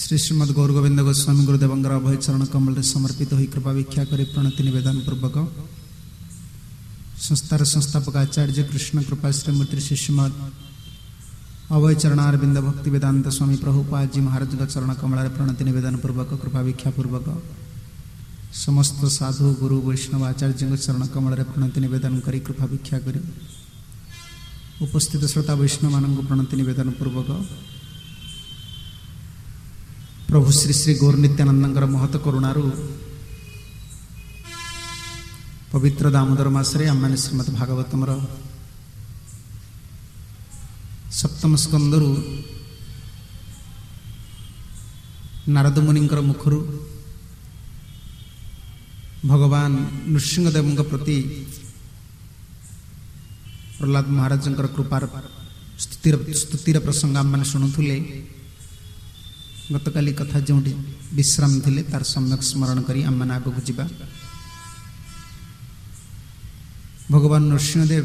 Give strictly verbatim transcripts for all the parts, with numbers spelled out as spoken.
श्री श्रीमद गौर गोविंद गोस्वामी गुरुदेवंगर अभय चरण कमल समर्पित हो कृपा भिक्षा कर प्रणति निवेदन पूर्वक संस्थार संस्थापक आचार्य कृष्ण कृपा श्रीमूर्ति श्री श्रीमद अभय चरणारविंद भक्ति वेदांत स्वामी प्रभुपाद जी महाराज चरण कमल प्रणति निवेदन पूर्वक कृपा भिक्षा पूर्वक समस्त साधु गुरु वैष्णव आचार्य चरण कमल प्रणति निवेदन कर कृपा भिक्षा कर उपस्थित श्रोता वैष्णव मान प्रणति निवेदन पूर्वक प्रभु श्री श्री गौर नित्यानंद महत करुणार पवित्र दामोदर मासरे आम श्रीमद भागवतम सप्तम स्कंदरु नारद मुनि मुखर भगवान नृसिंहदेव प्रति प्रहलाद महाराज कृपार स्तुतिर प्रसंग आम शुणुले गतकाली कथा जो विश्राम थिले तार सम्यक स्मरण करी आम आग को जीवा। भगवान नृसिंहदेव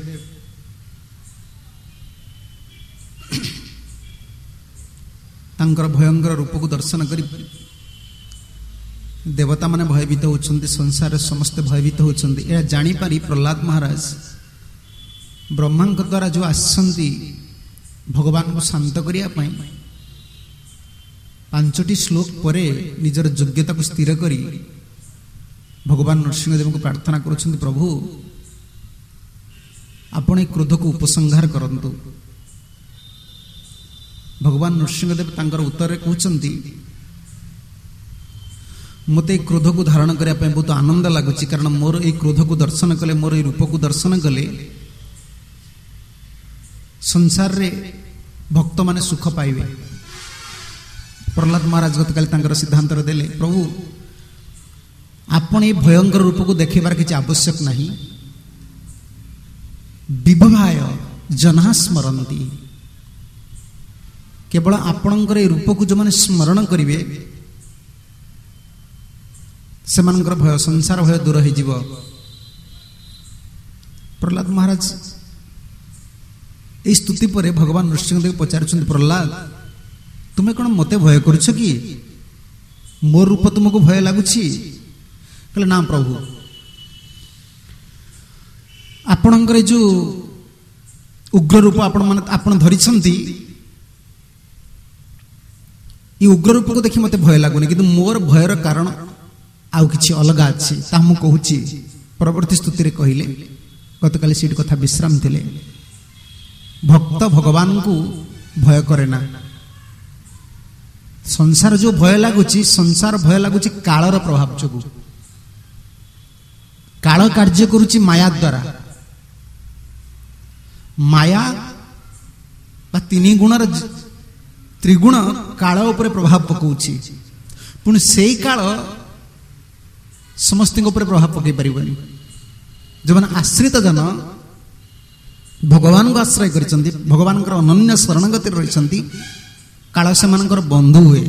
तांकर भयंकर रूप को दर्शन करी देवता माने भयभीत होउछन्ति, संसार समस्त भयभीत होउछन्ति। एरा जानी पारी प्रहलाद महाराज ब्रह्मा द्वारा जो आसंती भगवान को शांत करिया पई पांचटी श्लोक परे निजर योग्यता को स्थिर करी भगवान नृसिंहदेव को प्रार्थना करुछन्ति, प्रभु आपण क्रोध को उपसंहार करंतु। भगवान नृसिंहदेव तांकर उत्तर रे कहउछन्ति, मते क्रोध को धारण करिया पई बहुत आनंद लागुची, कारण मोर ए क्रोध को दर्शन कले, मोर ए रूप को दर्शन कले संसार रे भक्त माने सुख पाइबे। प्रहलाद महाराज गतकाली तांकर सिद्धांत देले, प्रभु आपण ए भयंकर रूप को देखेबार किछि आवश्यक नहीं, विभवाय जना स्मरंती, केवल आपणकर ए रूप को जो माने स्मरण करिवे सेमानकर भय संसार भय दूर हो जीव। प्रहलाद महाराज ए स्तुति पर भगवान नृसिंहदेव पचारुछन्ति, प्रहलाद तुम्हें कौन मते भय करुछ कि मोर रूप तुमको भय लगुछि? कहले ना प्रभु, आपणकर जो उग्र रूप आपण माने आपण धरिछन्ति ये उग्र रूप को देखि मते भय लागुनी, किंतु मोर भयर कारण आउ किछि अलग अछि, ता हम कहूछि। परवर्ती स्तुति रे कहिले, गतकाली सीट कथा विश्राम थिले, भक्त भगवान को भय करे ना। संसार जो भय लगुची, संसार भय लगुची कालर प्रभाव जोगु। काल कार्य करुची माया द्वारा। माया बा तीन गुणर त्रिगुण काल उपरे प्रभाव पकाउची, पुणी सेई काल समस्त ऊपर प्रभाव पकई पारिबनी। जो माने आश्रित जन भगवान को आश्रय करिसंती, भगवान कर अनन्य शरणगति रहिसंती, काल से मानकर बंधु हुए।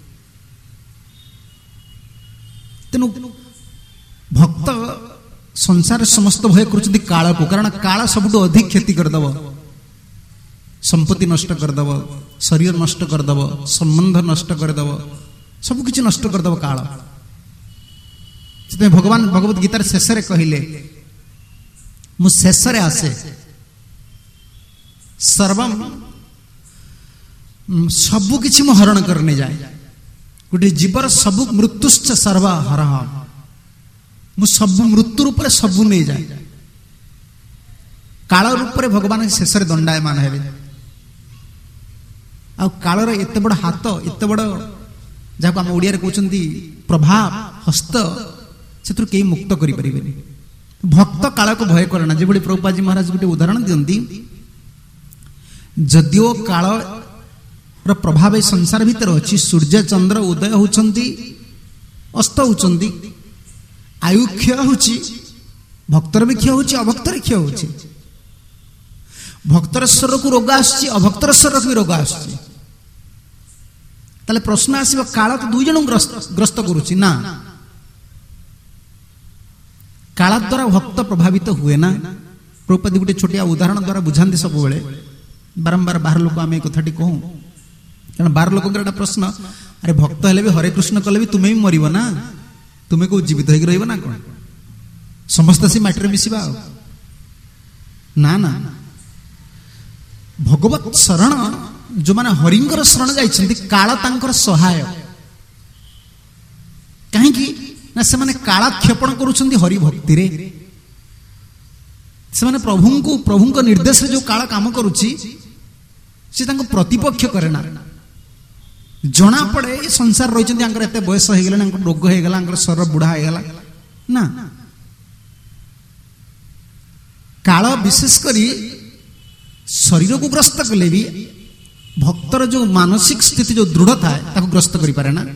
तेनु भक्त संसार समस्त भय करुचंती काल को, कारण काल सबुठु अधिक क्षति करदब, संपत्ति नष्ट करदब, शरीर नष्ट करदब, संबंध नष्ट करदब, सब किछि नष्ट करदब काल। से भगवान भगवत गीतार शेष रे कहिले, मु शेष रे आसे सर्वम सबु किछि मु हरण करने जाए, गोटे जीवर सबु मृत्युश्च सर्व हरह, मु सबु मृत्यु रूप रे सबु नहीं जाए। काल रूप रे भगवान शेष रे दंडायमान हेबे। आ काल रे एते बड़ हाथ, एते बड़ जाको हम ओडिया रे कहउचंती प्रभाव हस्त, सेतु केही मुक्त करि परिबेनी। भक्त काल को भय करना। जे बड़ी प्रभुपाद जी महाराज गोटे उदाहरण दियंती, जदियो काल प्रभाव संसार भीतर अच्छी, सूर्य चंद्र उदय होउछंती अस्त होउछंती, आयु क्षय होउछि, भक्तर भी क्षय होउछि, अभक्तर क्षय होउछि। भक्तर शरीर को रोग आछि, अभक्तर शरीर को रोग आछि। ताले प्रश्न आसीबो, काल तो दुई जन ग्रस्त करूछि ना? काल द्वारा भक्त प्रभावित हुए ना? प्रभुपाद गोटे छोटिया उदाहरण द्वारा बुझाती सब बेले, बारंबार बाहर लोक आम कथाटी कहूँ। कारण बार लोक प्रश्न, अरे भक्त हेले भी हरे कृष्ण कले भी तुम्हें भी मरिब ना, तुम्हें को जीवित होकर रहिब ना कौन, समस्त से माटी मिशिबा ना ना। भगवत शरण जो माने हरिंकर शरण जाइछन्ति काल तांकर सहाय, कहीं ना से माने कालक्षेपण करुछन्ति हरि भक्ति रे, से माने प्रभु को प्रभु को निर्देश रे जो काल काम करुछि से तांको प्रतिपक्ष करे ना, जना पड़े संसार रहिछन्ति आंकर एते बयस हे गेला, आंकर रोग हे गेला, आंकर शरीर बुढ़ा हे गेला ना। काल विशेष करी शरीर को ग्रस्त कले भी भक्तर जो मानसिक स्थिति जो दृढ़ता है ताको ग्रस्त करि पारे ना।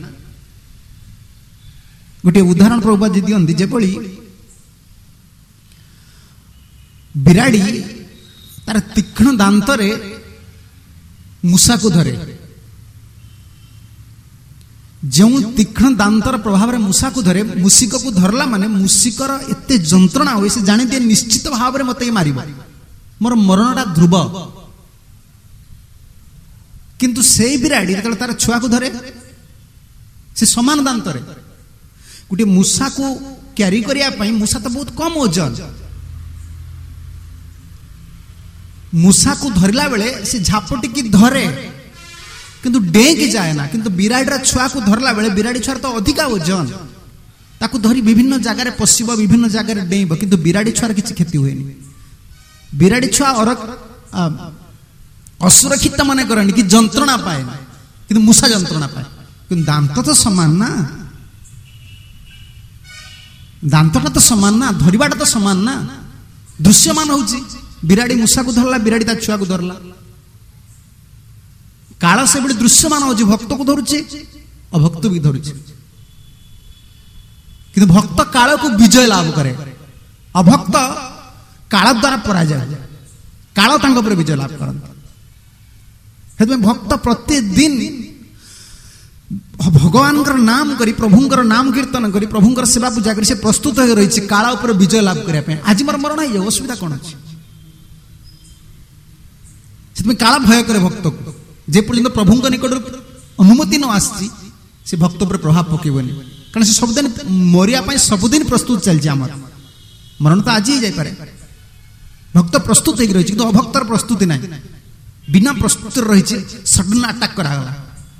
गोटे उदाहरण प्रभुपाद जी दियंती, जेपଳି बिराड़ी तार तीक्ष्ण दांत रे मूषा को धरे, जो तीक्ष्ण दांतर प्रभाव रे मूषा को धरे, मूषिक को धरला माने मूषिकर एते जंत्रणा होय से जानि दे निश्चित भाव रे मते मारिबो, मोर मरणटा ध्रुव। किंतु से बिराड़ी जब तार छुआ को धरे से समान दांत रे गोटे मूषा को क्यारी करिया पई, मूषा तो बहुत कम ओजन, मूषा को धरला बेले से झापटी की धरे किंतु डें की जाए ना, किंतु बिराड़ीर छुआ को धरला बेले बिराड़ी छुआर तो अधिका ओजन, ताकू धरी विभिन्न जगार पशिब, विभिन्न जगार डेइब, किंतु बिराड़ी छुआर किछि क्षति हुएनी। बिराड़ी छुआ और असुरक्षित मन करनी कि जंत्रणा पाए, किंतु मूषा जंत्रणा पाए, किंतु दांत तो समान ना, दांतटा तो समान ना, धरिबाटा तो समान ना, दृश्यमान होउची। बिराड़ी मूषा को धरला, बिराड़ी ता छुआ को धरला, काल से बड़ी दृश्यमान होउची, भक्त को धरुची अभक्त भी धरुची, किंतु भक्त काल को विजय लाभ करे, अभक्त काल द्वारा पराजय, काल तांको पर विजय लाभ करत। हेतु भक्त प्रतिदिन भगवान का नाम करी, प्रभुंकर नाम कीर्तन करी, प्रभुंकर सेवा पूजा करी से प्रस्तुत हो रही है काल उपर विजय लाभ करने पे। आज मोर मरण है, असुविधा कौन अच्छी, काल भय करे भक्त को, जे पर्यंत प्रभु निकट अनुमति न आसी से भक्त पर प्रभाव पकेबनी, कारण से सबदिन मरिया सबुदिन प्रस्तुत चलती, आम मरण तो आज ही जापे, भक्त प्रस्तुत हो रही, किंतु अभक्तर प्रस्तुति ना, बिना प्रस्तुत रही सडन अटैक करागला।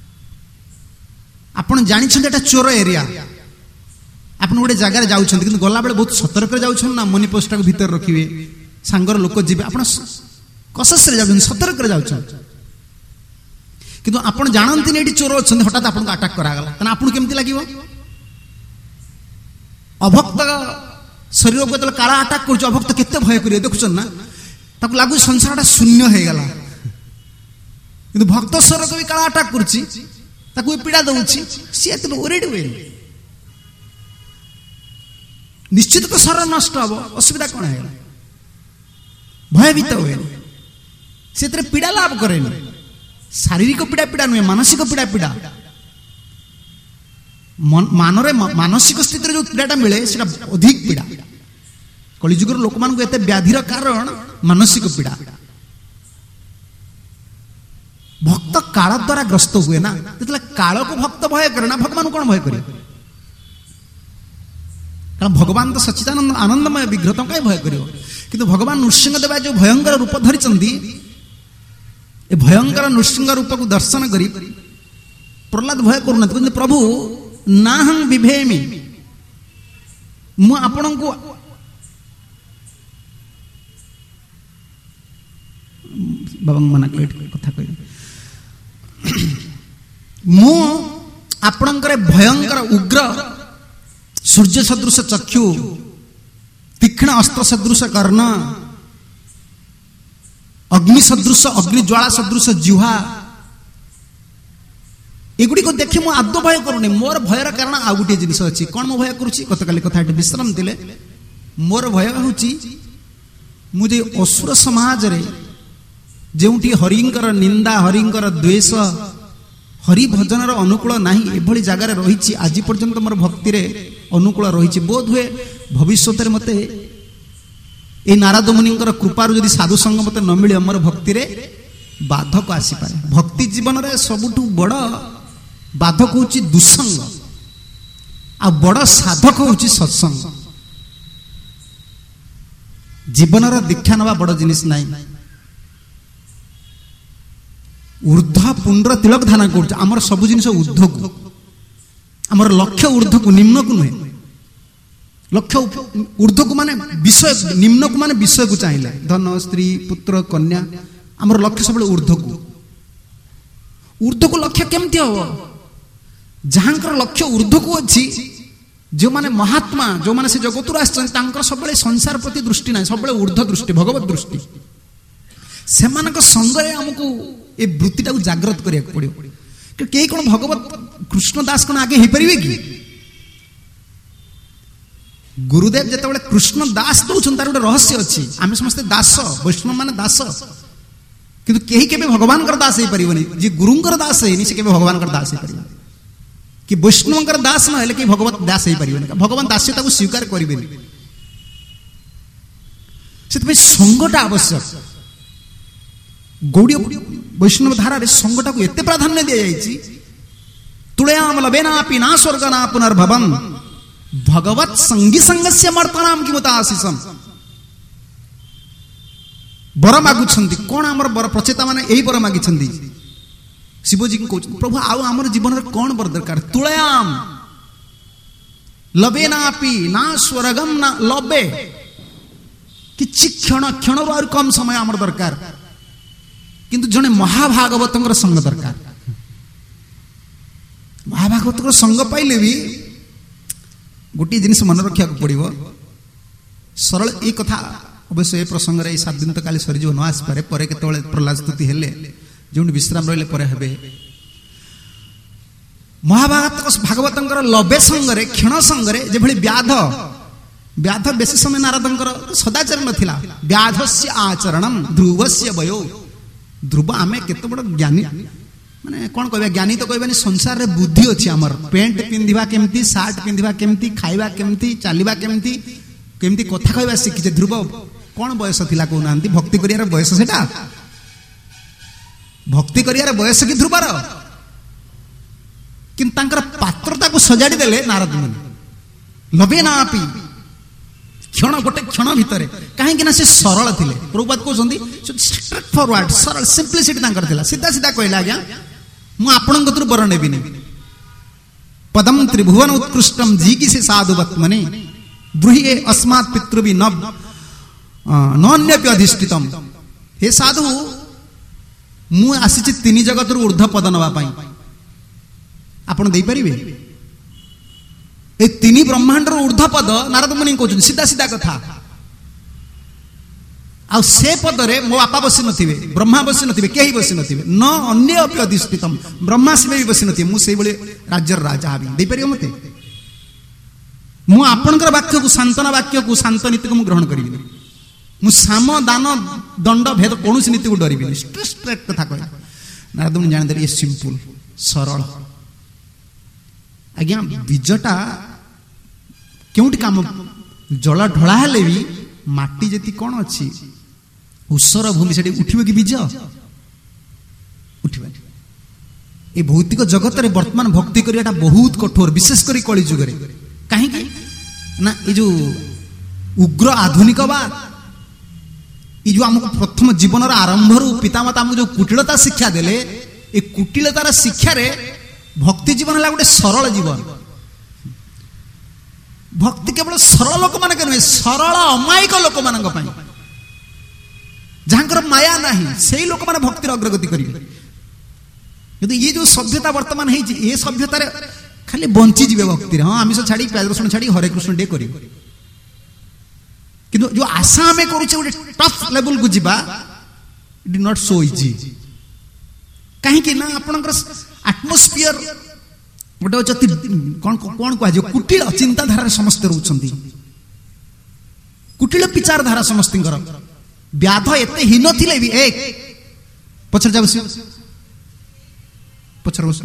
आपन जानिछन्ते एटा चोर एरिया, आपन गोटे जगार जाउछन्ते किंतु गला बेले बहुत सतर्क जाउछन ना, मनी पोस्टा को भीतर रखिबे, सांगर लोक जिबे, आपन कसस रे जाउछन, सतर्क रे जाउछन, किंतु आपन जानन्ति नै एटी चोर अछन्ते, हठात आपन को अटैक करागला, तने आपन केमति लागिवो? अभक्त शरीर को जब काला अटैक कर, अभक्त केते भय करियो देखुछन ना, ताको लागु संसारटा शून्य हे गला, किंतु भक्त शरीर को भी काला अटैक करछि, ताको पीड़ा दउछि, सी एते ओरेड हुए, निश्चित तो शरीर नष्ट हबो, असुविधा कोन है, भयभीत हुए, से तरे पीड़ा लाभ करेनि, शारीरिक पीड़ा पीड़ा नुहे, मानसिक पीड़ा पीड़ा, मानरे मानसिक स्थिति जो पीड़ाटा मिले सेटा अधिक पीड़ा। कलिजुगर लोक मान को एते व्याधिर कारण मानसिक पीड़ा। भक्त काल द्वारा ग्रस्त हुए ना, जतले काल को भक्त भय करे ना, भगवान कौन भय करे? कारण भगवान तो सच्चिदानंद आनंदमय विग्रह, तो कहीं भय करियो? किंतु भगवान नृसिंहदेव जो भयंकर रूप धरिचंदी, ए भयंकर नृसिंह रूप को दर्शन करी प्रहलाद भय करूना, किंतु प्रभु नाहं बिभेमि, मु आपण को बाबा मना कथा कह, मु आपणकर भयंकर उग्र सूर्य सदृश चक्षु, तीक्ष्ण अस्त्र सदृश कर्ण, अग्नि सदृश अग्निज्वाला सदृश जिह्वा, एगुड़ी को देखि मु आदो भय करूनी। मोर भयर कारण आ गोटे जिनिस अछि, कोन मो भय करूची? गतकाली कथा विश्राम दिले, मोर भय होची मु जे असुर समाज रे जेउठी हरिंकर निंदा, हरिंकर द्वेष, हरि भजन अनुकूल नाही, एभली जगार रही आज पर्यंत मोर भक्ति रे अनुकूल रही। बोध हुए भविष्य मते ए नारद मुनिंकर कृपारु जदि साधु संग मते न मिले, मोर भक्ति रे बाधक आसीपारे। भक्ति जीवन रे सबुठु बड़ बाधक होची दुसंग आ बड़ साधक होची सत्संग। जीवन रा दीक्षा नवा बड़ जिनिस नाही। ऊर्ध्व पुंड्र तिलक धारण कर आमर सब जिनिस ऊर्ध्व को आमर लक्ष्य ऊर्ध्व को निम्न को नुहे। लक्ष्य ऊर्ध्व को माने विषय निम्न को माने विषय को चाहिए धन स्त्री पुत्र कन्या आमर लक्ष्य सब ऊर्ध्व को। ऊर्ध्व को लक्ष्य केमती हम जहां लक्ष्य ऊर्ध्व को अच्छी जो माने महात्मा जो माने से जगत आसर सब संसार प्रति दृष्टि ना सब ऊर्ध्व दृष्टि भगवत दृष्टि से संगे आमको ये वृत्ति टाक जागृत करिया पड़ो। कई कौन भगवत कृष्ण दास कौन आगे हो पारे कि गुरुदेव जिते कृष्ण दास दौरान तार गोटे रहस्य अच्छी। आम समस्ते दास वैष्णव मान दास किंतु कहीं के भगवान दास हो पारे जी गुरुंकर दास है से भगवान दास हो पारे कि वैष्णव दास ना कि भगवत दास हो पारे भगवान दास्यता को स्वीकार करेंगे। से संगटा आवश्यक। गौड़ी वैष्णव धारा संगटा को एते प्राधान्य दि जाइए तुलयाम लबेनापि ना स्वर्ग ना पुनर्भवम भगवत संगी संगस्य मर्तनाम किमुता आशीषम। बर मागुछंती कौन आमर बर प्रचेता माने यही बर मागिछंती शिवजी को कहते प्रभु आउ आमर जीवन में कौन बर दरकार तुलयाम लबेनापि ना स्वर्गम ना लबे किछि क्षण क्षण और कम समय आमर दरकार किंतु जने महाभागवत संग दरकार। महाभागवत संग पाइले भी गोटे जिनिस मन रखा पड़ो सरल ये कथा अवश्य ये प्रसंग रे सात दिन तो काली सरीज न आसपे पर केतले प्रहलाद स्तुति हेले जो विश्राम रहिले पर हेबे महाभारत भागवत लबे संगरे क्षण संगरे जे भली व्याध व्याध बेसी समय नारदंकर सदाचार नथिला व्याधस्य आचरणम ध्रुवस्य वयो। ध्रुव आमे केते बड़ ज्ञानी माने कौन कहबा ज्ञानी तो कहबानी संसार रे बुद्धि अछि हमर पेंट पिंधिबा केमती शर्ट पिंधिबा केमती खाइबा केमती चलिबा केमती केमती कथा कहबा शिखिजे। ध्रुव कौन बयस थिला को नांती भक्ति करियार बयस सेटा भक्ति करियार बयस कि ध्रुवर किंतु तांकर पात्रता को सजाड़ी देले नारद मुनि लबे ना आपी क्षण गोटे क्षण भितर कहीं से सरल थिले। प्रभुपाद कहते स्ट्रेट फॉरवर्ड सरल सिंपलिसिटी तांकर थिला सीधा सीधा कहला आज्ञा मु आपन कतरु बर नेबिनी पदम त्रिभुवन उत्कृष्टम जी की से साधुवत्मने ब्रूहि अस्मात् पितृभि न नन्यपि अधिष्ठितम। हे साधु मु आसीछि तीन जगत रु ऊर्ध्व पद नवा पई आपण देई परिबे ए तीन ब्रह्मांड ऊर्ध्व पद नारद मुनि कहते सीधा सीधा कथा आ से पदरे मो बापा बसी नथिबे ब्रह्मा बसी नथिबे केही बसी नथिबे न अन्य अपि अधिष्ठितम ब्रह्मा शिव भी बसी नथिबे मु सेई बळे राज्यर राजा हाबी देई परियो मते मु आपनकर वाक्य को सांत्वना वाक्य को शांत नीति को मु ग्रहण करिबि मु साम दान दंड भेद कोनोसी नीति को डरिबि स्ट्रेट स्ट्रेट कथा कह नारद मुनि जान दे ये सिंपल सरल आज्ञा बीजटा क्योंटी काम जला ढोला हेले भी माटी जति कौन अच्छी ऊसर भूमि से उठिब कि बीज उठिब। ये भौतिक जगत रे वर्तमान भक्ति करियाटा बहुत कठोर विशेष करी कली जुग रे कहीं ना ये जो उग्र आधुनिकवाद ये जो हमको प्रथम जीवन आरंभ रु पितामाता हमको जो कुटिलता शिक्षा देले ये कुटिलतार शिक्षा रे भक्ति जीवन है गोटे सरल जीवन। भक्ति केवल सरल लोक मान नुहे सरल अमायिक लोक मान जहां माया नहीं से लोक मैंने भक्तिर अग्रगति करेंगे। किंतु ये जो सभ्यता वर्तमान है ये सभ्यता खाली बंची जीवे भक्ति हाँ आमिष छाड़ी प्याज रसुण छाड़ी हरे कृष्ण टे कर किंतु जो आशा आम करुचे टफ लेवल को जीवा it is not so easy कहीं ना आपणकर आटमोस्फियर गोटे कौन कौन कह कुटिल चिंताधारा समस्त रोचंती कुटिल विचार धारा समस्त व्याध एते हीन थिले भी एक पछर जा बस पछर बस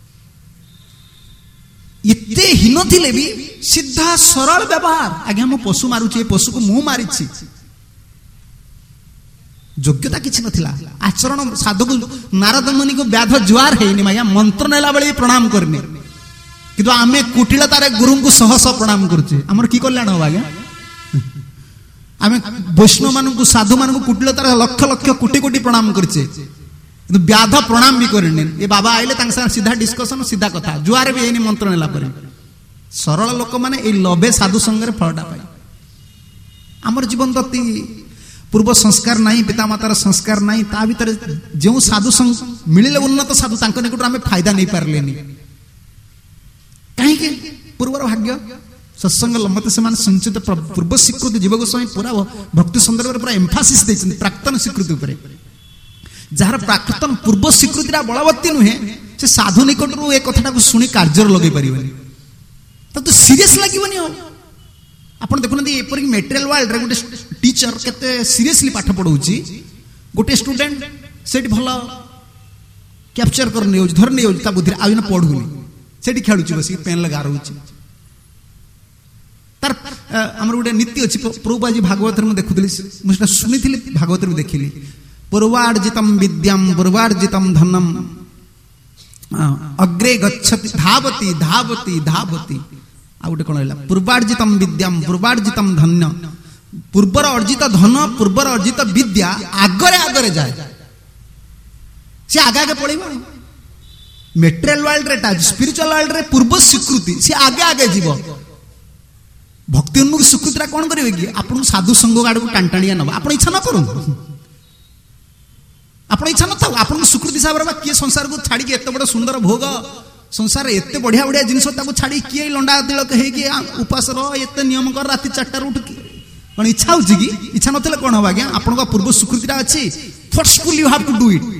एते हीन थिले भी सीधा सरल व्यवहार आज्ञा मु पशु मारुची पशु को मु मारिछि योग्यता किसी नथिला आचरण साधु को नारद मुनि को व्याध जुआर हैनी माया मंत्र नेला बेले प्रणाम करने किंतु आमे कुटिलतारे गुरु को सह सह प्रणाम करछे हमर की कल्याण हो आज्ञा आमे वैष्णव मान को साधु मान को कुटिलतारे लक्ष लक्ष कोटि कोटि प्रणाम करछे किंतु व्याध प्रणाम भी करने ये बाबा आइले तांग साथ सीधा डिस्कशन सीधा कथा जुआर भी हैनी मंत्र नेला पर सरल लोक माने ए लबे साधु संगे फलटा पाई आमर जीवन दत्ती पूर्व संस्कार नहीं पितामातार संस्कार नहीं ता भीतर जो साधु संग मिलिले उन्नत साधु तांक निकट आमे फायदा नहीं पारलेनी कहीं पूर्वर भाग्य सत्संग मत से संचित पूर्व स्वीकृति जीव गोस्वामी पूरा भक्ति संदर्भ पूरा एम्फासिस देछन प्राक्तन स्वीकृति उपरे जार प्राक्तन पूर्व स्वीकृति बलवत्ती नुहे से साधु निकट रु ए कथाटा को सुनी कार्य लगे परिबनी तो सीरियस लागबनी हो आपण देखुनंदी एपर मटेरियल वर्ल्ड रे गोटे टीचर केते सीरियसली पाठ पढौची गोटे स्टूडेंट सेठी भलो कैप्चर कर नियो धर नियो ता बुद्धि आविन पढुनी सेठी खेलुची बसी पेन लगा रहउची तार हमर गोटे नीति अछि प्रभुबाजी भागवत में देखुतली मुझे सुनिथिली भागवत में देखिली पूर्वार्जितम विद्याम पूर्वार्जितम धनम अग्रे गच्छति धावति धावति धावति आ गोटे कौन है पूर्वार्जितम विद्याम पूर्वार्जितम धन्य पूर्वर अर्जित धन पूर्वर अर्जित विद्या आगरे आगरे जाए से आगे आगे पड़ेगा मेटेरियल वर्ल्ड रे स्पिरिचुअल वर्ल्ड रे पूर्व स्वीकृति से आगे आगे जीव भक्ति उन्मुख स्वीकृति कौन करेंगे कि आपन साधु संग आड़ को टाणटाणिया नब आप इच्छा न करूँ आप इच्छा न था आप स्वीकृति हिसाब से किए संसार को छाड़ी एत बड़ सुंदर भोग संसार एत बढ़िया बढ़िया जिनस छाड़ी किए लंडा तिलक हो उपास एत नियम कर राति चार उठ कौन इच्छा हो इच्छा ना कौन हम आज्ञा आप पूर्व स्वीकृति अच्छी forceful you have to do it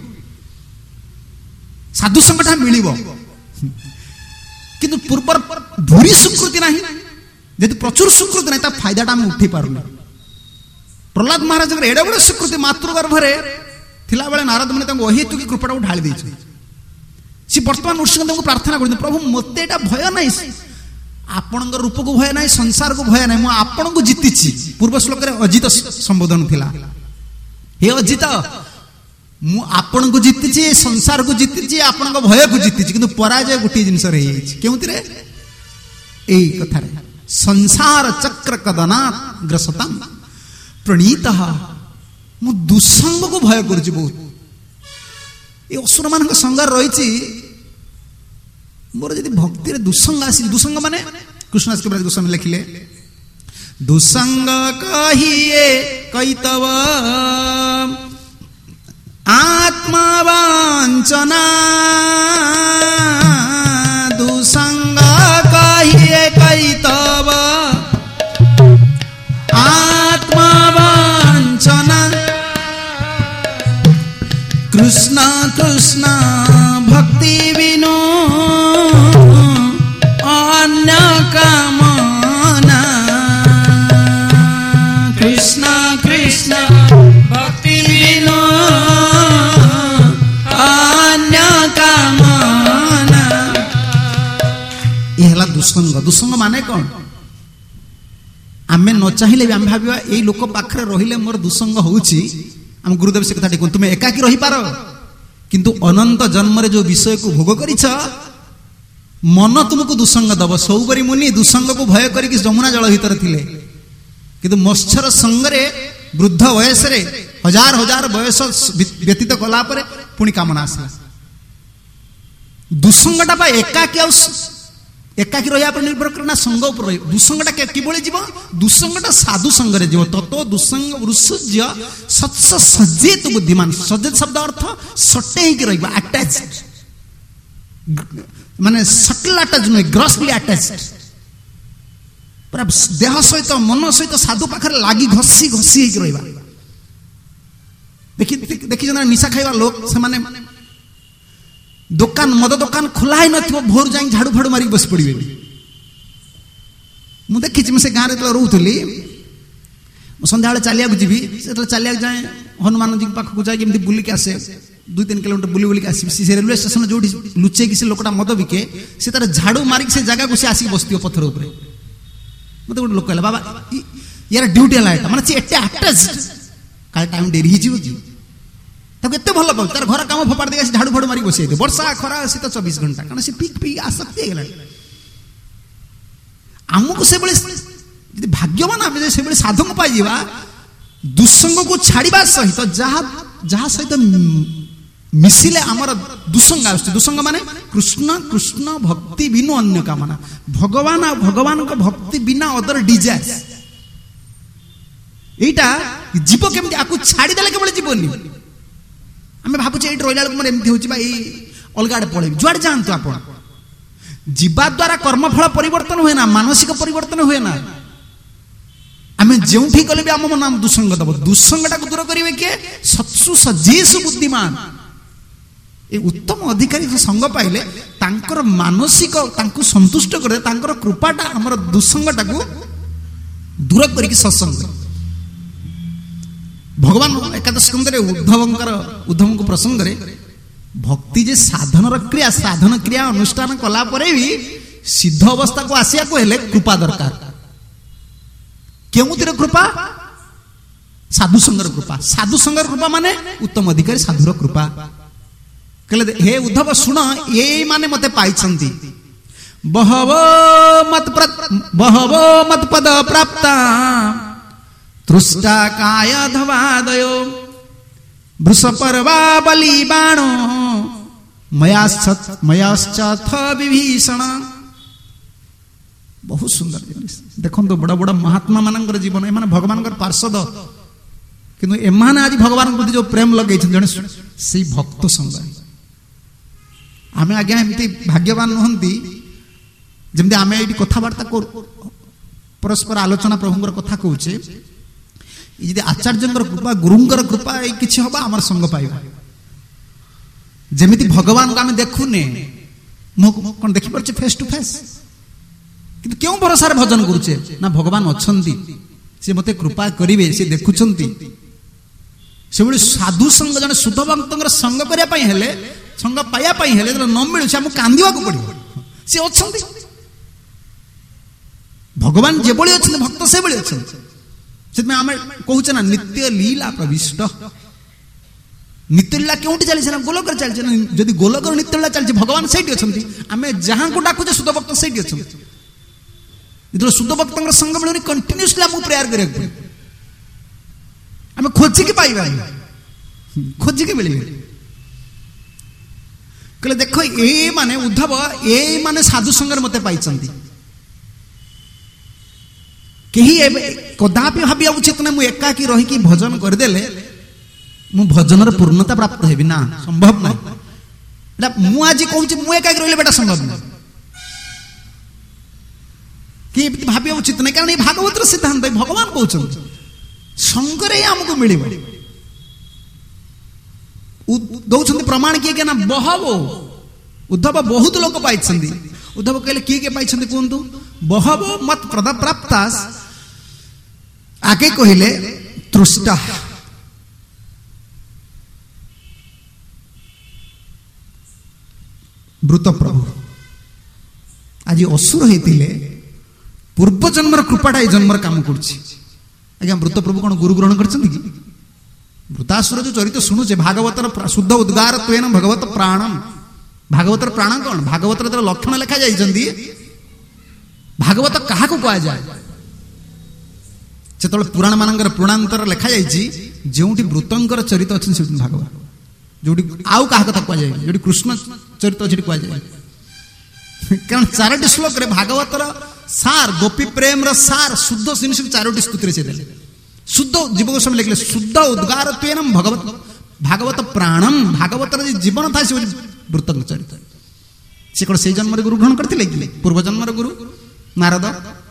साधु संगठा मिल किंतु पूर्व भूरी स्वीकृति ना जेहेतु प्रचुर स्वीकृति ना फायदा आम उठी पार प्रहलाद महाराज एडे बड़े स्वीकृति मातृगर्भ थिला बेले नारद मुनि वही तुकी कृपा को ढाली देछि सी वर्तमान नृसिंह को प्रार्थना कर प्रभु मते एटा भय नहीं आपण रूप को भय नहीं संसार को भय नहीं आपण को जीति पूर्व श्लोक रे अजित संबोधन थिला हे अजित मु आपण को जीति संसार को जीति आपण को भय को जीति किंतु पराजय गोटे जिनस रे केउति रे एई कथा रे संसार चक्र कदना ग्रसतम प्रणीतः मु दुसंग को भय करछि बहुत ये असुर मान संग रही मोर जदि भक्ति रे दुसंग आसी दुसंग माने कृष्णदास कविराज गोस्वामी लिखिले दुसंग कहिए कैतव आत्मवांचना दुसंग कहिए कैतव आत्मवांचना कृष्ण कृष्ण भक्ति बिनु अन्य कामना कृष्ण कृष्ण भक्ति बिनु अन्य कामना ये दुसंग दुसंग माने कौन आमे न चाहिए भी आम भाविया ये लोक पाखरे रहिले मोर दुसंग होउची हम गुरुदेव से कथा कहूँ तुम्हें एकाकी रही पार किंतु अनंत जन्म रे जो विषय को भोग करिछ मन तुमको दुसंग दब सौबरी मुनि दुसंग को भय करिक जमुना जल भीतर थिले किंतु मत्स्यर संग रे वृद्ध वयस रे हजार हजार बयस व्यतीत कला परे पुणी कामना आसला दुसंगटा पा एकाकी एकाकी रहा पर निर्भर करना संग उपर रही दुसंगटा किभली जीव दुसंगटा साधु संग रे जीव ततो दुसंग वृषज्य सत्स सजेत बुद्धिमान सजेत शब्द अर्थ सटे ही रहिबा अटैच्ड माने सटल अटैच नुहे ग्रॉसली अटैच्ड पूरा देह सहित मन सहित साधु पाखरे लागी घसी घसी ही रहिबा देखि देखि जना निशा खाइबा लोक से माने दुकान मद दुकान खोला ही नथिबो भोर जाई झाड़ू फाड़ू मारी बस पड़िबे मु देखि छी से गारे तला रहउथली संध्या बेले चलिया जीवी से चलिया जाए हनुमान जी पाख को जाए बुल के आसे दुई तीन किलोमीटर बुली बुलिक आस रेलवे स्टेशन जो लुचे कि लोकटा मद बिके से तार झाड़ू मारिक से जगह को से आसिक बस पथर उपर मत गोटे लोक कहला बाबा यार ड्यूटी है माने एटे अटैच्ड काल टाइम डेरी हो ତାକୁ ଏତେ ଭଲ ପାଉଛି ତାର ଘର କାମ ଫୋପାଡ଼ି ଦେଇକି ଝାଡୁ ଫାଡୁ ମାରି ବସି ଯାଇଥିବ ବର୍ଷା ଖରା ଶୀତ ଚବିଶ ଘଣ୍ଟା କାରଣ ସେ ପିକ୍ ପିକ୍ ଆସକ୍ତି ହେଇଗଲାଣି। ଆମକୁ ସେଭଳି ଯଦି ଭାଗ୍ୟବାନ ଆମେ ଯଦି ସେଭଳି ସାଧକ ପାଇଯିବା ଦୁଃସଙ୍ଗକୁ ଛାଡ଼ିବା ସହିତ ଯାହା ଯାହା ସହିତ ମିଶିଲେ ଆମର ଦୁଃସଙ୍ଗ ଆସୁଛି। ଦୁଃସଙ୍ଗ ମାନେ କୃଷ୍ଣ କୃଷ୍ଣ ଭକ୍ତି ବିନୁ ଅନ୍ୟ କାମନା, ଭଗବାନ ଆଉ ଭଗବାନଙ୍କ ଭକ୍ତି ବିନା ଅଦର ଡିଜାୟାର୍ସ। এইটা জীব কেমতি আকু ছাড়িদেলে কেবল জীবনি। আমি ভাবুছি এইটি রইলা বেড়ে মোর এমতি হচ্ছে বা এই অলগা আড়ে পড়েবি যুয়াড়ে যাআন্তু আপন। যা দ্বারা কর্মফল পরিবর্তন হুয়ে না, মানসিক পরিবর্তন হুয়ে না। আমি যেউঠি গলে বি আমার নাম দুঃসঙ্গ দেব। দুঃসঙ্গটাকে দূর করিবে কে? সৎসু সজেসু বুদ্ধিমান। এই উত্তম অধিকারী সঙ্গ পাইলে তাঙ্কর মানসিক তাঙ্কু সন্তুষ্ট করে তাঙ্কর কৃপাটা আমার দুঃসঙ্গটাকে দূর করিকি সৎসঙ্গ। ভগবান একাদশ স্কন্ধরে উদ্ধবঙ্কর উদ্ধবঙ্ক প্রসঙ্গরে ভক্তি যে সাধনর ক্রিয়া, সাধন ক্রিয়া অনুষ্ঠান কলা পরে বি সিদ্ধ অবস্থাকে আসিয়াকু হেলে কৃপা দরকার। কেউতির কৃপা? সাধু সঙ্গর কৃপা। সাধু সঙ্গর কৃপা মানে উত্তম অধিকারী সাধুর কৃপা। कहले हे उद्धव सुन ये माने मते पाइछंती बहवो मत बहवो मत पद प्राप्ता तृष्टा काय धवादयो वृषपर्वा बलि बाणो मयाश्च मयाश्चाथ विभीषण। बहुत सुंदर जिनिस देखो तो बड़ा बड़ा महात्मा मानकर जीवन एमाने भगवान पार्षद किंतु एमाने आज भगवान प्रति जो प्रेम लगे जने से भक्त संग आमे आज्ञा एमती भाग्यवान नुहंती जमती आमे एटी कथावार्ता कर परस्पर आलोचना प्रभुंकर कथा कहूचे यदि आचार्यंकर कृपा गुरुंकर कृपा ए किछि हबा हमर संग पाइबा। जेमिति भगवान को आमे देखुने मो कोन देखि परछे फेस टू फेस किंतु क्यों भरोसा रे भजन करूचे ना भगवान अछंती से मते कृपा करिवे से देखुचंती। सेबळी साधु संग जने शुद्ध भक्तंकर संग करिया पई हेले संग पाया पाई हेले न मिलु से हमको कांदिवा को पड़िबो। से अछंती भगवान जे बळी अछंती भक्त से बळी अछंती। सेमे आमे कहूचे ना नित्य लीला प्रविष्ट। नित्य लीला केउटी चली से ना गोलकर चली से जदी गोलकर नित्य लीला चली भगवान सेठी अछंती। आमे जहां को डाकुचे शुद्ध भक्त सेठी अछंती। इधर शुद्ध भक्तंकर संग मिलुनी कंटीन्यूअसली हम प्रेयर करे आमे खोजी के पाइबा खोजी के मिलिबे। कहले देखो ए माने उद्धव ए माने साधु संगर मते पाइछंती केही कदापि भाबिया उचित ना मु एकाकी रही कि भजन कर देले मु भजनर पूर्णता प्राप्त हेबी ना संभव ना। एटा मु आज कहूची मु एकाकी रहिले बेटा संभव ना कि भाबिया उचित ना कारण ए भागवतर सिद्धांत भगवान कहउछन संगरे हमको मिलिबो। दौरान प्रमाण किए के ना बहवो उद्धव बहुत लोग पाई। उद्धव कहले किए के पाई कहतु बहवो मत प्रद प्राप्ता आगे कहले तृष्टा मृत प्रभु आज असुर होते पूर्व जन्मर कृपाटा जन्मर काम करुच्ची। आज्ञा मृत प्रभु कौन गुरु ग्रहण कर मृतासुर जो चरित्र शुणुचे भागवतर शुद्ध उद्गार त्वेन भगवत प्राणम। भागवतर प्राण कौन? भागवतर लक्षण लिखा जाइछंती भागवत क्या कह जाए जो पुराण मानकर पुराणांतर लिखा जाइछि जोटी मृतंकर चरित्र अच्छे से भागवत जोटी आउ क्या कथा कह जाए जो कृष्ण चरित्र अच्छे कह जाए कारण चारोटी श्लोक रे भागवतर सार गोपी प्रेम र सार शुद्ध जिनिस चारोटी स्तुति से देले। शुद्ध जीव गोस्वामी लिखले शुद्ध उद्गार त्वेनम भगवत भागवत प्राणम भागवत जीवन था से वृत्तंग चरित्र से कौन से जन्म गुरु ग्रहण करते पूर्व जन्म गुरु नारद।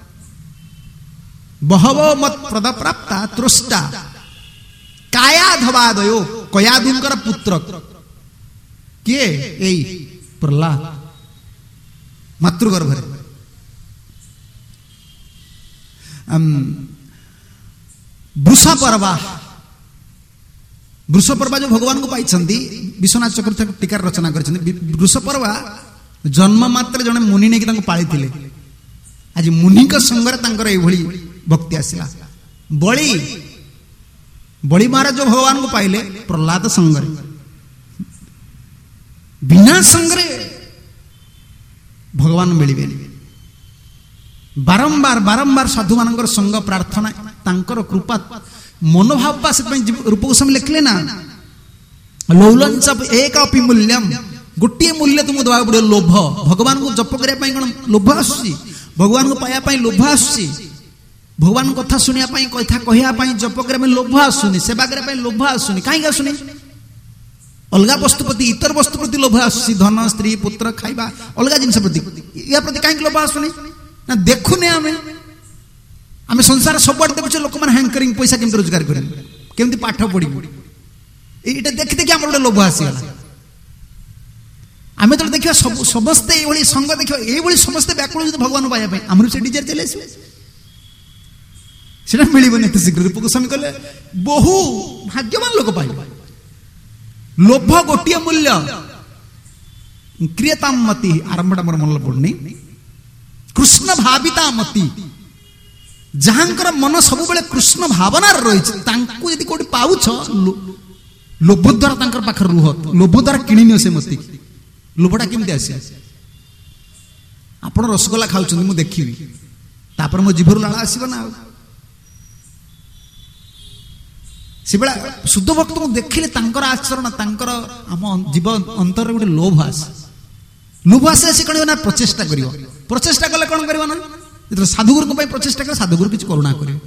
बहवो मत प्रद प्राप्ता तृष्टा काया धवादयो कयाधुंकर पुत्र किए ए प्रहलाद मातृगर्भ वृषपर्वा वृषपर्वा जो भगवान को पाई विश्वनाथ चक्रवर्ती टीकार रचना कर वृषपर्वा जन्म मात्र जने मुनि ने पाई आज मुनि संगे भक्ति आसला। बलि बलि महाराज जो भगवान को पाइले प्रहलाद संगरे बिना संगरे भगवान मिलिबे। बारंबार बारंबार साधु मानकर संग प्रार्थना तांकर कृपा मनोभाव पा से रूप गोस्वामी लिखले ना लौलंच एक अपि मूल्यम गोटे मूल्य तुमको दवा पड़े लोभ। भगवान को जप करने कौन लोभ आसुची भगवान को पाया लोभ आसुची भगवान कथा शुणा कथा कहवाई जप करने लोभ आसुनी सेवा करने लोभ आसुनी कहीं आसुनी अलग वस्तु प्रति इतर वस्तु प्रति लोभ आसुची धन स्त्री पुत्र खाइबा अलग जिनस प्रति या प्रति कहीं लोभ आसुनी ना देखुने आम आम संसार सब देखुचे लोक मैंने हैंकरिंग पैसा केमती रोजगार करेंगे पाठ पढ़ ये देखी देखिए आम गोटे लोभ आसीगला आम जो देखा समस्ते ये संग देखा ये समस्ते व्याकुल भगवान पाइबा आम से डिजायर चले आसा मिलबन एत शीघ्र रूप गोस्वामी कहले बहु भाग्यवान लोक पाइबा लोभ गोटे मूल्य क्रियता मति आरंभटा मोर मन पड़नी कृष्ण भाविता मति जहांकर मन सब बेले कृष्ण भावना रही यदि कोटी पाउछ लोभ द्वारा तांकर पाखर रुह लोभ द्वारा किणिनियो से मति लोभटा केमती आसे आपण रसगोला खाउछन मु देखिबी तापर मो जीभर लाळ आसीबो ना से बेला शुद्ध भक्त को देखिले तांकर आचरण तांकर आम जीव अंतर गोटे लोभ आस लोभ आसे से कण ना प्रचेष्टा करिवो प्रचेष्टा कले कौन करिवो ना जो साधुगुरु को प्रचेष्टा करे साधुगुरु किछ करुणा करिवो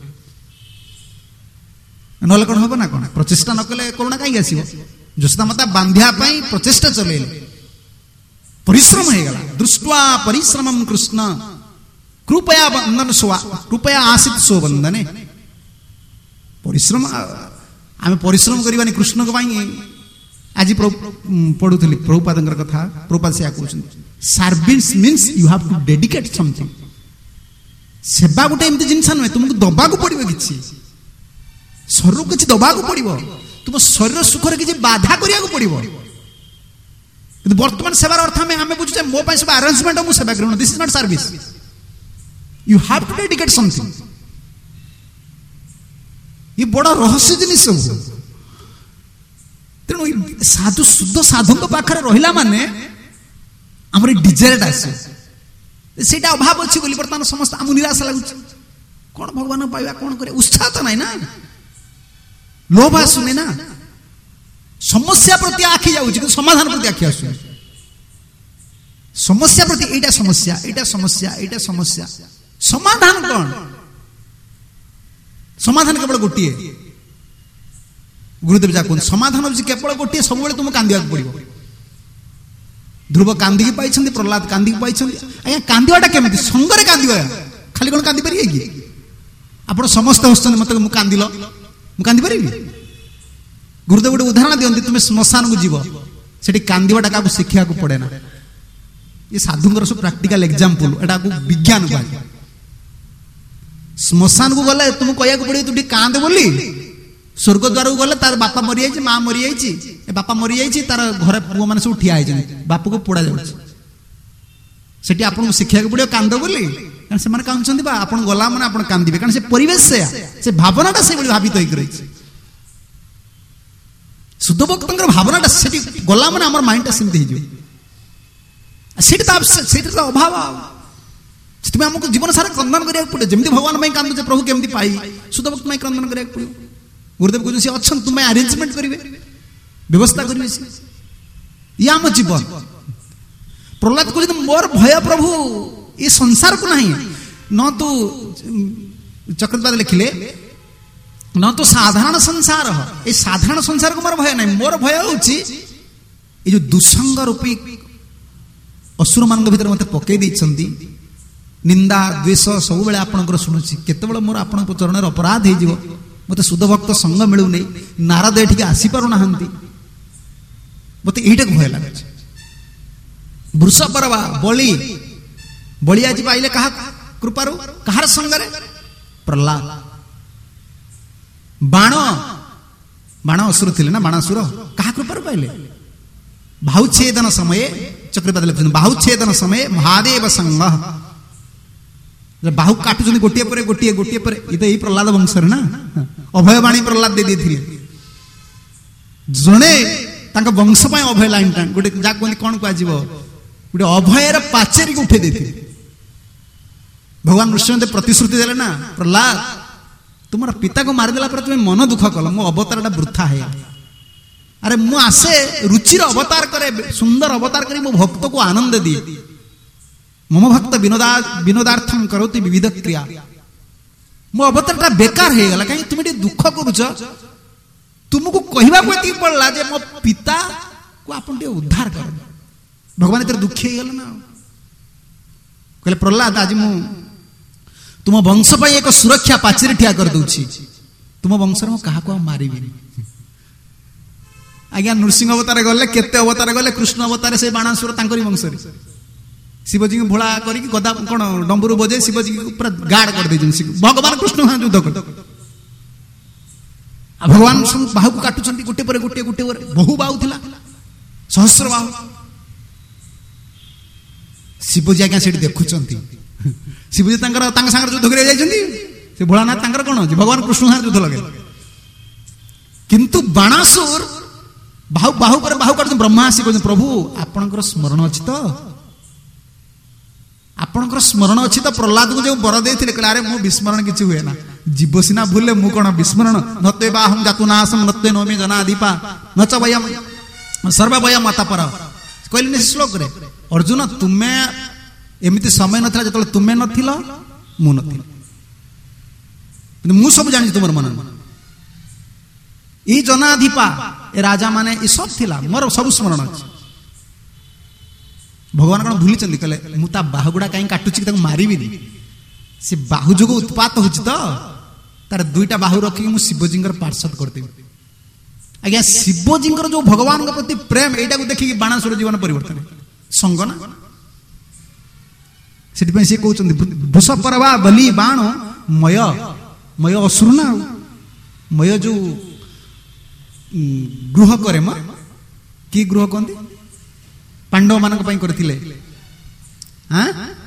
नले कौन हबो ना कौन प्रचेष्टा न कले करुणा कहीं आसीबो जसता माता बांधिया पई प्रचेष्टा चलेले परिश्रम हो गला दृष्टवा परिश्रमम कृष्ण कृपया बंधन सोआ कृपया आसित सो बंधने परिश्रम आम परिश्रम करवानी कृष्ण को आज पढ़ुली प्रभुपाद कथा प्रभुपाद से service means you have to dedicate something सेवा गोटे एमती जिनस नुहे तुमको दबाक पड़ो कि शरीर किसी दबाक पड़ो तुम शरीर सुखर किसी बाधा करा पड़ो वर्तमान सेवार अर्थ आम आम बुझे मो सब अरेंजमेंट मुझे सेवा कर this is not service you have to dedicate something ये बड़ रहस्य जिनिस तेणु साधु शुद्ध साधु पाखे रहा माने आम डिजायर आसे से अभाव अच्छी बोली बर्तमान समस्त आम निराशा लगुच कौन भगवान पाइबा कौन कर उत्साह तो ना लोभ आसुनी ना समस्या प्रति आखि जाऊँ समाधान प्रति आखि आस समस्या प्रति एटा समस्या एटा समस्या एटा समस्या समाधान कौन समाधान केवल गोटे गुरुदेव जा कहते समाधान हूँ केवल गोटे सब तुम कांदा पड़ो ध्रुव कांदिकी पाई प्रहलाद कांदिकी पाई आज्ञा कांदाटा केमी संगरे कांदा खाली कौन कांदी पारे कि आप समस्त हसन मत मुझे कांदिल मुझे कांदी पारि गुरुदेव गोटे उदाहरण दिखती तुम्हें श्मशान को जीव से कांदाटा क्या शिखा को पड़े ना ये साधुंर सब प्राक्टिकल एग्जांपल एटा को विज्ञान कह श्मशान को गले तुम कह पड़े तू कांदे बोली स्वर्ग द्वार को गले तार बापा मरी जाइए माँ मरी जाइए बापा मरी जाइए तार घर पुओ मैंने सब ठिया बाप को पोड़ा जाऊँगी आपको शिखा पड़ो कांद बोली से कांदुंट आप गला मैंने आप कांदे कारण से परिवेश से भावनाटा से भावित होकर रही शुद्ध भक्त भावनाटा से गला मैंने आम माइंडटा सेमती हो अभाव तुम्हें आमको जीवन सारा क्रंदन करा पड़े जमी भगवान कांदुचे प्रभु केमती पाई शुद्ध भक्त क्रंदन करा पड़ो गुरुदेव कहते अच्छा तुम्हें अरेंजमेंट करेंगे व्यवस्था करेंगे ये आम जीवन प्रहलाद कहते मोर भय प्रभु ये संसार को नहीं न तो चक्रपाद लिखिले न तो साधारण संसार ये साधारण संसार को मोर भय नहीं मोर भय हूँ ये जो दुसंग रूपी असुर मान भर मत पकई देती निंदा द्वेष सब बेले आपंकर शुणुची केतबेले मोर आपण चरण अपराध हो मत शुद्ध भक्त संग मिलूनी नारद ये आसी पार ना मत यहीटा भय लगे वृषपर्वा बलि बलि आज पाइले कहा कृपारू कहार संगरे प्रहलाद बाण बाण असुर थे ना बाणासुर कहा कृपारू पाइले बाहुच्छेदन समय चक्रपाद लिखते बाहुच्छेदन समय महादेव संग बाहु काटुଛନ୍ତି गोटे पर गोटे गोटे पर ये तो यही प्रहलाद वंश ना अभयवाणी प्रहलाद दे देथिले जणे तांका वंश पय अभय लाइन टा गोटे जा कोनी कोन को आजिवो गोटे अभयर पाचेरी को उठे देथिले भगवान नृसिंह प्रतिश्रुति देले ना प्रहलाद तुम्हारा पिता को मार देला पर तुम मन दुख कल मो अवतारटा वृथा है अरे मु आसे रुचिर अवतार करे सुंदर अवतार करी मो भक्त को आनंद दिए मम भक्त विनोदा विनोदार्थम करोति विविध क्रिया मो अवतारटा बेकार है गला कहीं तुम दुख करूच तुमको कहवा को एति पड़ला जे मो पिता को आपन टे उद्धार कर भगवान तेरे दुखी है गला ना कहले प्रहलाद आज मु तुम वंश पर एक सुरक्षा पाचेरी ठिया कर दूची तुम वंश में कहा को मारिबी आज्ञा नृसिंह अवतार गले केते अवतार गले कृष्ण अवतार से बाणासुर तांकरी वंश रे शिवजी को भोला करी गदा कोन डंबुरु बजे शिवजी को पूरा गाड़ कर दे भगवान कृष्ण हां युद्ध कर आ भगवान बाहु को काटुचंती गोटे पर गोटे गोटे पर बहु बाहु थिला सहस्र बाहु शिवजी आज्ञा सेठी देखुचंती शिवजी तांकर तांग संग युद्ध करे जाइछंती से भोलानाथ तांकर कोन अछि भगवान कृष्ण हां युद्ध लगे किंतु बाणासुर बाहु बाहु पर बाहु काटु ब्रह्मा आसी कहते प्रभु आपनकर स्मरण अछि तो आपनकर स्मरण अछि तो प्रहलाद को जो बर देथिले कहले अरे मो विस्मरण किछि हुए ना जीव सिना भूले मु कोन विस्मरण नते बाहम जातुनासम नते नोमी जनादीपा नच भयम सर्व भयम माता पर कहले ने श्लोक रे अर्जुन तुमे एमिति समय नथला जतले तुमे नथिलो मु नथिलो किंतु मु सब जानि तुमर मन ई जनादीपा ए राजा माने ई सब थिला मोर सब स्मरण अछि भगवान कौन भूली चंदी कहले मु ता बाहुगुड़ा कहीं काटुची ताको मारिबी नी से बाहु जोग उत्पात होची तो तार दुईटा बाहु रखी मु शिवजींकर पार्षद करते आज्ञा शिवजींकर जो भगवान के प्रति प्रेम एटा को देखि बाणासुर जीवन परिवर्तन संग ना सेति पे से कहउचंदी भूष परवा बलि बाण मय मय असुर ना मय जो गृह करे म की गृह कोंदी पांडव मानक पई करथिले हां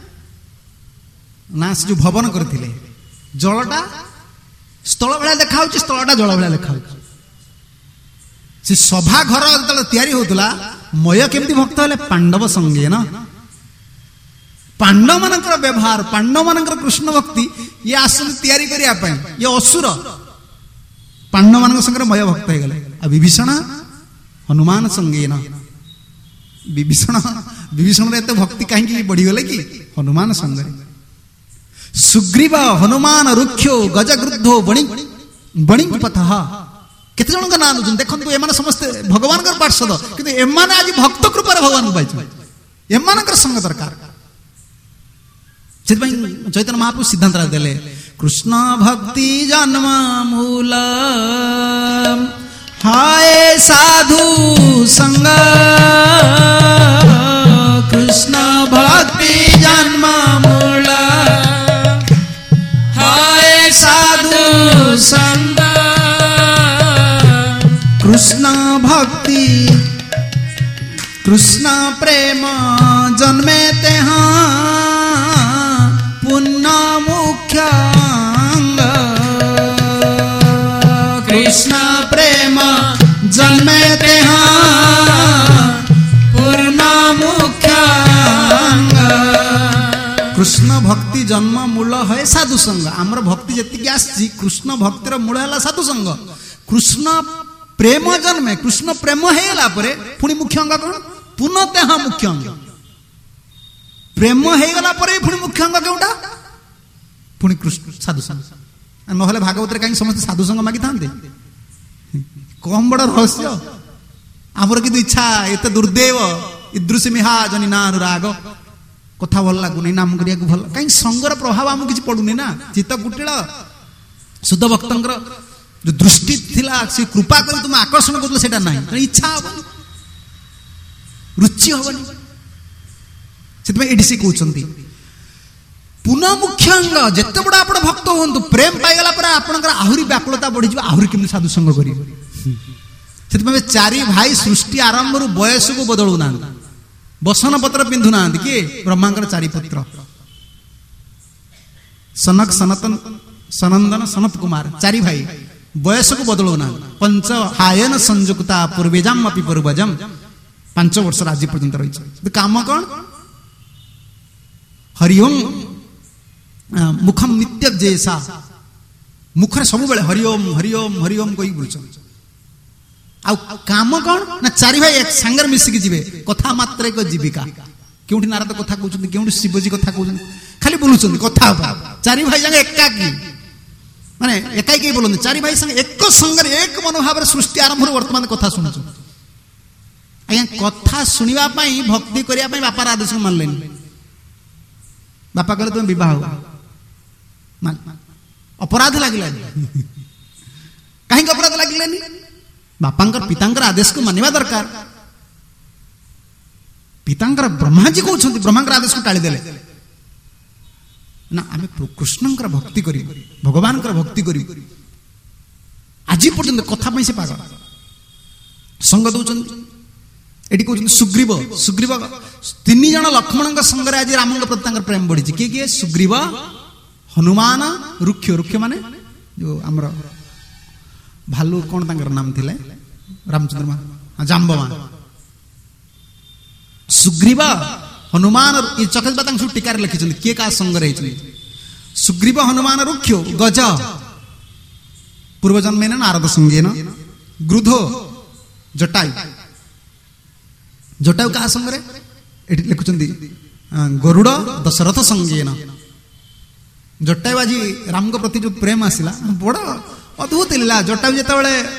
ना से जो भवन करथिले जलटा स्थल भला देखा होची स्थलटा जल भला देखा होची से सभा घर जतले तयारी होतला मय केमती भक्त हले पांडव संगे ना पांडव मानकर व्यवहार पांडव मानकर कृष्ण भक्ति ये आसन तयारी करिया पई ये असुर पांडव मानक संगे मय भक्त हे गले आ विभीषण हनुमान संगे ना विभीषण विभीषण रे तो भक्ति कहीं की बढ़ी गले कि हनुमान संग सुग्रीव हनुमान रुक्षो गजगृद्धो बणि बणि पथः केते जन का नाम दुन देखन तो एमान समस्त भगवान कर पार्षद किंतु एमान आज भक्त कृपा भगवान को पाइछ एमान कर संग दरकार जेत चैतन्य महाप्रभु सिद्धांत रा देले कृष्ण भक्ति जन्म मूल हाय साधु संग कृष्ण भक्ति जन्म मूल हाय साधु संग कृष्ण भक्ति कृष्ण प्रेम जन्मे तेहा पुण्य मुख्य कृष्ण प्रेम जन्मे तेहा पूर्ण मुख्य कृष्ण भक्ति जन्म मूल है साधु संग आमर भक्ति जति आसी कृष्ण भक्तिर मूल है साधु संग कृष्ण प्रेम जन्मे कृष्ण प्रेम है पुणी मुख्य अंग कौन पुनः मुख्य अंग प्रेम हो गला परे पुणी मुख्य अंग केउटा पुणी कृष्ण साधु संग नहले भागवत रे कहीं समस्त साधु संग मागी थांते कम बड़ रहस्य आमर कि इच्छा एत दुर्देव इदृश्य मिहा जनी ना अनुराग कथा भल लागुनी नाम करिया को भल कहीं संगर प्रभाव आम किछि पडुनी ना चित्त कुटिल शुद्ध भक्तंकर जो दृष्टि थिला से कृपा कर तुम आकर्षण करलो सेटा नाही इच्छा हबनी रुचि हबनी सेतमे एडिसी कहउचंती पुनः मुख्य अंग जते बड़ा आपण भक्त होंतु प्रेम पाई गला पर आपनकर आहुरी व्याकुलता बढ़ी जिवो आहुरी केमि साधु संग करी सेतमे चारि भाई सृष्टि आरंभ रु बयस को बदलु ना बसन पत्र पिंधु ना कि ब्रह्मांकर चारि पुत्र सनक सनतन सनंदन सनत कुमार चारि भाई बयस को बदलौना पंच हायन संयुक्ता पूर्वेजाम अपि पूर्वजम पांच वर्ष आज पर्यंत रही काम कौन हरिओम मुखम नित्य जैसा मुखरे सब बेले हरिओम हरिओम हरिओम कही बुझ आ काम कौन ना चारि भाई एक सांगर मिसिकी जीवे कथा मात्र एक जीविका क्योंकि नारद कथा कहते क्योंकि शिवजी कथा कहते खाली बोलुं कथा चारि भाई जाके एकाकी माने एकाई कई बोलते चारि भाई संगे एक संगे एक मनोभाव सृष्टि आरंभ वर्तमान कथा शुणु आज्ञा कथा शुणा भक्ति करने बापार आदेश को मानले बापा कहले तुम विवाह अपराध लगे कहीं अपराध लगे बापांकर पितांकर आदेश को मानिबा दरकार पितांकर ब्रह्माजी कहते ब्रह्मांकर आदेश को टाड़ी देले ना आम कृष्णंकर भक्ति करी भगवान भक्ति करी आज पर्यंत कथा से पागल संग दौरान ये कहते सुग्रीव सुग्रीव तीन जन लक्ष्मण संगे आज राम प्रति प्रेम बढ़ी किए किए सुग्रीव हनुमान रुक्ष रुक्ष माने जो आमर भालू कौन तांकर नाम थिले रामचंद्र हाँ जाम्बवान सुग्रीव हनुमान ये चकच बात सब टीकार लिखिं किए क्या संग रही सुग्रीव हनुमान रुक्ष गज पूर्वजन्म नारद संगेन गृधो जटायु जटायु क्या संगे लिखुं गरुड़ दशरथ संगेन जटायु आज राम को प्रति जो प्रेम आसला बड़ अद्भुत लीला जटायु जिते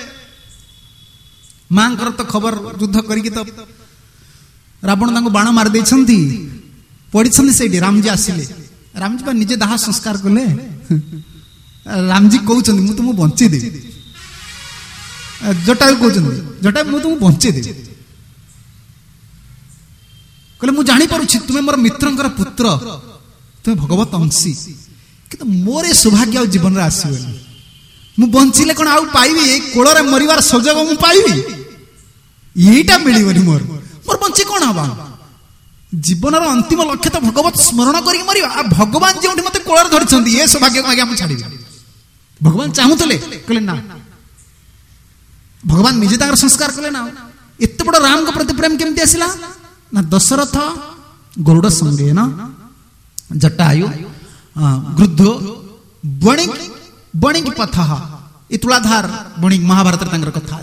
माँ तो खबर युद्ध करके तो रावण बाण मार देछंती पड़ी से रामजी आसिले रामजी निजे दाह संस्कार कले रामजी कहते मुझे तुमको बंचे देवी जटायु कहते जटायु मुझे तुमको बंचे देवी कहले मुझे जानीपारुछि तुम्हें मोर मित्रंकर पुत्र तुम्हें भगवत अंशी कि मोर सौभाग्य जीवन में आसबनी मु बंचिले कौन आउ पाइबी कोଳରେ मरिवार सुजोग मु पाइबी यहीटा मिलबनी मोर मोर बंची कौन हवा जीवन अंतिम लक्ष्य तो भगवत स्मरण कर मरिया भगवान जो मत कोଳରେ धरिछंती ए सौभाग्य को आगे छाड़ी भगवान चाहूले कहले ना भगवान निजे तार संस्कार कले ना एत बड़ राम को प्रति प्रेम केमती आसला ना दशरथ गरुड़ संगे ना जटायु गृद्धो बणिक बणिक पथ ये तुलाधार बणिक महाभारत कथा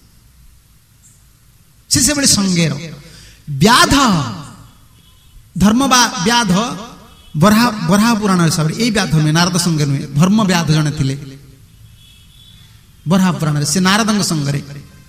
अच्छी से बड़े संगेर व्याध धर्म व्याध बराह बराह पुराण हिसाब से यही व्याध नुहे नारद संगे नुहे धर्म व्याध जड़े थे बराह पुराण से नारद संगे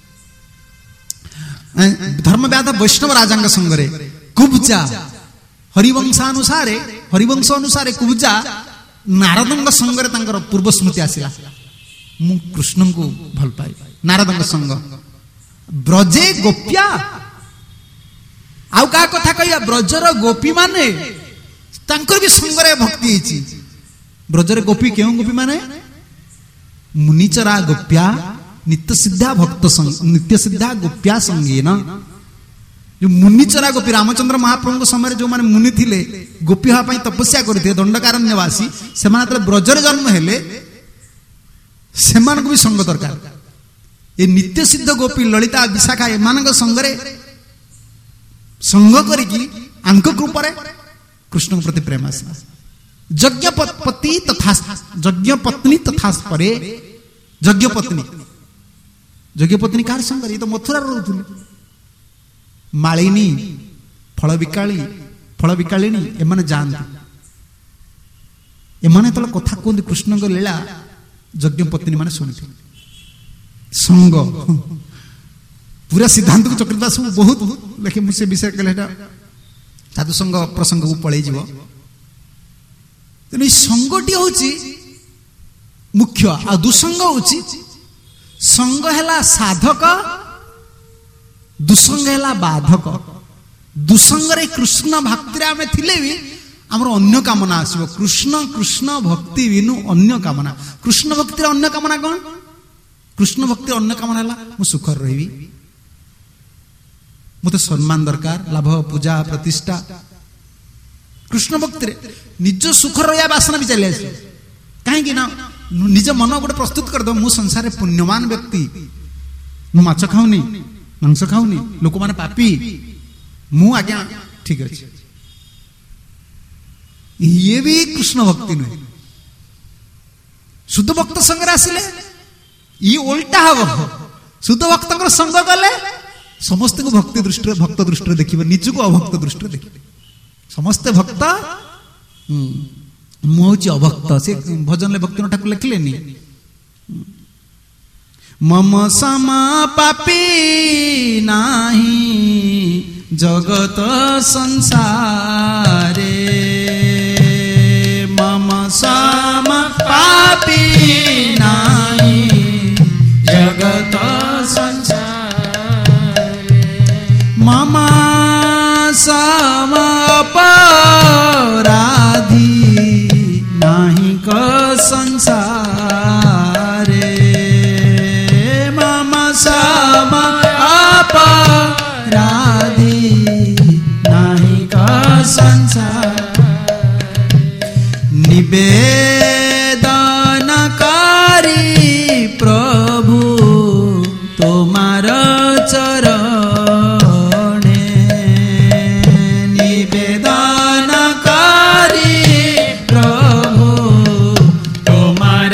धर्म व्याध वैष्णव राजा संगे कुब्जा हरिवंशानुसारे हरिवंश अनुसारे कुब्जा नारद संगे पूर्व स्मृति आसला मु कृष्ण को भल पाए नारद संग ब्रजे गोप्या आउ का कथा कहिया ब्रजर गोपी माने तांकर भी संगरे भक्ति हिची ब्रजर गोपी केउ गोपी माने मुनिचरा गोप्या नित्य सिद्धा भक्त संग नित्य सिद्धा गोप्या संगे ना जो मुनिचरा गोपी रामचंद्र महाप्रभु समय जो माने मुनि थिले गोपी हा पई तपस्या करथे दंडकारण्यवासी से माने ब्रजर जन्म हेले सेमान को भी संग दरकार ये नित्य सिद्ध गोपी ललिता विशाखा एमान संगरे संग करी आंक कृपा कृष्ण प्रति प्रेम आसला यज्ञ पति तथा यज्ञ पत्नी तथा परे यज्ञ पत्नी यज्ञ पत्नी कार संग ये तो मथुरा रोथुले मालिनी फल विकाली फल विकालिनी एमाने जानती एमाने तो कथा कहते कृष्ण को लीला यज्ञ पत्नी माने शुणुथे संग पूरा सिद्धांत को चक्रदास बहुत लेकिन मुझे विषय कहले साधु संग प्रसंग को पलि जीव तेणु संगटी हूँ मुख्य आ दुसंग हूँ संग है साधक दुसंग है बाधक दुसंग कृष्ण भक्ति आम थिले भी आमर अन्य कामना आसो कृष्ण कृष्ण भक्ति बिनु अन्य कामना कृष्ण भक्ति अन्य कामना कौन कृष्ण भक्ति अन्य कामना है मु सुखर रही मत सम्मान दरकार लाभ पूजा प्रतिष्ठा कृष्ण भक्ति निज सुख रहा बासना भी चली आस कहीं ना निज मन गोटे प्रस्तुत करदे मु संसार पुण्यवान व्यक्ति मु माछ खाऊनी मांस खाऊनी लोक माने पापी मु आज्ञा ठीक अच्छे ये भी कृष्ण भक्ति नुहे शुद्ध भक्त संग आसिले ये उल्टा हम शुद्ध भक्त संग कले समस्त को भक्ति दृष्टि भक्त दृष्टि देखिए निज को अभक्त दृष्टि देखिए समस्ते भक्त मुझे अभक्त से भजन भक्ति ठाकुर लिखिले मम समा पापी नाही जगत संसारे मम समा पापी नाही जगत संसारे मम समा अपराधी नाही क संसारे मम समा अपराधी नाही क संसार निवेदनकारी प्रभु तुम्हार चरणे निवेदनकारी प्रभु तुम्हार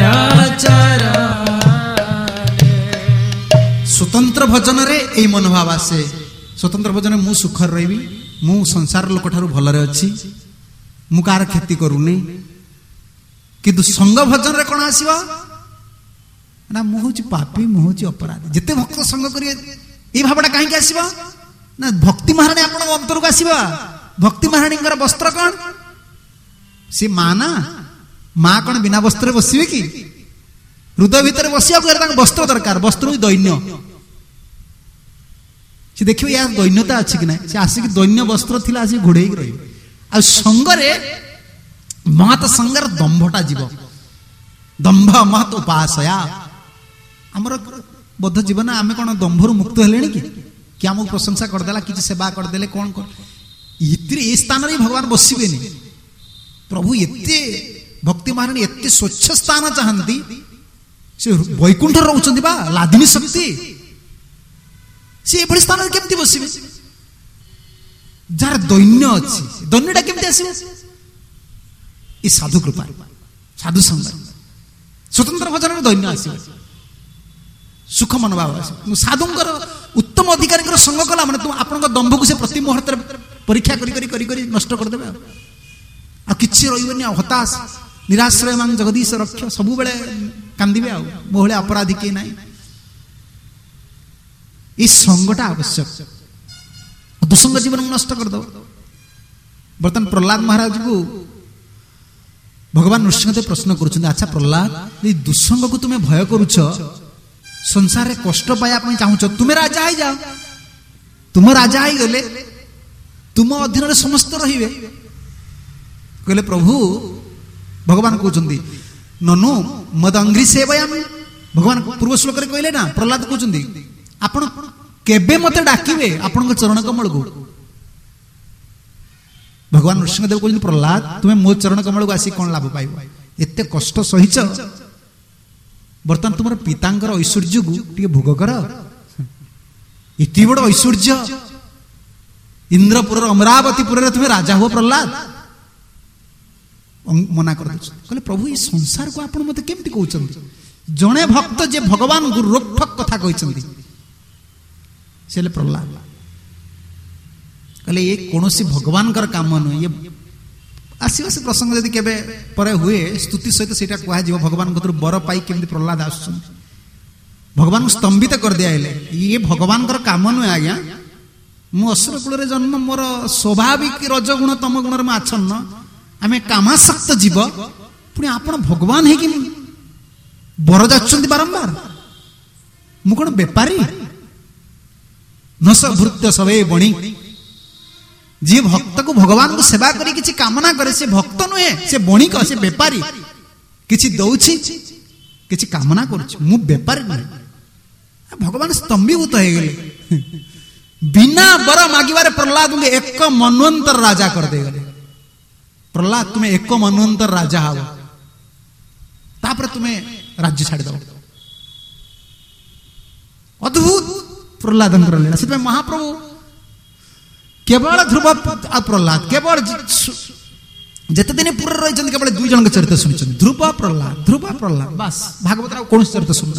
चरणे स्वतंत्र भजन रे एई मनोभाव आसे स्वतंत्र भजन मु सुखर रही मु संसार लोक ठारू भलरे अछि मु कार क्षति करूनी किंतु संग भजन रे कोन आसीबा ना मु होची पापी मु होची अपराधी जेते भक्त संग करिए ए भावटा काहे के आसीबा ना भक्ति महारानी आपण अंतर को आसीबा भक्ति महारानी कर वस्त्र कोन से माना मां कोन बिना वस्त्र बसिबे की हृदय भीतर बसिया को तांग वस्त्र दरकार वस्त्र ही दैन्य से देखियो या दैन्यता अछि कि ना से आसी कि दैन्य वस्त्र थिला आसी घोड़ेई रही आ संगरे महत संगर दंभटा जीव दंभ महत उपासया आमर बद्ध जीवन आम कौन दंभर मुक्त हेले कि कि आमको प्रशंसा करदेला कि सेवा करदेले कौन कर ये स्थान रे भगवान बसबे प्रभु एते भक्ति महारानी एते स्वच्छ स्थान चाहती से वैकुंठ रोचंती बा लादिनी शक्ति से एभली स्थान रे केमती बसबे जार दैन्य अछि दैन्यटा केमती आसीबे ई साधु कृपा साधु संग स्वतंत्र भजन में दैन्य आसीबे सुख मनोभाव साधुंकर उत्तम अधिकारी संग कला माने तुम आपण दंभ को से प्रति मुहूर्त परीक्षा करी करी करी करी नष्ट कर देबे आ किछि रहिबेनी हताश निराश्रय मान जगदीश रक्ष सब बेले कांदिबे आ मोहले अपराधी के नाही ई संगटा आवश्यक दुसंग जीवन नष्ट कर दो बर्तमान प्रहलाद महाराज को भगवान नृसिंह प्रश्न करुछन अच्छा प्रहलाद ये दुसंग को तुम्हें भय करुछ संसार रे कष्ट पाया पई चाहूछ तुम राजा हो जाओ तुम राजा हो गले तुम अधीन रे समस्त रहिबे कहले प्रभु भगवान कहउछंदी ननु मद अंग्री सेवयामि भगवान पूर्व श्लोक रे कहले ना प्रहलाद कहउछंदी आपण केबे मते डाकिबे आपण चरण कमल को भगवान नृसिंहदेव कहते प्रहलाद तुम्हें मो चरण कमल को आसी कौन लाभ पाइब एते कष्ट सहिच बर्तमान तुम पितांकर ऐश्वर्य को टे भोग कर इति बड़ ऐश्वर्य इंद्रपुर अमरावतीपुर तुम्हें राजा हो प्रहलाद मना कर कहले प्रभु ये संसार को आपण मते केमती कहउछंती जणे भक्त जे भगवान गुरु रोकठक कथा कहउछंती सेले प्रहलाद कहले ये कौन सी भगवान कर काम नुह ये आसवा से प्रसंग यदि केबे परे हुए स्तुति सहित सेटा कह जीव भगवान को बर पाई केमती प्रहलाद आस भगवान को स्तंभित कर दिया ये भगवान कर काम नुहे आज्ञा मु असुर कूल जन्म मोर स्वाभाविक रजगुण तम गुण में आच्छन्न आम कामासक्त जीव पुणी आपण भगवान है कि बर जाचुंती बारंबार मु कौन बेपारी नस भृत्य सबे बणी जी भक्त को भगवान को सेवा करी किसी कामना करे से भक्त नुहे से बणिक से बेपारी किसी दउछि किसी कामना करुछि मु बेपारी नुहे भगवान स्तंभीभूत हो गले बिना बर मागिबारे प्रहलाद को एक मनवंतर राजा कर दे गले प्रहलाद तुम्हें एक मनवंतर राजा हव तापर तुम्हें राज्य छाड़ीद अद्भुत प्रहलाद लीला से महाप्रभु केवल ध्रुव आ प्रहलाद केवल जिते दिन पूरा रही केवल दुई जन चरित्र शुणी ध्रुव प्रहलाद ध्रुव प्रहलाद बस भागवत कौन चरित्र शुणुना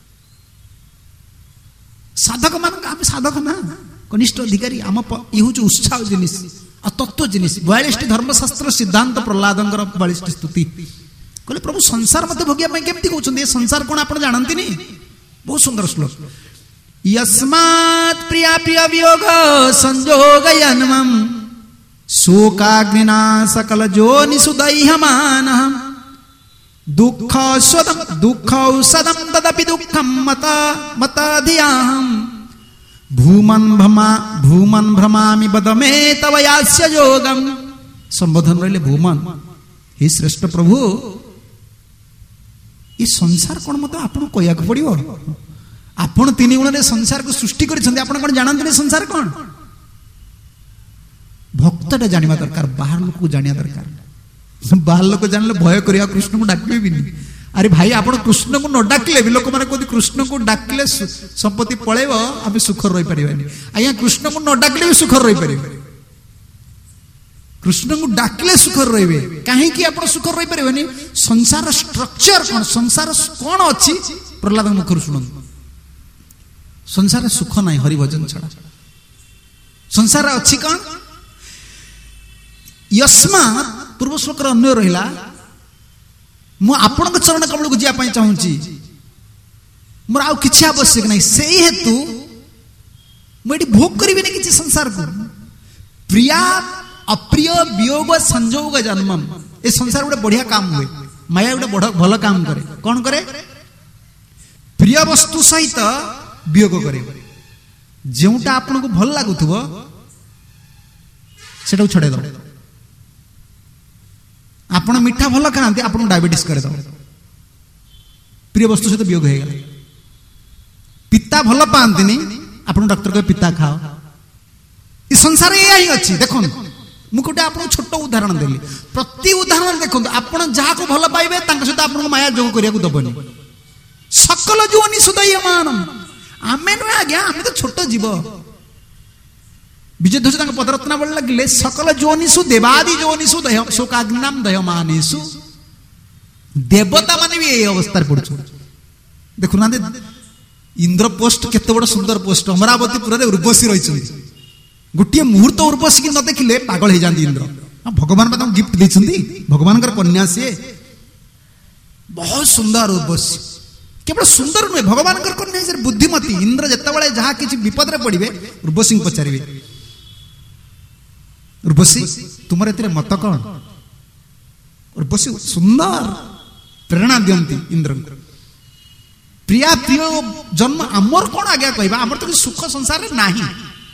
साधक मान आम साधक ना कनिष्ठ अधिकारी आम ये हूँ उत्साह जिनिस आ तत्व जिनिस बयालीस धर्मशास्त्र सिद्धांत प्रहलाद बयालीस स्तुति कहले प्रभु संसार मत भोगिया केमती कहते संसार कौन आप जानती नहीं बहुत सुंदर श्लोक यस्मात् प्रिया प्रिय वियोग संजोग जन्मम शोकाग्निना सकल जोनिषु दह्यमान दुःख स्वदम दुःख औषधम तदपि दुःखम मता मताधियाहम भूमन भ्रमा भूमन भ्रमामि बदमे तव यास्य योगम संबोधन रहिले भूमन हे श्रेष्ठ प्रभु ये संसार कौन मत आपन कहया पड़ो आपण तीन गुण संसार को सृष्टि करिसेंती आपण कोन जानते संसार कौन भक्तटा जानिबा दरकार बाहर लोक को जानिया दरकार बाहर लोक जानले भय करिया कृष्ण को डाकबे भी नहीं अरे भाई आपण कृष्ण को न डाकले भी लोक माने कहते कृष्ण को डाकले संपत्ति पळेबो आबे सुख रही परिबानी आया कृष्ण को न डाकले भी सुख रही परिबे कृष्ण को डाकले सुख रहिबे काहे कि आपण सुख रही परिबानी संसार स्ट्रक्चर कोन संसार कोन अछि प्रहलाद मुखर सुनन संसार सुख नहीं हरि भजन छड़ा संसार अच्छी कौन यस्मात् पूर्व श्लोक अन्य रहा मु आपण चरण कमल को जावाई चाहूँगी मोर आउ किसी आवश्यक नहीं से हेतु मुझे भोग करी किसी संसार को प्रिया अप्रिय वियोग संजोग जन्मम ए संसार गोटे बढ़िया काम हुए माया गोटे भल काम करे कौन करे प्रिय वस्तु सहित वियोग करे जोटा आपन को भल लागुथुबो सेटा छड़े दो आपण मिठा भल खाते आपन डायबिटीज करे दो प्रिय वस्तु सहित वियोग हो गला पिता भल पांतिनी आपन डॉक्टर के पिता खाओ ई संसार एया ही अछि देखो मु गोटे आपन छोट उदाहरण देली प्रति उदाहरण देखो आपन जहा को भल पाइबे तांक सहित आपन माया जोग करिया को दबनी सकल जोनि सुदयमानम आमे नुहे आज्ञा आमे तो छोट जीव विजय ध्वज पदरत्ना बोल लगे सकल जोनिषु देवादि जोनिषु शोकाग्नाम दह्यमानेषु देवता माने भी यही अवस्था पड़छ देखुना इंद्र पोस्ट केते बड़ सुंदर पोस्ट अमरावती पुरा उर्वशी रही गोटे मुहूर्त उर्वशी की न देखिले पागल हो जाती इंद्र भगवान गिफ्ट देछंती भगवान कन्या सी बहुत सुंदर उर्वशी केवल सुंदर नुहे भगवान कन्या बुद्धिमती इंद्र जिते जहाँ किसी विपद में पड़े उर्वशी पचारे उर्वशी तुम मत कौन उर्वशी सुंदर प्रेरणा दियंती इंद्र प्रिया प्रिय जन्म आमर कौन आज्ञा कहवा आमर तो सुख संसार नहीं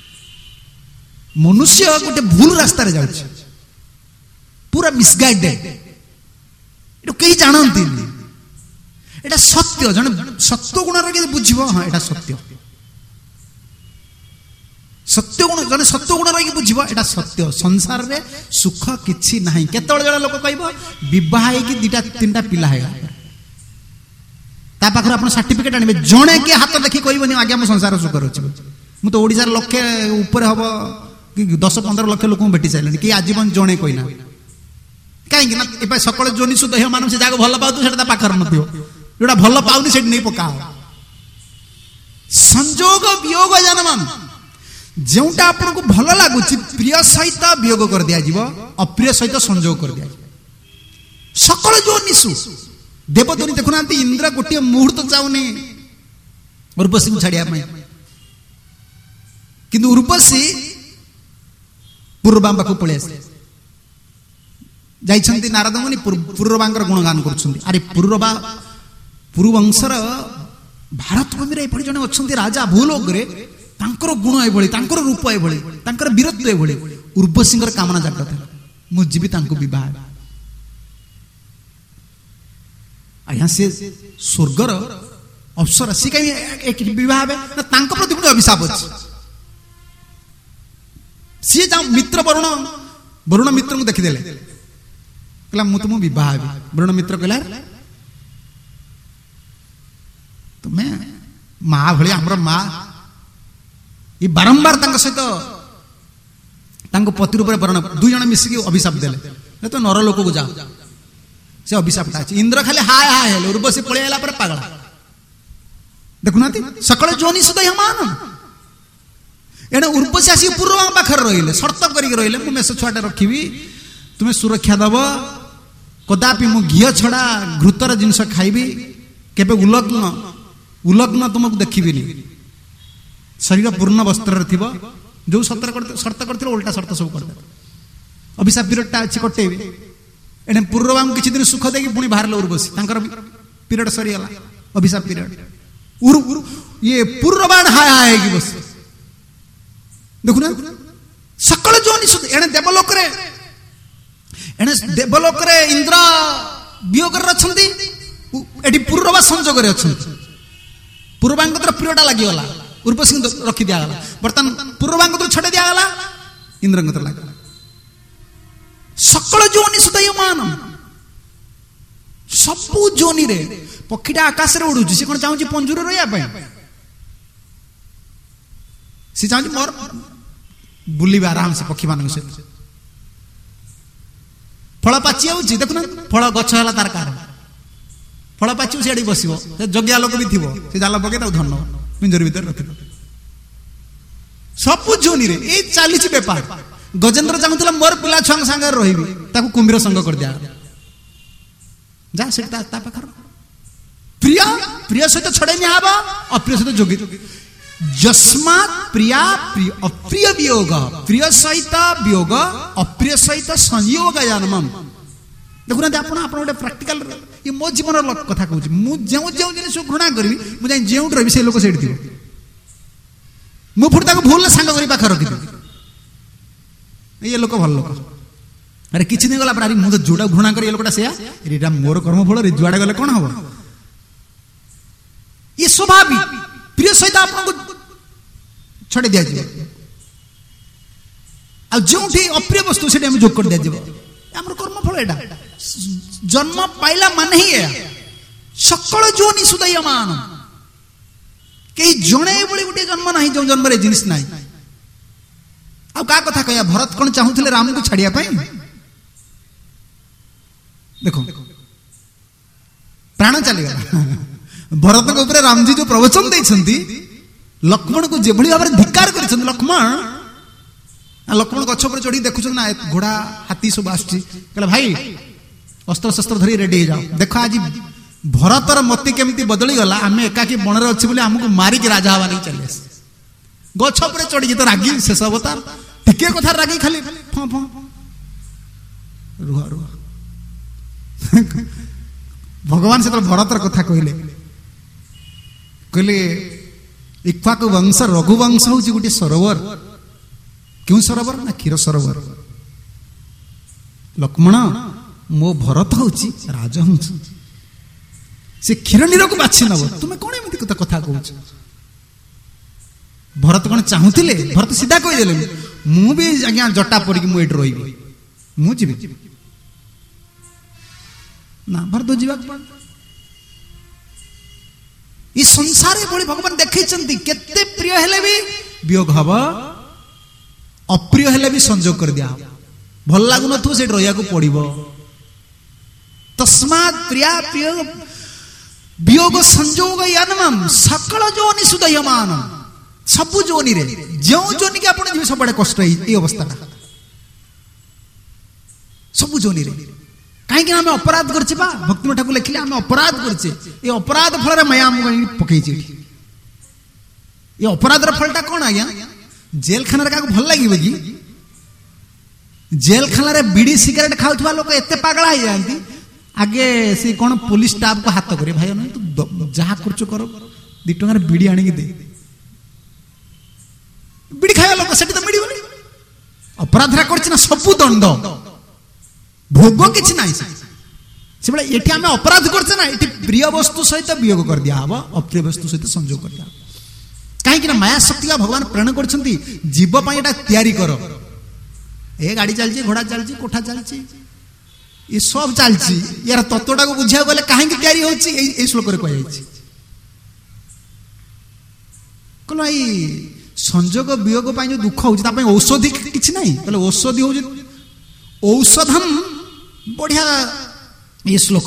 मनुष्य गोटे भूल रास्ता रे जाउछ पूरा मिसगाइडेड एटा कहीं जानती एटा सत्य जने सत्य गुण रे बुझिबो हां एटा सत्य सत्य गुण जने सत्य गुण रे बुझिबो एटा सत्य संसार रे सुख किछि नाही केतळ जण लोक कहबो विवाह हे कि दुटा तीनटा पिला हे ता पाखर आपण सर्टिफिकेट आनिबे जणे के हाथ देखि कहबोनी आज्ञा म संसार सुख रहछि मु तो ओडिसा लक्ष ऊपर हबो कि दस पंद्रह लक्ष लोक भेटी साइलेनी कि आजीवन जणे कहना कहीं ना सकल जोनिषु दह्यमान से जगह भल पाऊ से पाखर नथियो जोटा भल पाऊनी से नहीं पकाओ संजोग वियोग जन्मम जोटा आपन को भल लागुची प्रिय सहित वियोग कर दिया जीव अप्रिय सहित संजोग कर दिया सकल जोनिषु देवदूनी देखुना इंद्र गोटे मुहूर्त चाहूनी उर्वशी को छाड़िया किंतु उर्वशी पूर्वबां पाखु पळै आसे जाइछन्ति नारद मुनि पूर्वबांकर गुणगान करुछन्ति अरे पूर्वबा पूर्ववंशर भारत भूमि एभଳି जने अछन्ति राजा भूलोक रे तांकर गुण एभଳି तांकर रूप एभଳି तांकर वीरत्व एभଳି उर्वशींकर कामना जागृत मु जीवी तांको विवाह आया से स्वर्गर अवसर सी कहीं एक विवाह ना तांको प्रति गुण अभिशाप अछि सी जा मित्र वरुण वरुण मित्र को देखिदेले कहला मु तुम विवाह हेबी वरुण मित्र कहला तुमे माँ भली हमर माँ ये बारंबार तांका सहित तांको पति रूप वर्ण दुई जन मिसिकी अभिशाप देले तो नर लोक को जाओ से अभिशाप अछि इंद्र खाली हाय हाय हेले उर्वशी पळि आला पर पागल देखुनाती सकल जोनि सुदय मान एने उर्वशी आसी पूर्व पाखर रहिले शर्त करी रहिले मु मेस छुआटा रखिबी तुमे सुरक्षा दब कदापि मु घिय छडा घृतर जिंस खाइबी केबे उलग्न उलग्न तुमको देखिबिनी शरीर पूर्ण वस्त्र थिबो जो शर्त करते शर्त करते उल्टा शर्त सब करते अभिशाप पीरियड टा अछि कटेबी एने पूर्वबाम किछि दिन सुख देकी पुणी बाहर उर्वशी तांकर पीरियड सरी गला अभिशाप पीरियड उर ये पूर्वबाण हाय हाय की बस देखु ना सकल जोनि सुद एने देवलोक रे एने देवलोक रे इंद्र वियोग रे अछंती एडी पूर्वबा संजोग रे अछंती पूर्वांगतर पीरियड लागि गला उर्वशी रखी दिया गला बर्तमान पूर्वांगतर छडे दिया गला इंद्रंगतर लागि सकल जोनि सुदयमान सबु जोनि रे पक्षीटा आकाश रे उडुची से कोन चाहूची पंजुरे रहिया पय से चाहूची मोर बुलिबा आराम से पक्षी मान से फल पाची आउची देखुना फल गछ हला तार कार फल पाची सेडी बसिबो से जग्या लोक भी थिबो से जाला पके ता धन्न पिंजर भीतर रखिबो सबु जोनि रे ए चालीची व्यापार गजेंद्र चाहूला मोर पिला छुआ संग रही ताकू कुंभीर संग कर दिया जा से ता पाखर प्रिय प्रिय सहित छड़े नहीं हबा अप्रिय सहित जोगी जस्मात् प्रिया प्रिय अप्रिय वियोग प्रिय सहित वियोग अप्रिय सहित संयोग जन्मम देखुना आपण आपण गोटे प्रैक्टिकल ये मो जीवन कथा कहूँ मु जो जो जिनिस घृणा करी मु जाई जेउठ रही से लोक सेठी थिबो मु फुट ताको भूल सांग करी पाखर रखि ये लोक भल लोक अरे किछि नहीं गला अरे मु तो जोड़ा घृणा करी ये लोकटा सेया एटा मोर कर्म फल रे जुआडे गले कोन हबो ये स्वाभाविक प्रिय सहित आपको छड़े दिया जाए आ जोठी अप्रिय वस्तु से हम जोग कर दिया जाए हमर कर्म फल एटा जन्म पाइला माने ही है सकल जोनि सुदयमान कई जणे बड़ी गुटे जन्म नहीं जो जन्म रे जिनिस नहीं आ का कथा कहया भरत कोन चाहूथिले राम को छाड़िया पई देखो प्राण चली गला भरत के ऊपर राम जी जो प्रवचन देछंती लक्ष्मण को जेभली भाबरे धिक्कार करछन लक्ष्मण लक्ष्मण गछ पर चढ़ी देखुछन ना घोड़ा हाथी सब आछी कहला भाई अस्त्र शस्त्र धरी रेडी जाओ देखो आज भरतर मति केमती बदली गला आमे एकाकी बणरे अछि बोली हमको मारी के राजा हवा नहीं चले गछ पर चढ़ी तो रागी शेष अवतार टिके कथा रागी खाली फ फ रुह रुह भगवान से तो भरतर कथा कहले कहले इक्ष्वाकु वंश रघुवंश होची गोटे सरोवर क्यों सरोवर ना क्षीर सरोवर लक्ष्मण मो भरत होची राजहंस से क्षीर नीर को बाछि नब तुमे कोन एमती कथा कहूछ भरत कोन चाहूतिले भरत सीधा कहि देले मु भी आज्ञा जटा पड़ी मु एट रहिबी मु जीबी ना भरत जीवा पड़ ये संसार बड़ी भगवान देखै चंती केते प्रिय हेले भी वियोग हबा अप्रिय हेले भी संजोग कर दिया भल लागु न थु से रहिया को पड़िबो तस्मात् प्रिया प्रिय वियोग संजोग यानमम सकल जोनि सुदयमान सबु जोनि रे जो जोनि के आपण जीव सब बड़े कष्ट ए अवस्था सबु जोनि रे कहीं आम अपराध करछे बा भक्ति ठाकुर लिखिले आम अपराध करछे ये अपराध फल माया आम पकई ये अपराध फलटा कौन आज्ञा जेल खाना का भल लगे कि जेल खाना बीड़ी सिगरेट खाऊा लोक एत पागला हो जाती आगे से कौन पुलिस स्टाफ को हाथ करे भाई तू जहाँ कर कर दी टंकार बीड़ी आनिक दे बीड़ी खाया लोक से तो मिल अपराध कर सबू दंड भोग किसी ना से ये अपराध करते ना ये प्रिय वस्तु सहित वियोग कर दिया हम अप्रिय वस्तु सहित संजोग कर दिया कहीं माया शक्ति भगवान प्रेरण कर जीव तैयारी कर ए गाड़ी चलती घोड़ा चलती कोठा चलती ये सब चलती यार तत्वटा को बुझा गले कहीं तैयारी होती श्लोक कहुई कहल भाई संजोग वियोग जो दुख होती औषधि किसी ना कहले औषधि हूँ औषधम बढ़िया ये श्लोक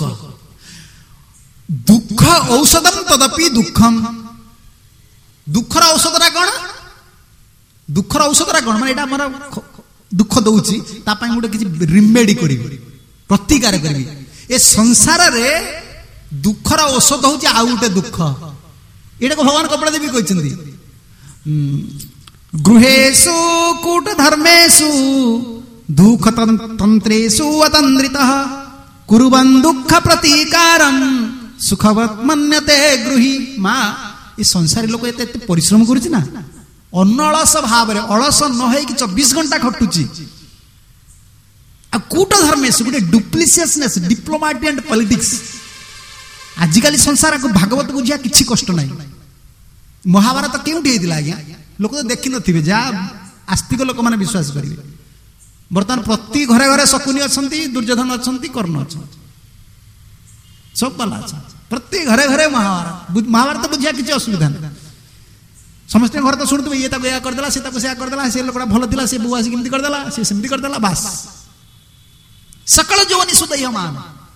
दुख औषधम तदपि दुखम दुखर औषधरा कौन दुखर औषधरा कौन माने एटा हमर दुख दउची ता पई गोटे किछि रिमेडी करी प्रतिकार करी ए संसार रे दुखर औषध होची आ गोटे दुख एटा को भगवान कपड़ा देवी कहचंदी गृहेषु कूट धर्मेषु दुख तंत्रेषु अतंद्रितः कुर्वन् दुख प्रतिकारं सुखवत् मन्यते गृही माँ ये संसारी लोक एते परिश्रम करुछि ना अनलस भाव रे अलस न होई कि चौबीस घंटा खटुची आ कूट धर्मेश गोटे डुप्लिसियसनेस डिप्लोमेसी एंड पॉलिटिक्स आजिकल संसार को भागवत बुझिया किछि कष्ट नाही महाभारत केउठी हेतिला आज्ञा लोक तो देखि नथिबे जा आस्तिक लोक माने विश्वास करिवे वर्तमान प्रति घरे घरे शकुनी अछंती दुर्योधन अछंती कर्ण अछंती सब बाला अछंती प्रति घरे घरे महाभारत महाभारत बुझिया किछि असुविधा नहीं समस्त घर तो शुणुवे ये या करदेला से से करदेला से लोकड़ा भल थिला से बुआ से केमती करदेला से सेमती करदेला बास सकल जोनि सुदयमान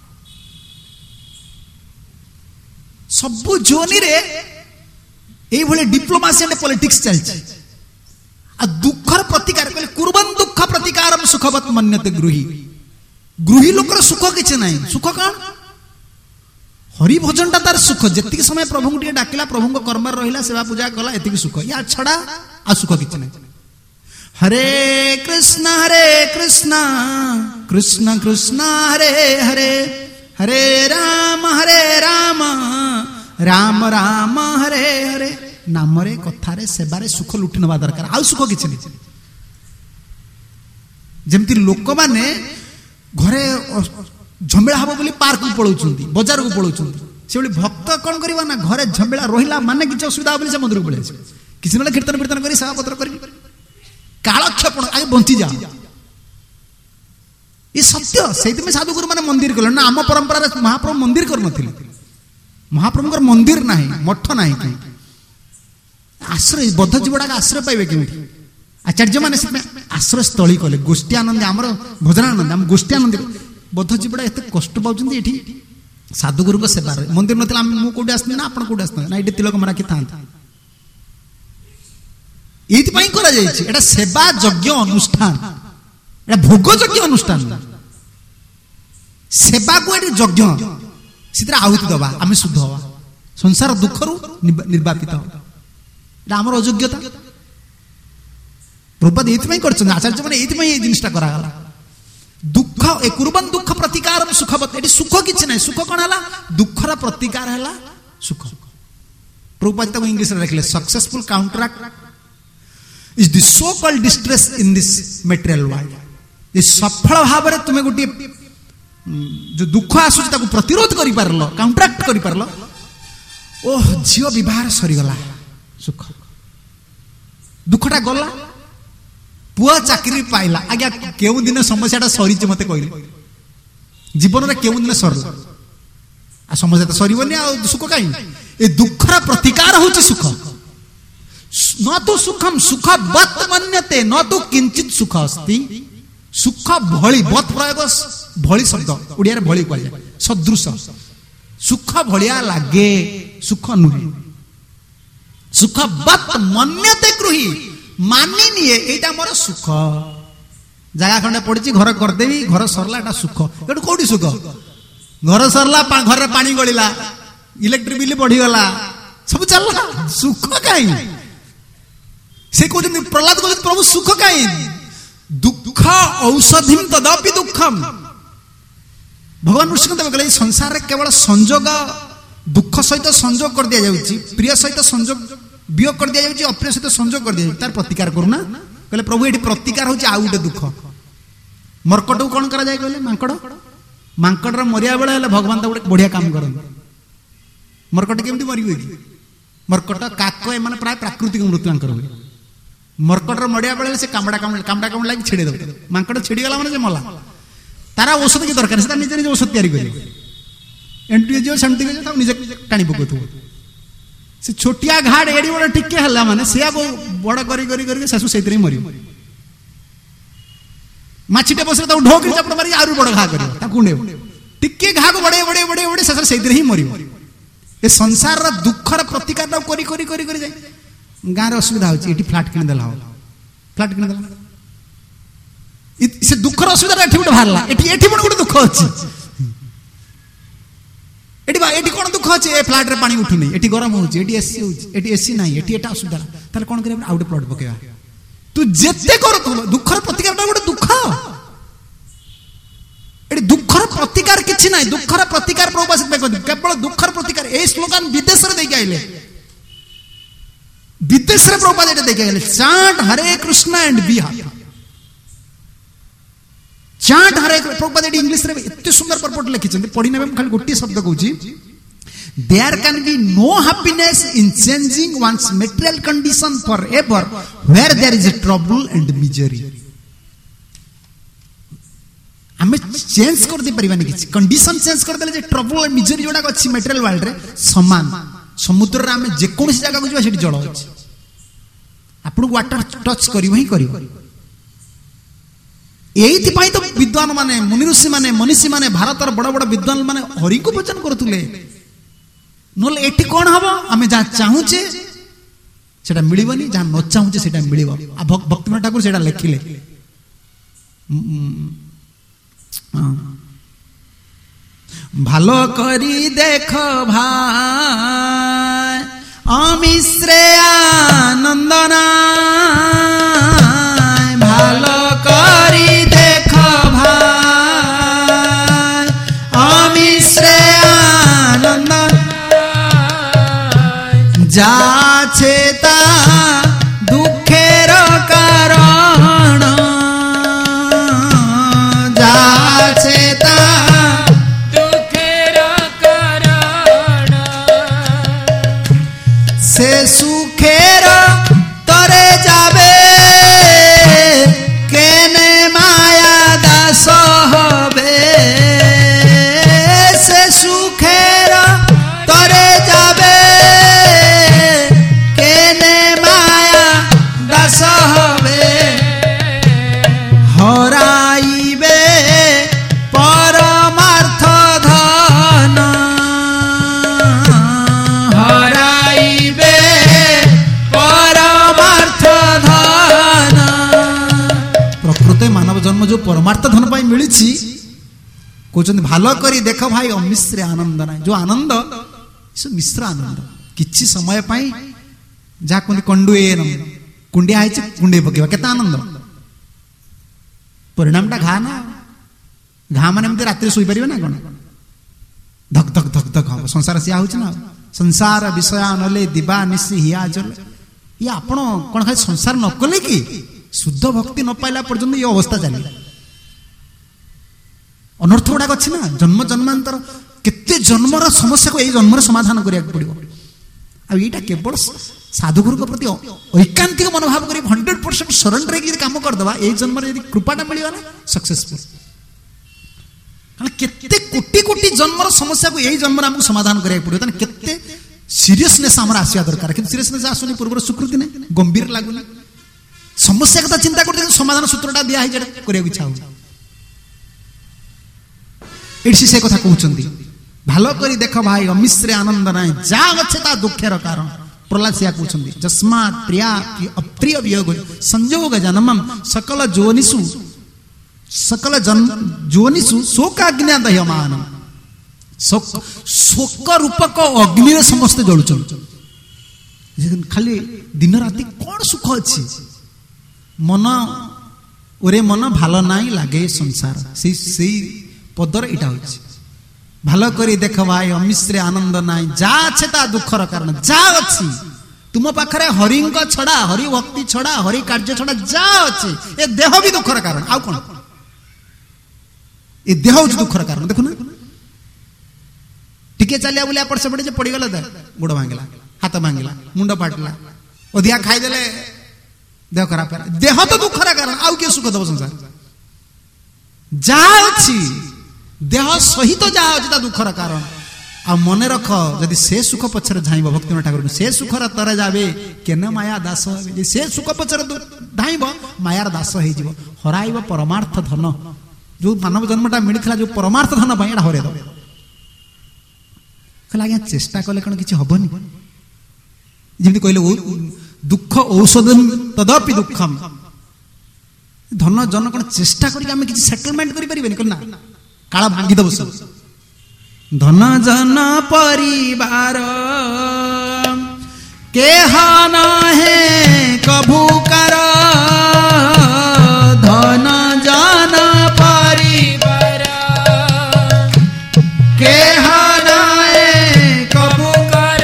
सबु जोनि रे एई भले डिप्लोमेसी एंड पॉलिटिक्स चलछि आ दुखर प्रतिकार कहले कुर्बन दुख प्रतिकारम सुखवत मन्यते गृही गृही लोकर सुख किछि नाही सुख कान हरि भजन टा तार सुख जति समय प्रभु को डाकिला प्रभु को कर्म रहिला सेवा पूजा कला एति सुख या छड़ा आ सुख किछि नाही हरे कृष्ण हरे कृष्ण कृष्ण कृष्ण हरे हरे हरे राम हरे राम राम राम हरे हरे नाम रे कथारे सेबारे सुख लुटि नबा दरकार आ सुख किछि नाही जेमति लोक माने घरे झमेला हबो बोली पार्क को पळौछंती बाजार को पळौछंती से बोली भक्त कोन करबा ना घरे झमेला रहिला माने किछ असुविधा बोली से मंदिर को पळेछ किछि नले कीर्तन कीर्तन करी सेवा पत्र करी कालक्षेपण आगे बंची जा ये सत्य सेति में साधु गुरु माने मंदिर करले ना आम परंपरा रे महाप्रभु मंदिर कर नथिले महाप्रभुकर मंदिर नाही मठ नाही कि आश्रय बद्ध जीवडा आश्रय पाइबे केउठी आचार्य माने से आश्रय स्थली कले गोष्ठी आनंद हमर भजनानंद हम गोष्ठी आनंद बद्ध जीवडा एते कष्ट पाउछन्ती एठी साधु गुरु को सेवा मंदिर नथिला मु कोडी आसनी ना आपण कोडी आसनी ना एठी तिलक मारा कि थांता एथि पई करा जाई छि एटा सेवा यज्ञ अनुष्ठान एटा भोग यज्ञ अनुष्ठान सेवा को एटी यज्ञ सितरा आहुति दबा आमे शुद्ध हवा संसार दुखरु निर्वापित हो एटा हमर अयोग्यता प्रभुपाद एथि पई करछन आचार्य माने एथि पई ए जिनिसटा करा गला दुख ए कुर्बन दुख प्रतिकारम सुखवत एटी सुख किछि नै सुख कोन हला दुखरा प्रतिकार हला सुख प्रभुपाद त इंग्लिश रे लिखले successful counteract is the so called distress in this material world ये सफल भाव रे तुमे गोटी जो दुख आसुची ताको प्रतिरोध करि परलो काउंटरैक्ट करि परलो ओह जीव विवाह सरी गला सुख दुखटा गला पुआ चाकरी पाइला आज्ञा केउ दिन समस्याटा सरी छि मते कहले जीवन रे केउ दिन सरला आ समस्या त सरीबनी आ सुख काई ए दुखरा प्रतिकार होछि सुख न तो सुखम सुख बत मन्यते न तो किंचित सुख अस्ति सुख भଳି बत प्रयोग भଳି शब्द ओडिया रे भଳି कहले सदृश सुख भलिया लागे सुख नुहे सुख बत मन्यते गृही मानि निए एटा मोर सुख जगह खंडे पड़िछि घर कर देबी घर सरला एटा सुख एटु कोडी सुख घर सरला घर रे पानी गळिला इलेक्ट्रिक बिल बढ़ी गला सब चलला सुख काई से कहते प्रहलाद कहते प्रभु सुख कहीं दुख औषधिम तदपि दुखम भगवान नृसिंह कहले संसार रे केवल संजोग दुख सहित संजोग कर दिया जाउची प्रिय सहित संजोग वियोग कर दिया जाउची अप्रिय सहित संजोग कर दिया तार प्रतिकार करूना कहले प्रभु एठी प्रतिकार होची आ उटे दुख मरकट को कोन करा जाय कहले मांकड़ मांकड़ रे मरिया बेला हले भगवान त गोटे बढ़िया काम करन मरकट केमती मरिबे कि मरकट काक ए माने प्राय प्राकृतिक मृत्यु आंकर होय मरकटर मड़िया बेले से कामड़ा कामड़ा कामड़ा कामड़ा लाग छेड़े दो मांकड़ छेड़ी गला माने जे मला तारा औषध की दरकार से निजे निजे औषध तैयारी करियो एंटी जो सेंटी जो निजे टाणी पकौथु से छोटिया घाट एडी बड़ टिके हल्ला माने से बड़ करी करी करी सासु सेतरे मरियो माछीटे बसरे तो ढोक चपड़ मारी आरु बड़ घा करियो ता कुंडे टिके घा को बड़े बड़े बड़े बड़े सासु सेतरे ही मरियो ए संसार रा दुखर प्रतिकार ता करी करी करी करी जाय गां रे असुविधा होची एटी फ्लैट किन देला हो फ्लैट किन देला से दुखर असुविधा एठी उठे भारला एठी एठी पण गुटे दुख अछि एटी बा एटी कोन दुख अछि ए फ्लैट रे पानी उठु नै एटी गरम होछि एटी एसी होछि एटी एसी नै एटी एटा असुविधा ताले कोन करे आउट प्लॉट पकेवा तू जेते कर तू दुखर प्रतिकार ता गुटे दुख एटी दुखर प्रतिकार किछि नै दुखर प्रतिकार प्रभुपासित पे कहते केवल दुखर प्रतिकार ए स्लोगन विदेश रे देई आइले विदेश रे प्रभुपाद एटा देई आइले chant Hare Krishna and be happy chant Hare Prabhupada एटी इंग्लिश रे एते सुंदर परपोट लिखिछन पढि नेबे खाली गोटी शब्द कहूची there can be no happiness in changing one's material condition forever where there is a trouble and misery हमें चेंज कर दे परिबानी किछि कंडीशन चेंज कर देले जे ट्रबल एंड मिजरी जोडा अछि मटेरियल वर्ल्ड रे समान समुद्र रे हमें जे कोनसी जगह को जबा सेठी जल अछि आपन वाटर टच करिवो ही करिवो एइति पई तो विद्वान माने मुनि ऋषि माने मनीषी माने भारतर बड़ बड़ विद्वान माने हरि को भजन करथुले नोले एठी कोन हबो हमें जा चाहूचे सेटा मिलिबनी जा न चाहूचे सेटा मिलिबो आ भक्तिनाथ ठाकुर सेटा लिखिले भालो करी देख भाई अमिश्रे आनंदना भालो करी देख भाई अमिश्रे आनंद जाछे ता दुखेर कारण जाछे ता दुखेर कारण से सुखेर तरे जाबे केने माया दास हबे से सुखेर तरे जाबे केने माया दास हबे हराइबे परमार्थ धन हराइबे परमार्थ धन प्रकृत मानव जन्म जो परमार्थ धन पाई मिली कहते भालो करी देख भाई अमिश्र आनंद ना जो आनंद से मिश्र आनंद किछि समय पाई जा कोन कंडुए कुंडिया है कुंडे पकेवा केता आनंद परिणाम टा घा ना घा माने एमती रात्रि सोई परिबे ना कोन धक धक धक धक हम संसार सिया होछ ना संसार विषय नले दिबा निसी हिया जल ये आपण कोन खाली संसार न कले की शुद्ध भक्ति न पाइला पर्यंत ये अवस्था चली अनर्थ गुड़ाक अच्छी ना जन्म जन्मांतर केते जन्मर समस्या को यही जन्म समाधान करिया पड़िबो आ एटा केवल साधुगुरु के प्रति ऐकांतिक मनोभाव करी हंड्रेड परसेंट सरेंडर की काम कर दबा ए जन्म रे यदि कृपाटा मिलियो ना सक्सेसफुल कारण केते कोटी कोटी जन्मर समस्या को यही जन्म हमको समाधान करिया पड़िबो तने केते सीरियसनेस हमर आसिया दरकार कि सीरियसनेस आसुनी पूर्व स्वीकृति नै गंभीर लागुनी समस्या कथा चिंता करते समाधान सूत्रटा दिया है जेटा करिया इच्छा हो एडसी से कथा कहउचंदी भालो करी देख भाई अमिश्रे आनंद नाय जा अच्छे ता दुखेर कारण प्रहलाद सिया कहउचंदी जस्मात् प्रिया अप्रिय वियोग संयोग जन्मम सकल जोनिसु सकल जन जोनिसु शोकाग्नि दह्यमान शोक शोक रूपक अग्नि रे समस्त जळुचन खाली दिन राति कोन सुख अछि मन ओरे मन भालो नाई लागे संसार से से पदर इटा होछि भालो करी देख भाई अमिश्रे आनंद नाई जा छै ता दुखर कारण जा अछि तुम पाखरे हरिंग छड़ा हरि भक्ति छड़ा हरि कार्य छड़ा जा अछि ए देह भी दुखर कारण आ कोन ए देह होछि दुखर कारण देखु ना टिके चलिया बुलिया पर से पड़े जे पड़ी गला गोड़ भांगला हाथ भांगला मुंड फाटला ओदिया खाई देले देह खराब देह तो दुखर कारण आउ के सुख दब संसार जहा अच्छी देह सहित जहा अच्छी दुखर कारण आ मन रख जदि से सुख पछरे धाइब भक्तिनाथ ठाकुर से सुखर तर जाबे केन माया दास हे से सुख पछरे धाइब मायार दास हो जिवो हराइब परमार्थ धन जो मानव जन्मटा मिलता जो परमार्थ धन भाई हरे दब कहले आज्ञा चेष्टा कले कौन किसी हेनी जमी कहले दुख औषध तदपि दुखम धन जन कौन चेष्टा करके सेटलमेंट करें ना काला भांगीदेव सब धन जन परिवार केहा है कभू कर धन जन परिवार केहा है कभू कर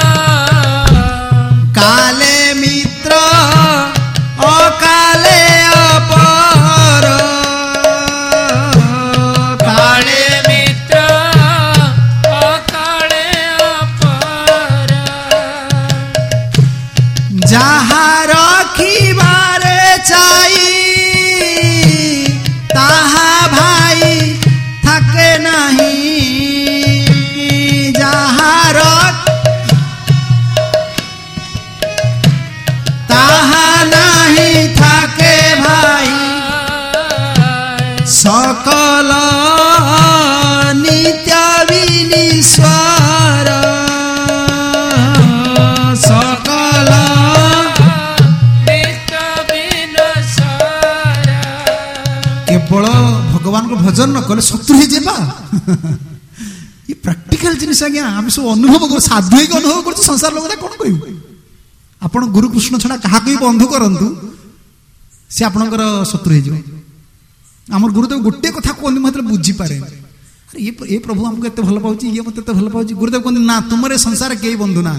काले मित्र अकाले अपर काले मित्र अकाले अपर जहा रखिबारे चाही ताहा भाई थके नहीं जहा रख ताहा नहीं थके भाई सकल नित्य विनीश्वर सकल नित्य विनीश्वर केवल भगवान को भजन न कले शत्रु ही जेबा ये प्रैक्टिकल जिनिस आज्ञा हम सब अनुभव कर साधु ही अनुभव कर संसार लोक कौन कहू आपण गुरु कृष्ण छड़ा क्या बंधु करंतु से आपणकर शत्रु हो जाए आमर गुरुदेव गोटे कथा कहते मतलब बुझीपारे अरे ये ये प्रभु हमको एत भल पाऊँ ये मत भल पाऊँ गुरुदेव कहते ना तुम संसार कई बंधु ना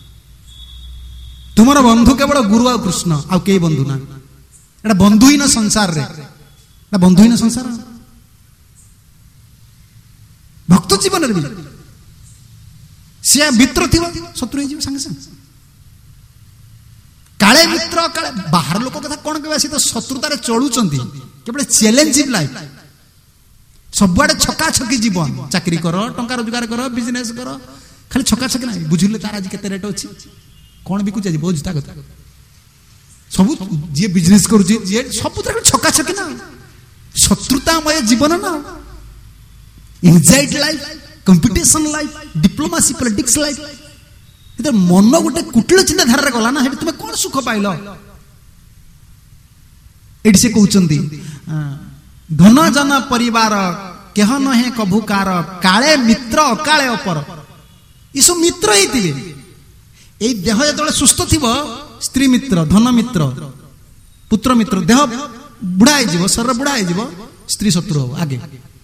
तुम बंधु केवल गुरु आ कृष्ण आ कई बंधु ना एटा बंधुहीन संसार रे बंधुहीन संसार भक्त जीवन भी सी मित्र थी शत्रु हो सागे सागे काले मित्र काले बाहर लोक कथा कौन कह तो शत्रुतार चलुंट केवल चैलेंज लाइफ सबुआडे छका छकी जीवन चाकरी कर टंका रोजगार कर बिजनेस कर खाली छका छकी ना बुझिले तार आज केते रेट अच्छी कौन बिकुचे बुझता कथा सब जी बिजनेस करुचे सब छका छकी ना शत्रुतामय जीवन ना anxiety life competition life diplomacy politics life मन गोटे कुटिल चिंताधारा गला ना तुम्हें कौन सुख पाइल ये से कहते धन जन परिवार केह नहे कभुकार काले मित्र अकाले अपर ये सब मित्र ही थे ये देह जो सुस्थ थी स्त्री मित्र धन मित्र पुत्र मित्र देह बुढ़ा हो शरीर बुढ़ा हो स्त्री शत्रु हो आगे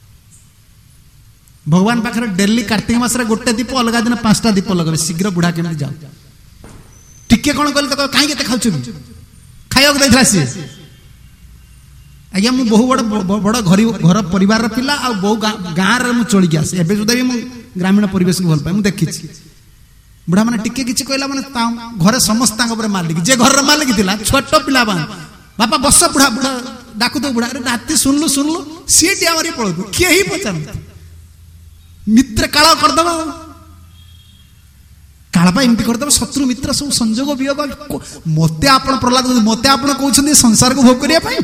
भगवान पाखे डेली कार्तिक मास गोटे दीप अलग दिन पांचटा दीप लगे शीघ्र बुढ़ा केमी जाओ टिके कौन कल तो कहीं खाऊ खाया सी आज्ञा मुझे बहु बड़ बड़ घर घर परिवार पिला आ बहु गाँव में चलिकी आसे एवं सुधा भी मुझे ग्रामीण परिवेश को भल पाए मुझे देखी बुढ़ा मैंने टिके किसी कहला मैंने घरे समस्त मालिक जे घर मालिक थी छोट पिला बापा बस बुढ़ा बुढ़ा डाकु तो बुढ़ा राति सुनलु सुनलु सी टी आमरी पड़ू किए ही पचार मित्र काल करदे काल एमती करदे शत्रु मित्र सब संजोग वियोग मत आप प्रहलाद मत आप कहते संसार को भोग करने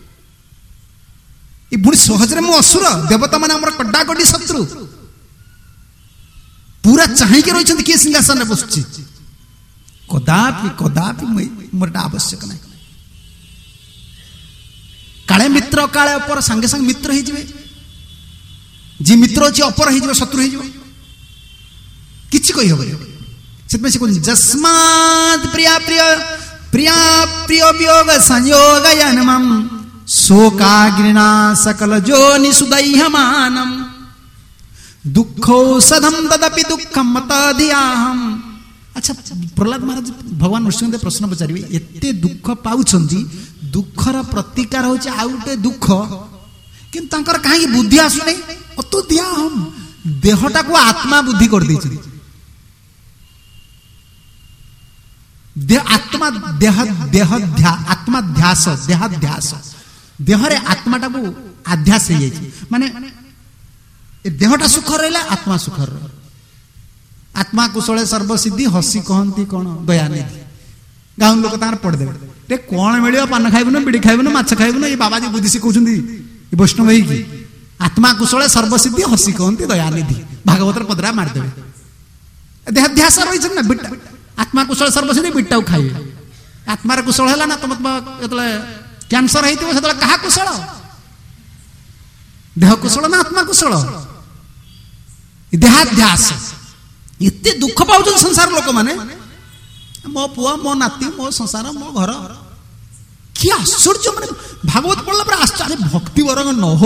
पुणी सहज में असुर देवता मान कड्डाकड्डी शत्रु पूरा चाहिए रही किए सिंहासन में बस कदापि कदापि मोर आवश्यक ना काले मित्र काले अपर सांगे सांगे मित्र हो जी मित्र अच्छे अपर हो शत्रु हो किसी कही हम से जस्मात् प्रिया प्रिय प्रिया प्रिय वियोग संयोग जन्मम शोकाग्निना सकल जोनि सुदैह्यमानम दुखौषधम तदपि दुखम मतधियाहम। अच्छा प्रहलाद महाराज भगवान नृसिंह प्रश्न पचारे एते दुख पाउछंती दुखर प्रतिकार होचे आ गोटे दुख किंतु कहीं बुद्धि आसुनी अतो दिया हम देहटा को आत्मा बुद्धि कर दी देह आत्मा देह देह आत्मा ध्यास देहाध्यास देहरे आत्माटा को आध्यास हो जाए माने देहटा सुख रहा आत्मा सुख रहा आत्मा कुशले सर्वसिद्धि हसी कहती कौन दयानिधि गाँव लोक तार पढ़देवे रे कौन मिले पान खाइबुन बिड़ी खाइबुन माछ खाइबुन ये बाबाजी बुद्धि शिखौछन्ति वैष्णव होइकी आत्मा कुशले सर्वसिद्धि हसी कहती दयानिधि भागवतर पदरा मारदेवे देहाध्यास रही ना बिटा आत्मा कुशल सर्वसिद्धि बिटा खाइबे आत्मार कुशल है ना तुम जो कैंसर होता क्या कुशल देह कुशल ना आत्मा कुशल देहाध्यास एत दुख पाँच संसार लोक मैंने मो पुआ मो नाती मो संसार मो घर कि आश्चर्य माने भागवत पढ़ला पर आश्चर्य भक्ति वर्ग न हो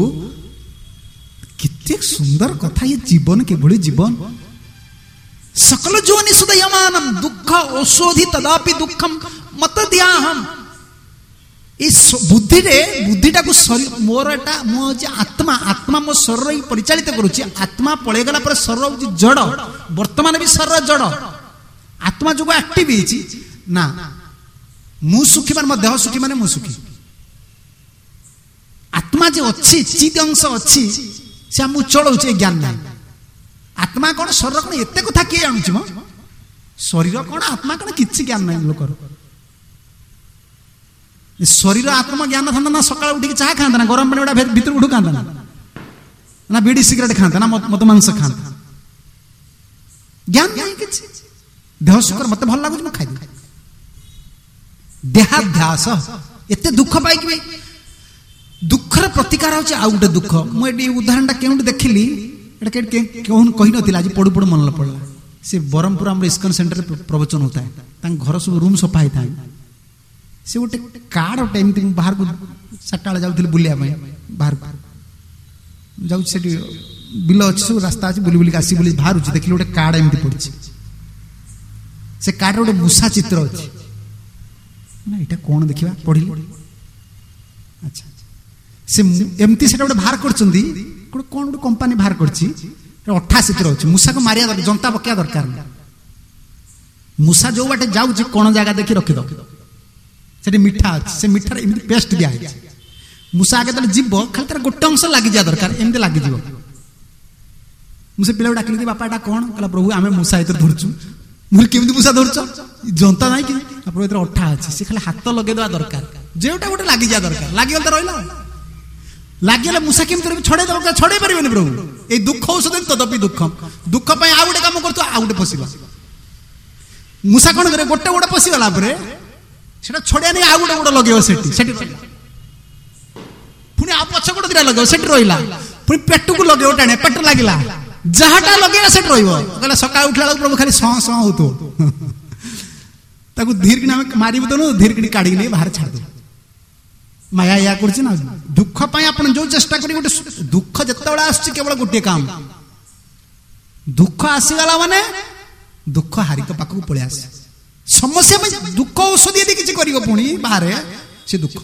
कितने सुंदर कथा ये जीवन केभली जीवन सकल जोनि सुदयमानम दुख औषधि तदापि दुखम मत दिया हम इस बुद्धि रे बुद्धिटा को मोर एटा मो जे आत्मा आत्मा मो शरीर परिचालित करूची आत्मा पळे गला पर शरीर जड़ वर्तमान भी शरीर जड़ आत्मा जो एक्टिव हिची ना मु सुखी मान मो देह सुखी माने मु सुखी आत्मा जे अछि चित अंश अछि से मु चलौचे ज्ञान नाही आत्मा कौन शरीर कौन एत कथा किए जानूची मो शरीर कौन आत्मा कौन किसी ज्ञान ना लोकर शरीर आत्मा ज्ञान था ना सकाल उठ चाह खाता ना गरम पानी गुड़ा भीतर उठू खाता ना ना बीड़ी सिगरेट खाता ना मत मांस खाता ज्ञान नहीं किसी देह सुखर मत भल लगुच खाई देहाध्यास एत दुख पाई दुखर प्रतिकार होचे आ गोटे दुख मुझे उदाहरण क्यों देखिली कौन कही ना आज पढ़ू पढ़ू मन पड़ा से ब्रह्मपुर आम इस्कन सेंटर प्रवचन होता है घर सब रूम सफा होता है से गोटे कार्ड गोटे एमती बाहर को चार्टा बेले जाऊँ बुलिया बाहर जाऊँ बिल अच्छी सब रास्ता अच्छी बुली बुलिक आसी बुली बाहर देखिए गोटे कार्ड एमती पड़ी से कार्ड गोटे मूषा चित्र अच्छी ना यहाँ कौन देखा पढ़ी अच्छा से एमती से गोटे बाहर कर कौन गोटे कंपानी बाहर करछि अठा चित्र अच्छी मूषा को मारिया दरकार जनता पकड़ा दरकार मूषा जो बाटे जाऊँ कौन जगह देखी रखिद से मिठा अच्छे से मिठार एमती पेस्ट दिया मूषा आगे तले जीव खाली तार गोटे अंश लगी जा दरकार एमती लगी जीव मुझे पिला डाकिली बापा एटा कौन कहला प्रभु आम मूषा इधर धरचु मुझे केमती मूषा धरच जनता ना कि प्रभु इधर अठा अच्छे से खाली हाथ लगे देवा दरकार जोटा गोटे लगी जा दरकार लगी तो रहा लगे मूषा केमती छड़े दरकार छड़े पारे प्रभु ये दुख औषध तदपि दुख दुख आ गोटे कम कर आ गोटे पशिला मूषा कौन करे गोटे गोटे पशिगला सेटा छड़िया नहीं आउ गोटे गोटे लगे पुणी आ पछ गोटे दिटा लगे से रहा पुणी पेट को लगे टाणे पेट लगे जहाटा लगे से रहा सकाल उठला प्रभु खाली सं सं हो धीर कि मार तो धीर कि काढ़ नहीं बाहर छाड़ दो माया या कर दुख आप जो चेष्टा कर दुख जिते केवल गोटे काम दुख आसीगला माने दुख हारिक पाखक पलि आस समस्या दुख औषधि यदि किसी कर पुणी बाहर से दुख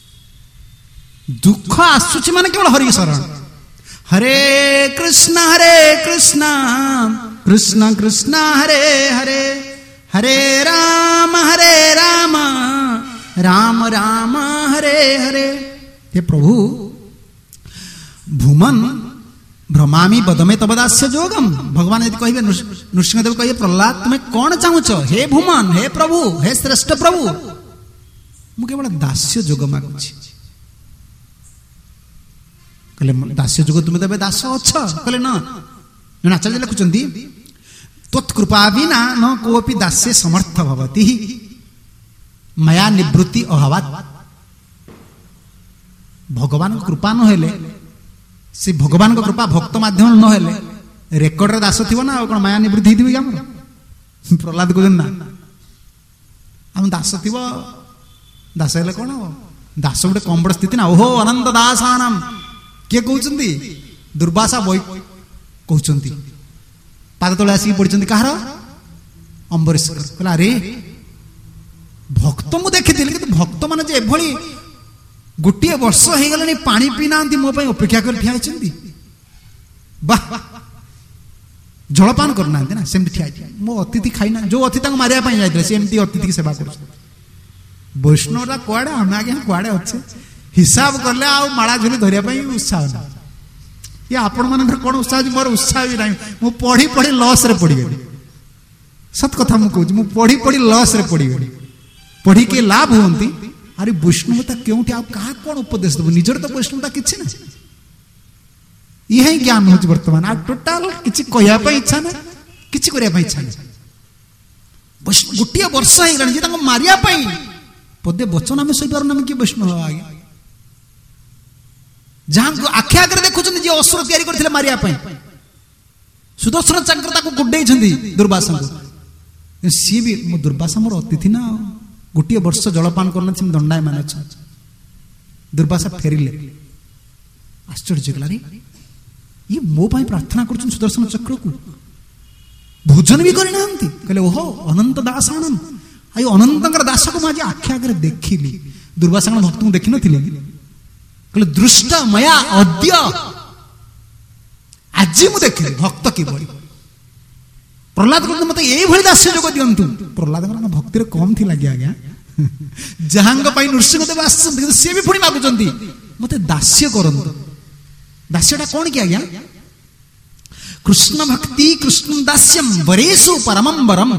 दुख आसुची माने केवल हरि शरण हरे कृष्ण हरे कृष्ण कृष्ण कृष्ण हरे हरे हरे राम हरे राम राम राम हरे हरे हे प्रभु भूमन भ्रमामी बदमे तबदास्य जोगम भगवान यदि कहे नृसिंहदेव कहे प्रहलाद तुम्हें कौन चाहूच हे भूमन हे प्रभु हे श्रेष्ठ प्रभु मु केवल दास्य जोग मागुछि कहले दास्य जोग तुम्हें तबे दास अच्छ कहले ना जन आचार्य लिखुचंती त्वत्कृपा बिना न कोपि दास्य समर्थ भवति माया निवृत्ति अभावात भगवान कृपा न हेले से भगवान को कृपा भक्त माध्यम न हेले रेकर्ड रे दास थिबो ना कोन माया निवृत्ति हिथिबे हमर प्रहलाद को ना हम दास थिबो दास हेले कोन हो दास गोटे कम बड़ स्थिति ना ओहो अनंत दासानाम के कहउचंती दुर्वासा बई कहउचंती पाद तळे आसी पड़चंती कहार अंबरीश कहला रे भक्त मु देखिथिली कि भक्त माने जे एभली गोटे वर्ष हो गलानी पानी पीना मो अपेक्षा कर ठिया वाह जलपान करना ना सेमती ठिया मो अतिथि खाईना जो अतिथि मारिया जाते से एमती अतिथि की सेवा कर वैष्णवरा कुआड़े आम आगे कुआड़े अच्छे हिसाब कले आ माला झुली धरिया उत्साह ना ये आपण मान कौन उत्साह मोर उत्साह भी ना मु पढ़ी पढ़ी लॉस रे पड़गली सत कथा मु कहूँ मु पढ़ी पढ़ी लॉस रे पड़गली पढ़ी के लाभ होती अरे वैष्णवता क्योंटी आ क्या कौन उपदेश देव निजर तो वैष्णवता किसी ना यही ज्ञान हो बर्तमान आ टोटाल किसी कहवाई इच्छा ना किसी करने इच्छा ना गोटे वर्ष हो मारिया पदे वचन आम सही पार किए वैष्णव आज्ञा जहाँ आखि आगे देखुं जी असुर तैयारी करते मारिया सुदर्शन चक्र गुड्डे दुर्वासा सी भी मो दुर्वासा मोर अतिथि ना गोटे वर्ष जलपान करना दंडाय मान अच्छा दुर्वासा फेरिले आश्चर्य कला रे ये मो पाई प्रार्थना कर सुदर्शन चक्र को भोजन भी करना कहले ओहो अनंत दास आनंद आई अनंत दास को मुझे आखि आगे देखिली दुर्वासा भक्त को देखी नी कहले दृष्ट मया अद्य आज मु देखिली भक्त कि प्रहलाद कहते मत ये दास्य जोग दिंतु प्रहलाद भक्ति कम थी लगे आज्ञा जहाँ नृसिंहदेव आस सी भी पुणी मागुंट मत दास्य करंतु दास्यटा कौन कि आज्ञा कृष्ण भक्ति कृष्ण दास्यम वरेशु परमं वरम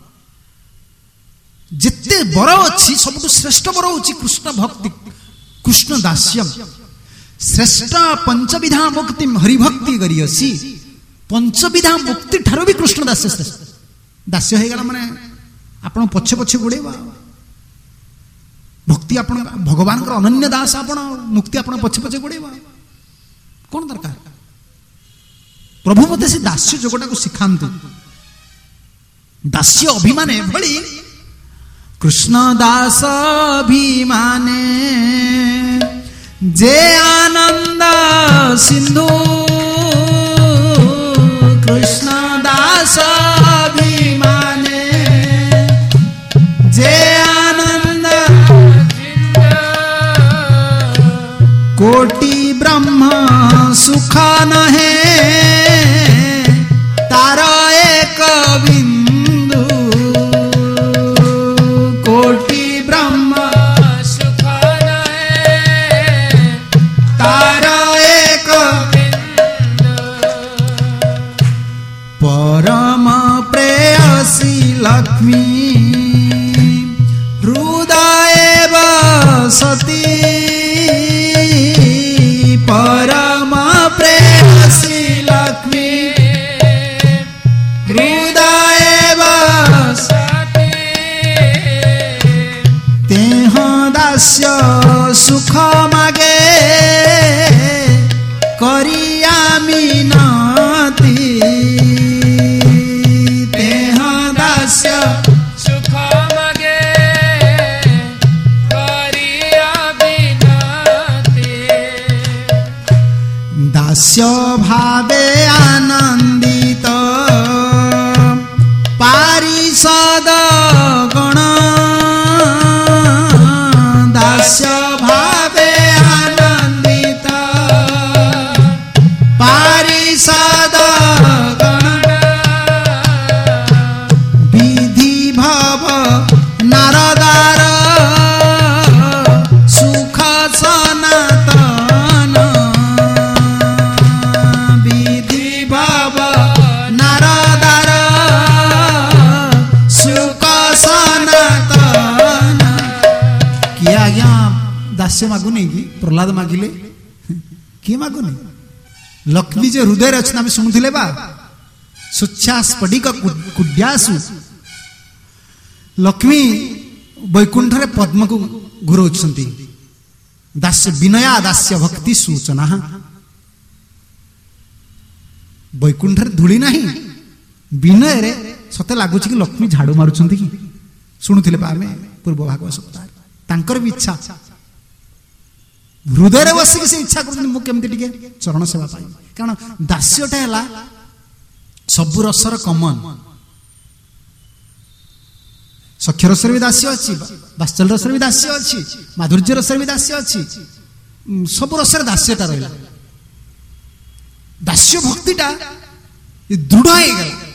जिते बर अच्छी सब श्रेष्ठ बर होची कृष्ण भक्ति कृष्ण दास्यम श्रेष्ठ पंचविधा मुक्ति हरिभक्ति करियसी पंचविधा मुक्ति ठारो भी कृष्ण दास्य श्रेष्ठ दास्य हो गला माने आपण पछे पछे गोड़ेबा भक्ति आपण भगवान कर अनन्य दास आपण मुक्ति आपण पछे पछे गोड़ेबा कौन दरकार प्रभु मत से दास्य जोगटा को सिखांतु दास्य अभिमाने भली कृष्ण दास अभिमाने जे आनंद सिंधु कृष्ण दास अभिमाने जे आनंद कोटि ब्रह्म सुख न है तारा एक बिंदु कोटि ब्रह्म सुख न है तारा एक बिंदु परम प्रेयसी लक्ष्मी हृदय सती परम प्रेयसी लक्ष्मी हृदय सती तेह दास्य सुख मागे करिया मिनती तेह दास्य सुख मागे करिया मिनती दास्य भावे आनंदित पारिषद गण दास्य भावे आनंदित पारिषद गण विधि भव नारदार सुख सनातन विधि भव नारदार सुख सनातन किए आज्ञा दास्य मागुनी कि प्रहलाद मागिले किए मागुनी लक्ष्मी जे हृदय अच्छे आम शुणुले बा स्वच्छा स्फटिक कुड्यासु लक्ष्मी वैकुंठ पद्म को घुराउछंती दास्य विनया दास्य भक्ति सूचना वैकुंठ धूली नहीं विनय रे सते लगुच कि लक्ष्मी झाड़ू मारुछंती कि शुणुले आम पूर्व भागवत सप्ताह तांकर भी इच्छा हृदय बसिक से इच्छा करमती चरण सेवा पाई कारण दास्यटा है सबु रसर कमन सख्य रसर भी दास्य अच्छी वात्सल्य रसर भी दास्य अच्छी माधुर्य रसर भी दास्य अच्छी सब रसर दास्यटा रहा दास्य भक्तिटा दृढ़ हो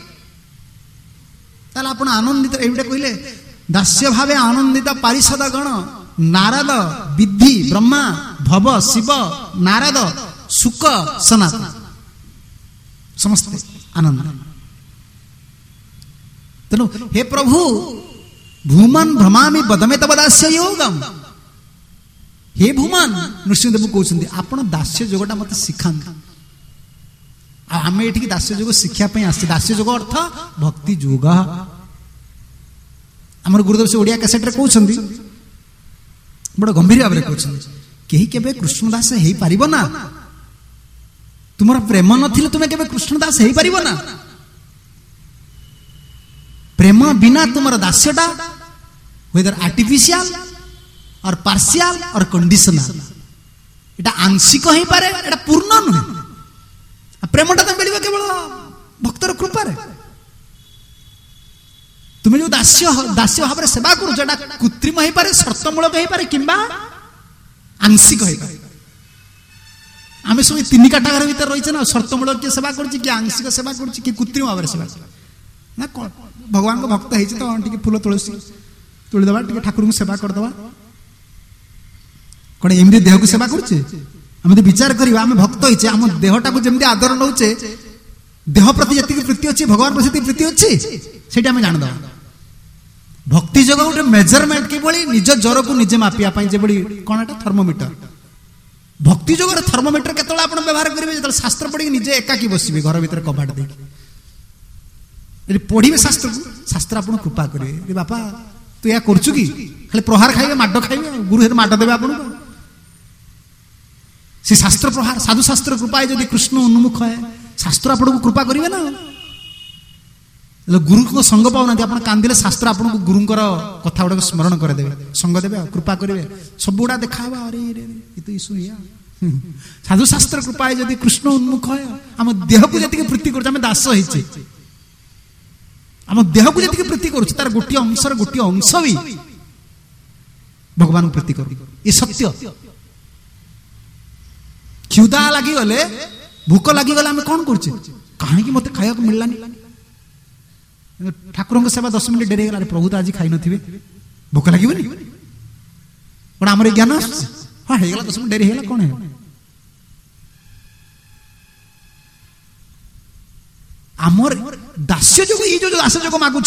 गला आप आनंदित एवटे कहले दास्य भावे आनंदित पारिषद गण नारद विद्धि ब्रह्मा भव शिव नारद सुक सनातन समस्ते आनंद। तेणु हे प्रभु भूमान भ्रमामि बदमे तव दास्य योगम। हे भूमान नृसिंहदेव कहते आपण दास्य जोगटा मत शिखांत। आम ये दास्य जोग शिक्षा आस दास्य जोग अर्थ भक्ति जोग। आम गुरुदेव से ओडिया कैसेट कहते बड़ गंभीर भाव में कहते कहीं केबे कृष्णदास हो पारिबो ना। तुमर प्रेम नथिले तुमे केबे कृष्णदास हो पारिबो ना। प्रेम बिना तुमर दास्यटा whether artificial or partial or conditional एटा आंशिक हो पारे एटा पूर्ण नुहे। प्रेमटा तो मिलिबो केवल भक्तर कृपा रे। तुम जो दास्य दास्य भाव में सेवा करूछ एटा कृत्रिम हो पारे शर्तमूलक हो पारे किंबा आंशिक हो पारे। आम सब तीन काटागार भीतर रही ना शर्तमूलक किए सेवा कर आंशिक सेवा कर कृत्रिम भाव में सेवा ना कौन भगवान को भक्त होती तो टे फूल तुलसी तोड़ीदे टे ठाकुर को सेवा करदे कौन एमती देह को सेवा करुचे। आम विचार करवा आम भक्त होचे आम देहटा को जमी आदर नौचे देह प्रति जी प्रीति अच्छी भगवान प्रति प्रीति अच्छी से जानद। भक्ति जगह गोटे मेजरमेंट कि निज ज्वर को निजे मापिया कौन एटा थर्मोमीटर। भक्ति जगह थर्मोमीटर केत व्यवहार करेंगे जो शास्त्र पढ़ी निजे एकाकी बसबे घर भर कबाट देखिए पढ़े शास्त्र को शास्त्र आप कृपा करेंगे बापा तू या कर खाली प्रहार खाइबे माड खाइबे गुरु माड देवे आपको से शास्त्र प्रहार साधु शास्त्र कृपा यदि कृष्ण उन्मुख है शास्त्र आपको कृपा करेंगे ना। गुरु को संग पाऊना आप कांदिले शास्त्र आपको गुरुंर कथा गुड़ाक स्मरण करदे संग देवे कृपा करेंगे सब गुड़ा देखा अरे तो ईशु साधु शास्त्र कृपा यदि कृष्ण उन्मुख है आम देह को जी प्रीति कर दास होइछे आम देह को जी प्रीति कर तार गोटे अंशर गोटे अंश भी भगवान प्रीति कर ये सत्य। क्षुदा लगी गले भूक लगी गले आम कौन कर कहीं मत खाया मिललानी ठाकुर सेवा दस मिनिट डेरी गला प्रभु तो आज खाई नथिबे भूक लगे कौन आम ज्ञान हाँ हो दस मिनिट डेरी है कौन है आमर दास्य जो ये जो दास्य जो मागुंट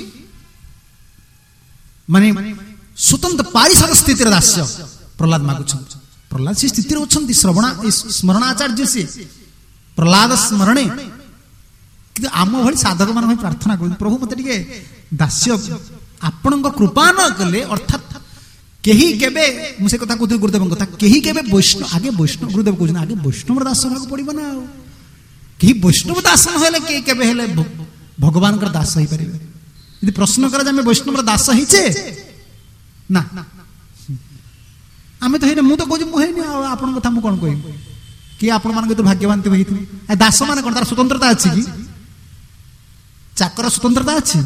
माने स्वतंत्र पारिषद स्थिति दास्य प्रहलाद मागुंट प्रहलाद से स्थिति अच्छा श्रवणा स्मरणाचार्य से प्रहलाद स्मरणे आम भाई साधक मान प्रार्थना कर प्रभु मत दास्य आपण कृपा न कले अर्थात कहीं केबे मुझे कथा कहते गुरुदेव कथा कहीं केबे वैष्णव आगे वैष्णव गुरुदेव कहते आगे वैष्णव दास होगा पड़ो ना कहीं वैष्णव दास ना कहीं केबे भगवान दास हो पारे यदि प्रश्न कर वैष्णव दास होचे ना आम तो मु तो कहूँ मुझे आप कथा मुझे कौन कह कि आपण मान भाग्यवान होते दास मान कौन तार स्वतंत्रता अच्छी कि चाकर स्वतंत्रता अच्छी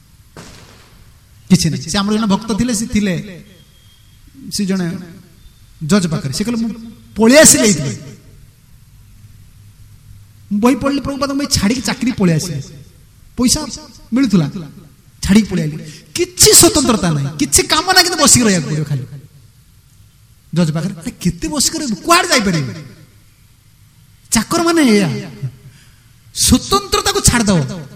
किसी नहीं। आम जन भक्त थे सी थे सी जड़े जज पाखे से कहले पलि आसी बही पढ़ी प्रभुपाद मुझे छाड़ी चाकरी पलि आस पैसा मिलूला छाड़ी पलि आली किसी स्वतंत्रता ना कि कम ना कि बसिक रहा पड़ो खाली जज पाखे केते बसिक कुआड़े जापर चाकर माने स्वतंत्रता को छाड़ दो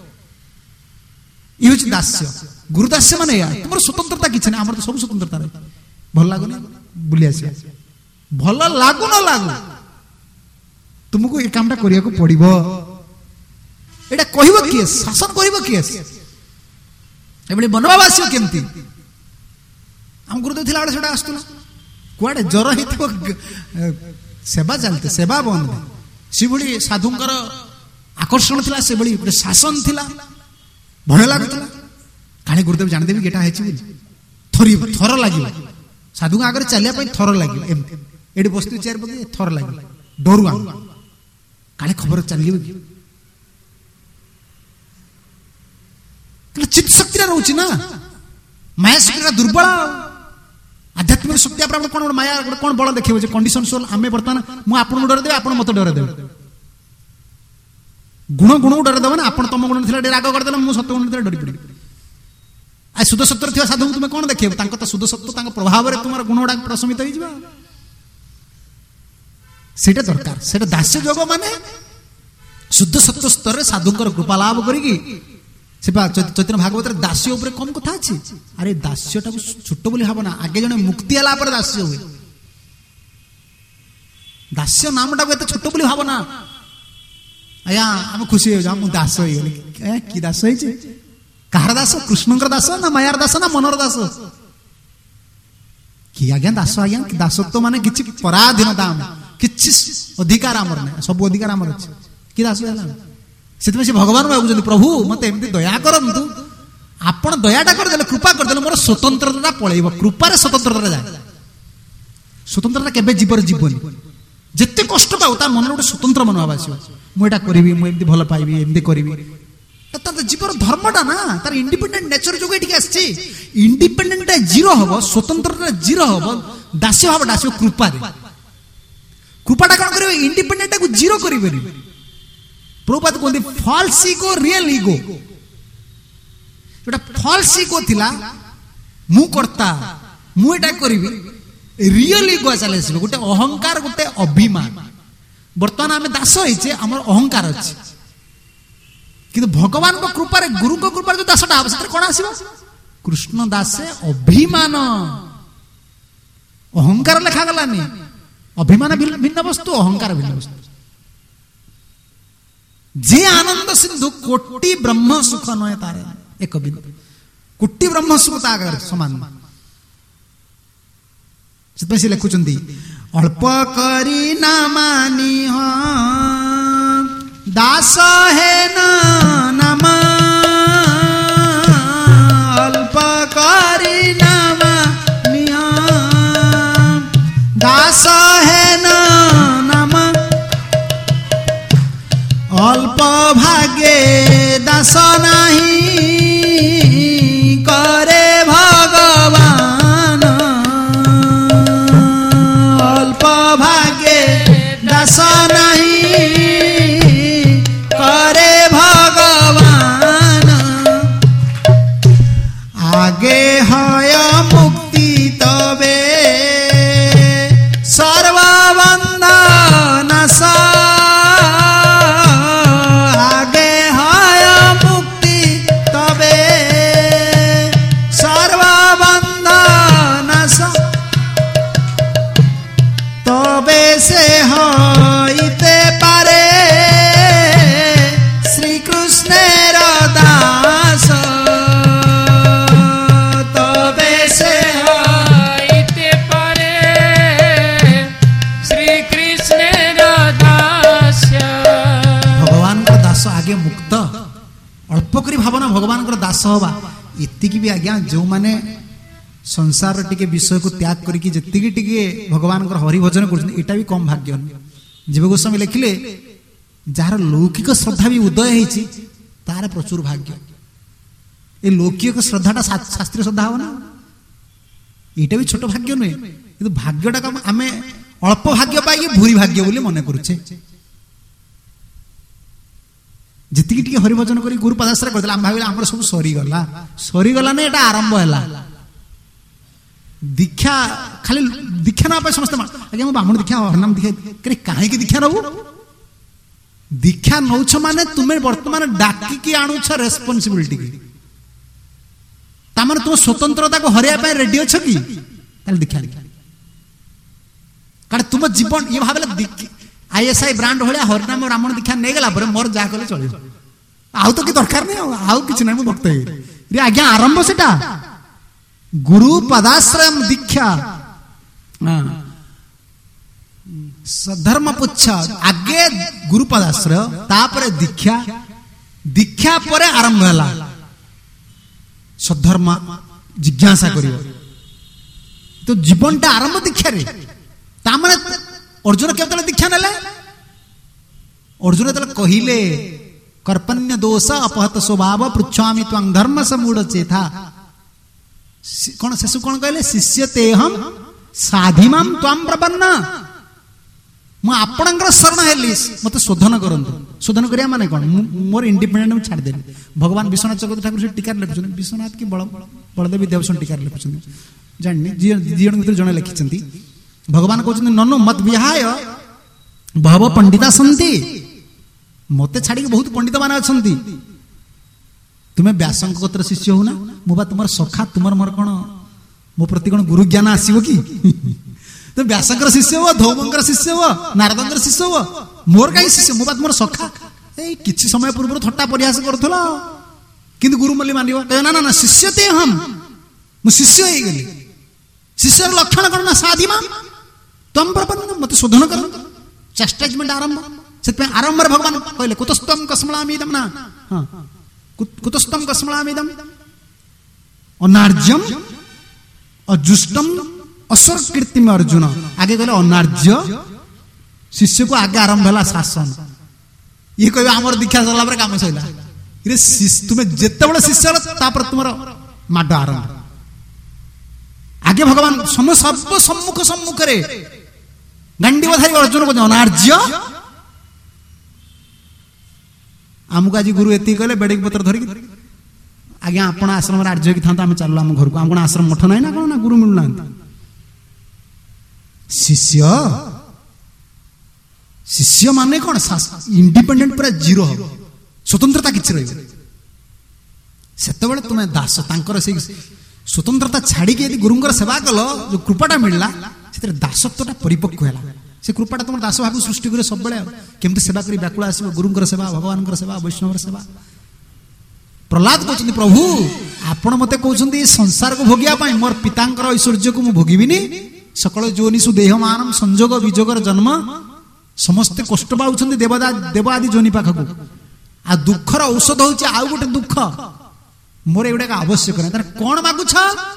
ये हूँ दास्य गुरुदास्य माने तुम स्वतंत्रता किसी ना आम तो सब स्वतंत्रता रही भल लगुनि बुली आस भल लगु न लगु तुमको ये कामटा करिया को पड़िबो एटा कहबो किए शासन करिबो किए एबडी बनवा आसियो केमती हम गुरुदेव थिला बेले सेटा आस्तला कुआडे जर हेतिबो सेवा चलते सेवा बंद से भली साधुंकर आकर्षण थिला से भली गोटे शासन थिला भय लागुला काले गुरुदेव जानदेवी गेटा हेछि थरी थर लागिला साधु आगे चलिया थर लगे ये बस्तु चेयर पकड़ थर लगे डरू आम काले खबर चलिए चित्त शक्ति रोचे ना माया शक्ति दुर्बल आध्यात्मिक शक्ति आप कौन माया कौन बल देखिए कंडीशन सोल आम बर्तमान मुझे डर देवे आप मत डर देवे गुण गुण डर देवे ना आप तुम गुण थी राग करदे मुझे सत्य गुण डरी पड़ी आ शुद्ध सत्य थी साधु तुम्हें कौन देखे तो शुद्ध सत्य प्रभाव में तुम गुण गुड़ा प्रशमित हो सेटा दरकार सेटा दास्य जोग माने शुद्ध सत्व स्तर साधुंकर कृपा लाभ करिकी से चैतन्य भागवत दास्य ऊपर कम कथा अछि अरे दास्यटा छोट बोली भावना आगे जने मुक्ति आला पर दास्य हुए दास्य नामटा एते छोट बोली भावना आया हम खुशी हो जा मु दास होई ए की दास होई छै कहार दास कृष्णकर दास ना मायार दास ना मनर दास कि आज्ञा दास आज्ञा दासत्व माने किछि पराधीन दाम किछि अधिकार आमर नै सब अधिकार आमर अछि कि दास होला सेतमे से भगवान मागुଛନ୍ତି प्रभु मते एमती दया करंतु आपण दयाटा कर देले कृपा कर देले मोर स्वतंत्रता पळेइबो कृपा रे स्वतंत्रता जाय स्वतंत्रता केबे जीवर जीवनी जत्ते कष्ट पाउ ता मन गोटे स्वतंत्र मनोभाव आसीबो मु एटा करिवि मु एमती भल पाइबि एमती करिवि त जीवर धर्मटा ना तार इंडिपेंडेंट नेचर जो एठी आछि इंडिपेंडेंट जीरो हबो स्वतंत्रता जीरो हबो दास्य हबो दास्य कृपा रे कृपाटा कोन करिवे इंडिपेंडेंट को जीरो करिवेरि प्रभुपाद कहते फॉल्स ईगो रियल ईगो जोटा फॉल्स ईगो थिला मु करता मु एटा करिवि रियल ईगो चले आसीबो गोटे अहंकार गोटे अभिमान वर्तमान आमे दास होइछे हमर अहंकार अछि किंतु भगवान को कृपा रे गुरु को कृपा रे जो दासटा आबे सेतर कोन आसीबो कृष्ण दासे अभिमान अहंकार लेखा गलानी अभिमान भिन्न वस्तु अहंकार भिन्न वस्तु जे आनंद सिंधु कोटि ब्रह्म सुख नय तारे एक बिंदु कोटि ब्रह्म सुख तागर समान सेतमे से लिखुचंदी अल्प करी ना मानी हो दास है ना नाम अल्प करी ना मानी हो दास है ना नाम अल्प भागे दास नहीं करे भगवान अल्प भागे दास नहीं करे भगवान आगे है मुक्ति तबे सर्वबंधन नाश भावना भगवान दास हवा इतिकी भी आज्ञा जो माने संसार टिके विषय को त्याग करके जतिकी टिके भगवान हरि भजन कर भी कम भाग्य जीव गोस्वामी लिखिले जार लौकिक श्रद्धा भी उदय होती तार प्रचुर भाग्य ये लौकिक श्रद्धाटा शास्त्रीय श्रद्धा हो ना यहाँ भी छोट भाग्य नुहे कि भाग्यटा आम अल्प भाग्य पाई भूरी भाग्य बोली मन करुचे जितकी टिके हरिभजन करी गुरु पदाश्रय करथिला हम भाबिला हमर सब सरी गला सरी गला ने एटा आरंभ हैला दीक्षा खाली दीक्षा ना पाए समस्त आज्ञा ब्राह्मण दीक्षा हरनाम दीक्षा करे काहे की दीक्षा रहू दीक्षा नौछ माने तुमे वर्तमान डाकी की आनुछ रेस्पोंसिबिलिटी की तामन तुम स्वतंत्रता को हरिया पाए रेडी अछ की ताले दीक्षा कारण तुम जीवन ये भाबले आईएसआई ब्रांड भलिया हरिनाम ब्राह्मण दीक्षा नहीं गला पर मोर जा कले चले आउ तो कि दरकार नहीं आउ किछ नहीं मु भक्त रे आज्ञा आरंभ सेटा गुरु पदाश्रय दीक्षा हां सधर्म पुच्छ आगे गुरु पदाश्रय तापर दीक्षा दीक्षा परे आरंभ होला सधर्म जिज्ञासा करियो तो जीवनटा आरंभ दीक्षा रे ता माने अर्जुन केतले दीक्षा नेले अर्जुन तले कहिले कर्पण्य दोष अपहत स्वभाव पृच्छामि त्वं धर्म समूढ़ चेता कौन शेषु कौन कहले शिष्य तेहम साधिमाम त्वं प्रपन्न मु आपणकर शरण हेली मते शोधन करंतु शोधन करिया माने कोन मोर इंडिपेंडेंट मु छाड़ देली भगवान विश्वनाथ चक्रवर्ती ठाकुर से टीका लिखुछन विश्वनाथ की बळ बळदेव विद्याभूषण टीका लिखुछन जाननी जी जण भीतर जणे लिखिछंती भगवान कहउछन ननु मत विहाय बहव पंडिता सन्ति मते छाड़ी बहुत पंडित माने अछंती तुमे व्यासंक गोत्र शिष्य हो ना मुबा तुमर सखा तुमर मोर कोन मो प्रति कोन गुरु ज्ञान आसीबो की तो व्यासंकर शिष्य हो धौमंकर शिष्य हो नारदंकर शिष्य हो मोर काई शिष्य मुबा तुमर सखा ए किछि समय पूर्व थट्टा परिहास करथला किंतु गुरु मल्ली मानिबो कहे ना ना शिष्य ते हम मु शिष्य हे गेली शिष्यर लक्षण कोन ना साधिमा तम प्रपन्न मते शोधन कर चेस्टाइजमेंट आरंभ से आरंभ भगवान कहले कुतस्तम कसमलामीदम ना हां कुतस्तम कसमलामीदम अनार्जम अजुष्टम असर कीर्तिम अर्जुन आगे कहले अनार्य शिष्य को आगे आरंभ होला शासन ये कहबे हमर दीक्षा सरला पर काम सइला रे तुमे जेते बड़ शिष्य ता पर तुमरो माड आरंभ आगे भगवान सम सर्व सम्मुख सम्मुख रे गंडीवधारी अर्जुन को अनार्य आमको आज गुरु एति कहले बेडिक पत्र धरि आज्ञा आपण आश्रम रे आर्य की था आम चलू आम घर को आपण आश्रम मठ नाही ना कोन ना गुरु मिलना शिष्य शिष्य माने कोन इंडिपेंडेंट पूरा जीरो हो स्वतंत्रता किछ रही सेते बेले तुमे दास तांकर से स्वतंत्रता छाड़ी के यदि गुरुंकर सेवा कल जो कृपाटा मिलला से दासत्वटा परिपक्व है से कृपाटा तुम दास भाव सृष्टि करे सब बेले केमते सेवा करी व्याकुल आसीबो गुरुंकर सेवा भगवानकर सेवा वैष्णवर सेवा प्रहलाद कहते प्रभु आपण मते कहते संसार को भोगिया पाई मोर पितांकर ऐश्वर्य को मु भोगिबिनी सकल जोनिसु देहमानम संजोग विजोगर जन्म समस्त कष्ट पाउछन्ति देवदा देव आदि जोनि पाखकु आ दुखर औषध होछि आउ गोटे दुख मोर एगुड़ा आवश्यक नहीं तार कौन मागुछ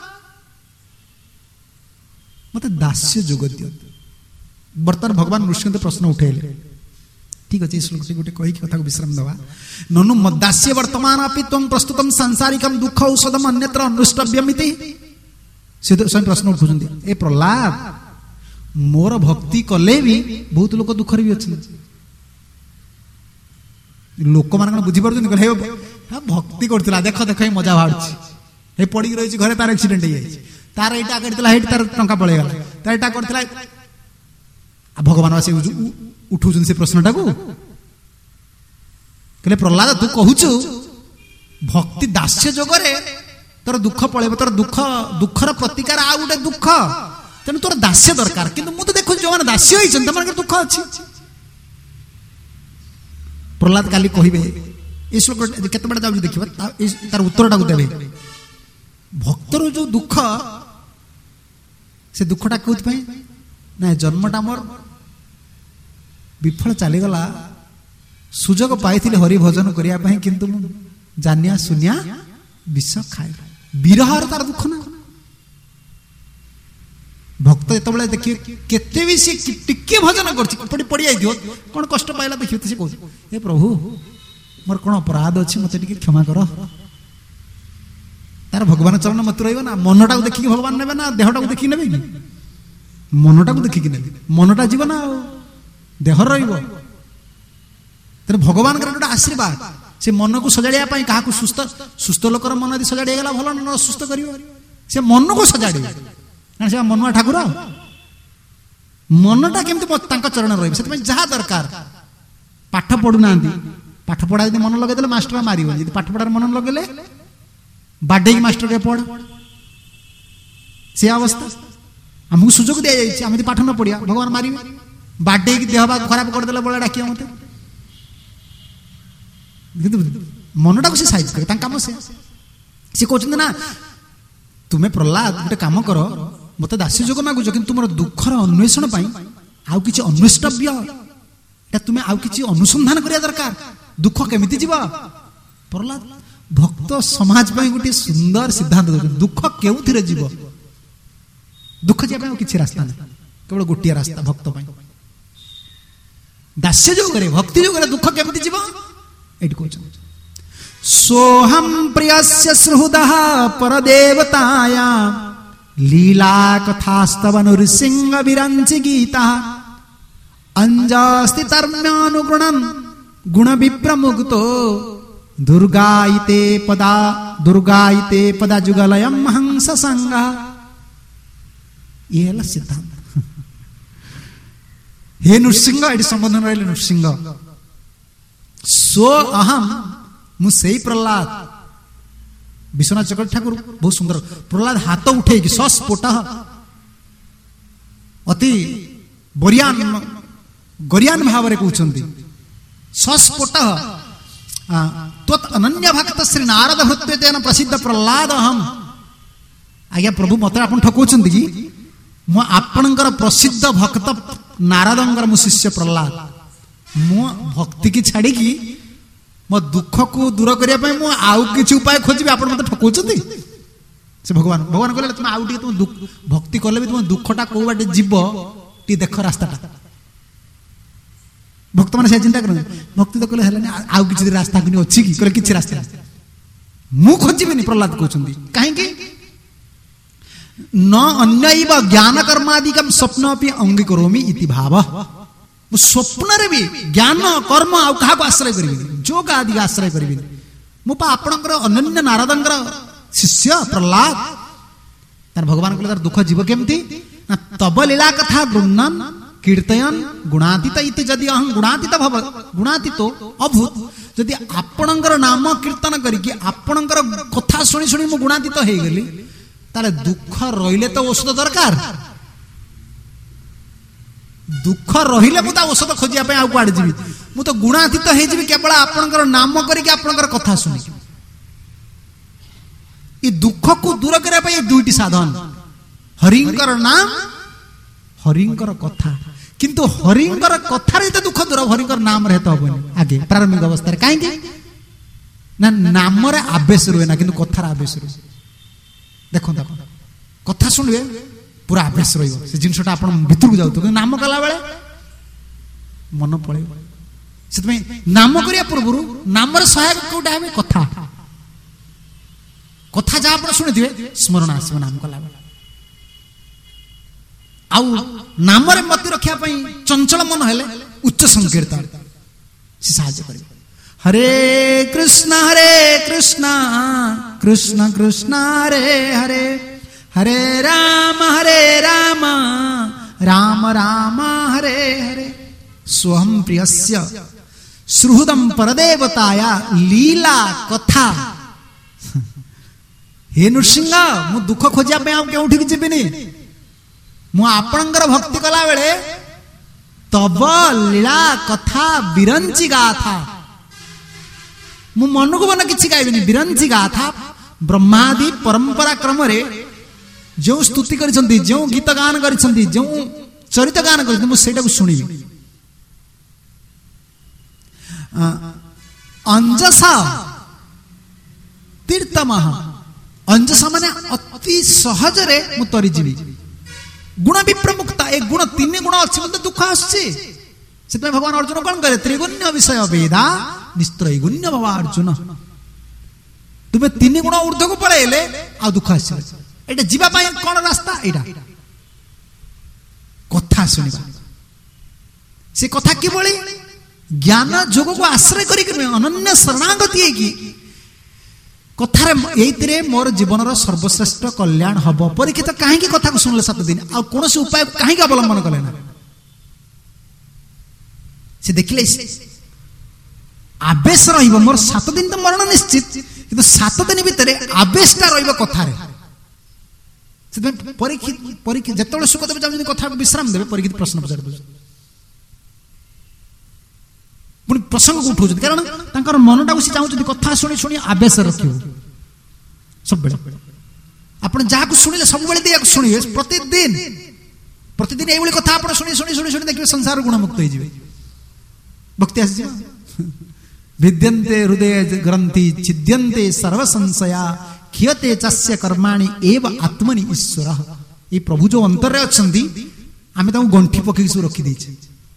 मत दास्य जोग दियो बर्तमान भगवान नृसिंह प्रश्न उठेले ठीक अच्छे श्लोक गोटे कही कथा को विश्राम दवा ननु मदास्य वर्तमान अपि तम प्रस्तुतम सांसारिकम दुख औषधम अन्यत्र अनुष्टव्यमिति से स्वयं प्रश्न उठुछन्ति ए प्रहलाद मोर भक्ति कले भी बहुत लोक दुख रे भी अछि लोक मान बुझी पारछन कहले हे भक्ति करथिला देख देख मजा बाहरछि हे पड़ी रहिछि घरे तार एक्सीडेंट हे जाइछि तार एटा करथिला हेट तार टंका पळे गेला तार एटा करथिला आ भगवान वासे उठुछन से प्रश्नटा को कहले प्रहलाद तू कहूछु भक्ति दास्य जोगरे तोर दुख पळेबो तोर दुख दुखर प्रतिकार आ उटे दुख तेनु तोर दास्य दरकार किंतु मु तो देखु जो माने दास्य होइछन तमन दुख अछि प्रहलाद काली कहिबे ए श्लोक केते बडा जाउ देखिबा तार उत्तरटा को देबे भक्तर जो दुख से दुखटा कोथ पई ना जन्मटा मोर विफल चली गला सुजोग पाइथिले हरि भजन करिया पई किंतु जानिया सुनिया विष खाए विरहर तार दुख ना भक्त जेतबेले देखि केते भी से टिके भजन करछि पड़ी पड़ी आइ दियो कोन कष्ट पाइला देखि से कहू हे प्रभु मोर कोन अपराध अछि मते टिके क्षमा करो तार भगवान चरण मत रहइबो ना मनटा को देखि भगवान नेबे ना देहटा को देखि नेबे कि मनटा को देखि कि नेबे मनटा जीव ना देह रहिबो तर भगवान कर आशीर्वाद से मन को सजाड़िया पाई काहा को सुस्थ सुस्थ लोकर मन यदि सजाड़ी गला भलो न सुस्थ करियो से मन को सजाड़ी ना से मनुआ ठाकुर मनटा केमते तांका चरण रहिबो सेते जहा दरकार पाठ पढु नांती पाठ पढा यदि मन लगे देले मास्टर मारिबो यदि पाठ पढार मन लगेले बाडे मास्टर के पढ़ से अवस्था हमको सुजोग दिया जाइए आम पाठ न पढ़िया भगवान मारिबे बाडे की देह भाग खराब करदेला बड़ा डाकिया मते मनटा को से साइज करे काम से से कहते ना तुम्हें प्रहलाद गोटे काम कर मत दास्य जोग मागुच कि तुम दुखर अन्वेषण आउ कि अन्वेष्टव्य तुम्हें आउ कि अनुसंधान करिया दरकार दुख केमिति जीव प्रहलाद भक्त समाज पाई गोटे सुंदर सिद्धांत दुख केउथिरे जीव दुख जाबे किछि रास्ता ना केवल गोटिया रास्ता भक्त पाई दास्य जोगरे भक्ति जोगरे दुख केमिति जीव एट कहछ सोहम प्रियस्य सुहृदः परदेवताया लीला कथास्तव नृसिंह विरंचि गीता अंजास्ति तर्म्यानुगुणं गुण विप्रमुक्तो दुर्गायिते पदा दुर्गायिते पदा जुगलयम हंस संगा ये सिद्धांत हे नृसिंह ये संबोधन रही नृसिंह सो अहम मु से प्रहलाद विश्वनाथ चक्रवर्ती ठाकुर बहुत सुंदर प्रहलाद हाथ उठे सस्फोट अति बरियान गरियान भाव कहते सस्फोट त्वत् अनन्य भक्त श्री नारद भृत्यतेन प्रसिद्ध प्रहलाद अहम आज्ञा प्रभु मत आप ठकौं कि मु आपणकर प्रसिद्ध भक्त नारदंकर मु शिष्य प्रहलाद मु भक्ति की छाड़ी मो दुख को दूर करने मु आउ किसी उपाय खोजी आप मत ठकौं से भगवान भगवान कहले तुम आउ तुम भक्ति कले भी तुम दुखटा कौ बाटे जीव टी देख रास्ताटा भक्त मैंने से चिंता कर भक्ति तो कले आउ किसी रास्ता कि अच्छी कि कहले किसी रास्ता मु खोजबी प्रहलाद कहते कहीं न अन्य ज्ञान कर्मादिकम स्वप्न भी अंगीकरोमि इति भाव स्वप्न भी ज्ञान कर्म आउ क्या आश्रय करी जोग आदि आश्रय करी मुझे आपणकर अनन्य नारदंकर शिष्य प्रहलाद तार भगवान कहले तार दुख जीव केमती तब लीला कथा गृह्णन कीर्तयन गुणातीत इति जदि अहं गुणातीत भव गुणातीत अभूत जदि आपणकर नाम कीर्तन करिके आपणकर कथा शुणी शुणी मु गुणातीत हो गली ताले दुख रहिले तो औषध दरकार दुख रहिले मुझे औषध खोजिया आउ कुआड़े जीवी मु तो गुणातीत हो जी केवल आपणकर नाम करके आपणकर कथा शुणी ये दुख को दूर करने दुईटी साधन हरिंकर नाम हरिंकर कथा किंतु हरिंकर कथार तो दुख दूर हरिंकर नाम रहे तो हम आगे प्रारंभिक अवस्था कहीं ना नाम आवेश रुए ना किंतु कथार आवेश रुए देखो कथा शुणवे पूरा आवेश रही जिनसा आप भितर को जाऊ नाम कला बेले मन पड़े से नाम करने पूर्व नाम सहायक कौटा है कथा कथा जहाँ आप शुणी स्मरण आसो नाम कला बेला आउ नाम मति रखा चंचल मन हेले उच्च संकीर्तन से साहाय्य कर हरे कृष्ण हरे कृष्ण कृष्ण कृष्ण हरे हरे हरे राम हरे राम राम राम हरे हरे स्वहं प्रियस्य सुहृदं परदेवताया लीला कथा हे नृसिंह मु दुख खोजिया क्यों जीविनी मु आपणकर भक्ति कला बेले तब लीला कथा बिरंची गाथा मु मन को मन किसी गायबी बिरंची गाथा ब्रह्मादि परंपरा क्रम रे जो स्तुति करिसंती जो गीत गान करिसंती जो चरित गान करिसंती मु सेटा को सुनिबी अंजसा तीर्थमह अंजसा माने अति सहज रे मु तरी जीवी गुण विप्रमुक्ता एक गुण तीन गुण अच्छी बोलते दुख आसुची से भगवान अर्जुन कौन करे त्रिगुण्य विषय वेदा निस्त्रैगुण्य भवा अर्जुन तुम्हें तीन गुण ऊर्ध्व को पड़ेले आ दुख आस एटा जीवा पाए कौन रास्ता एटा कथा सुनिबा से कथा कि बोली ज्ञान जोग को आश्रय करी अनन्य शरणागति है कथार ये मोर जीवन सर्वश्रेष्ठ कल्याण हम परीक्षित कहीं कथा को शुणले सात दिन आ कौन उपाय कहीं अवलंबन कले ना से देखिले आवेश रोर सात दिन तो मरण निश्चित किंतु सात दिन भितर आवेशटा रथार परीक्षित परीक्षित जो सुखदेव चाहते कथा विश्राम देवे परीक्षित प्रश्न पचार पुणी प्रसंग को उठाऊ कारण मनटा को चाहते कथा शुणी शुणी आवेश रखिए सब आप जहाँ शुणिले सब शुणे प्रतिदिन प्रतिदिन ये कथा आप शुणी शुणी शुणी शुणी देखिए संसार गुणमुक्त हो भक्ति आस भिद्यन्ते हृदय ग्रंथि छिद्यन्ते सर्व संशया खियते चस्य कर्माणि एव आत्मनि ईश्वर ये प्रभु जो अंतर रे अछंती आमे ताऊ गंठी पकई सब रखी देछे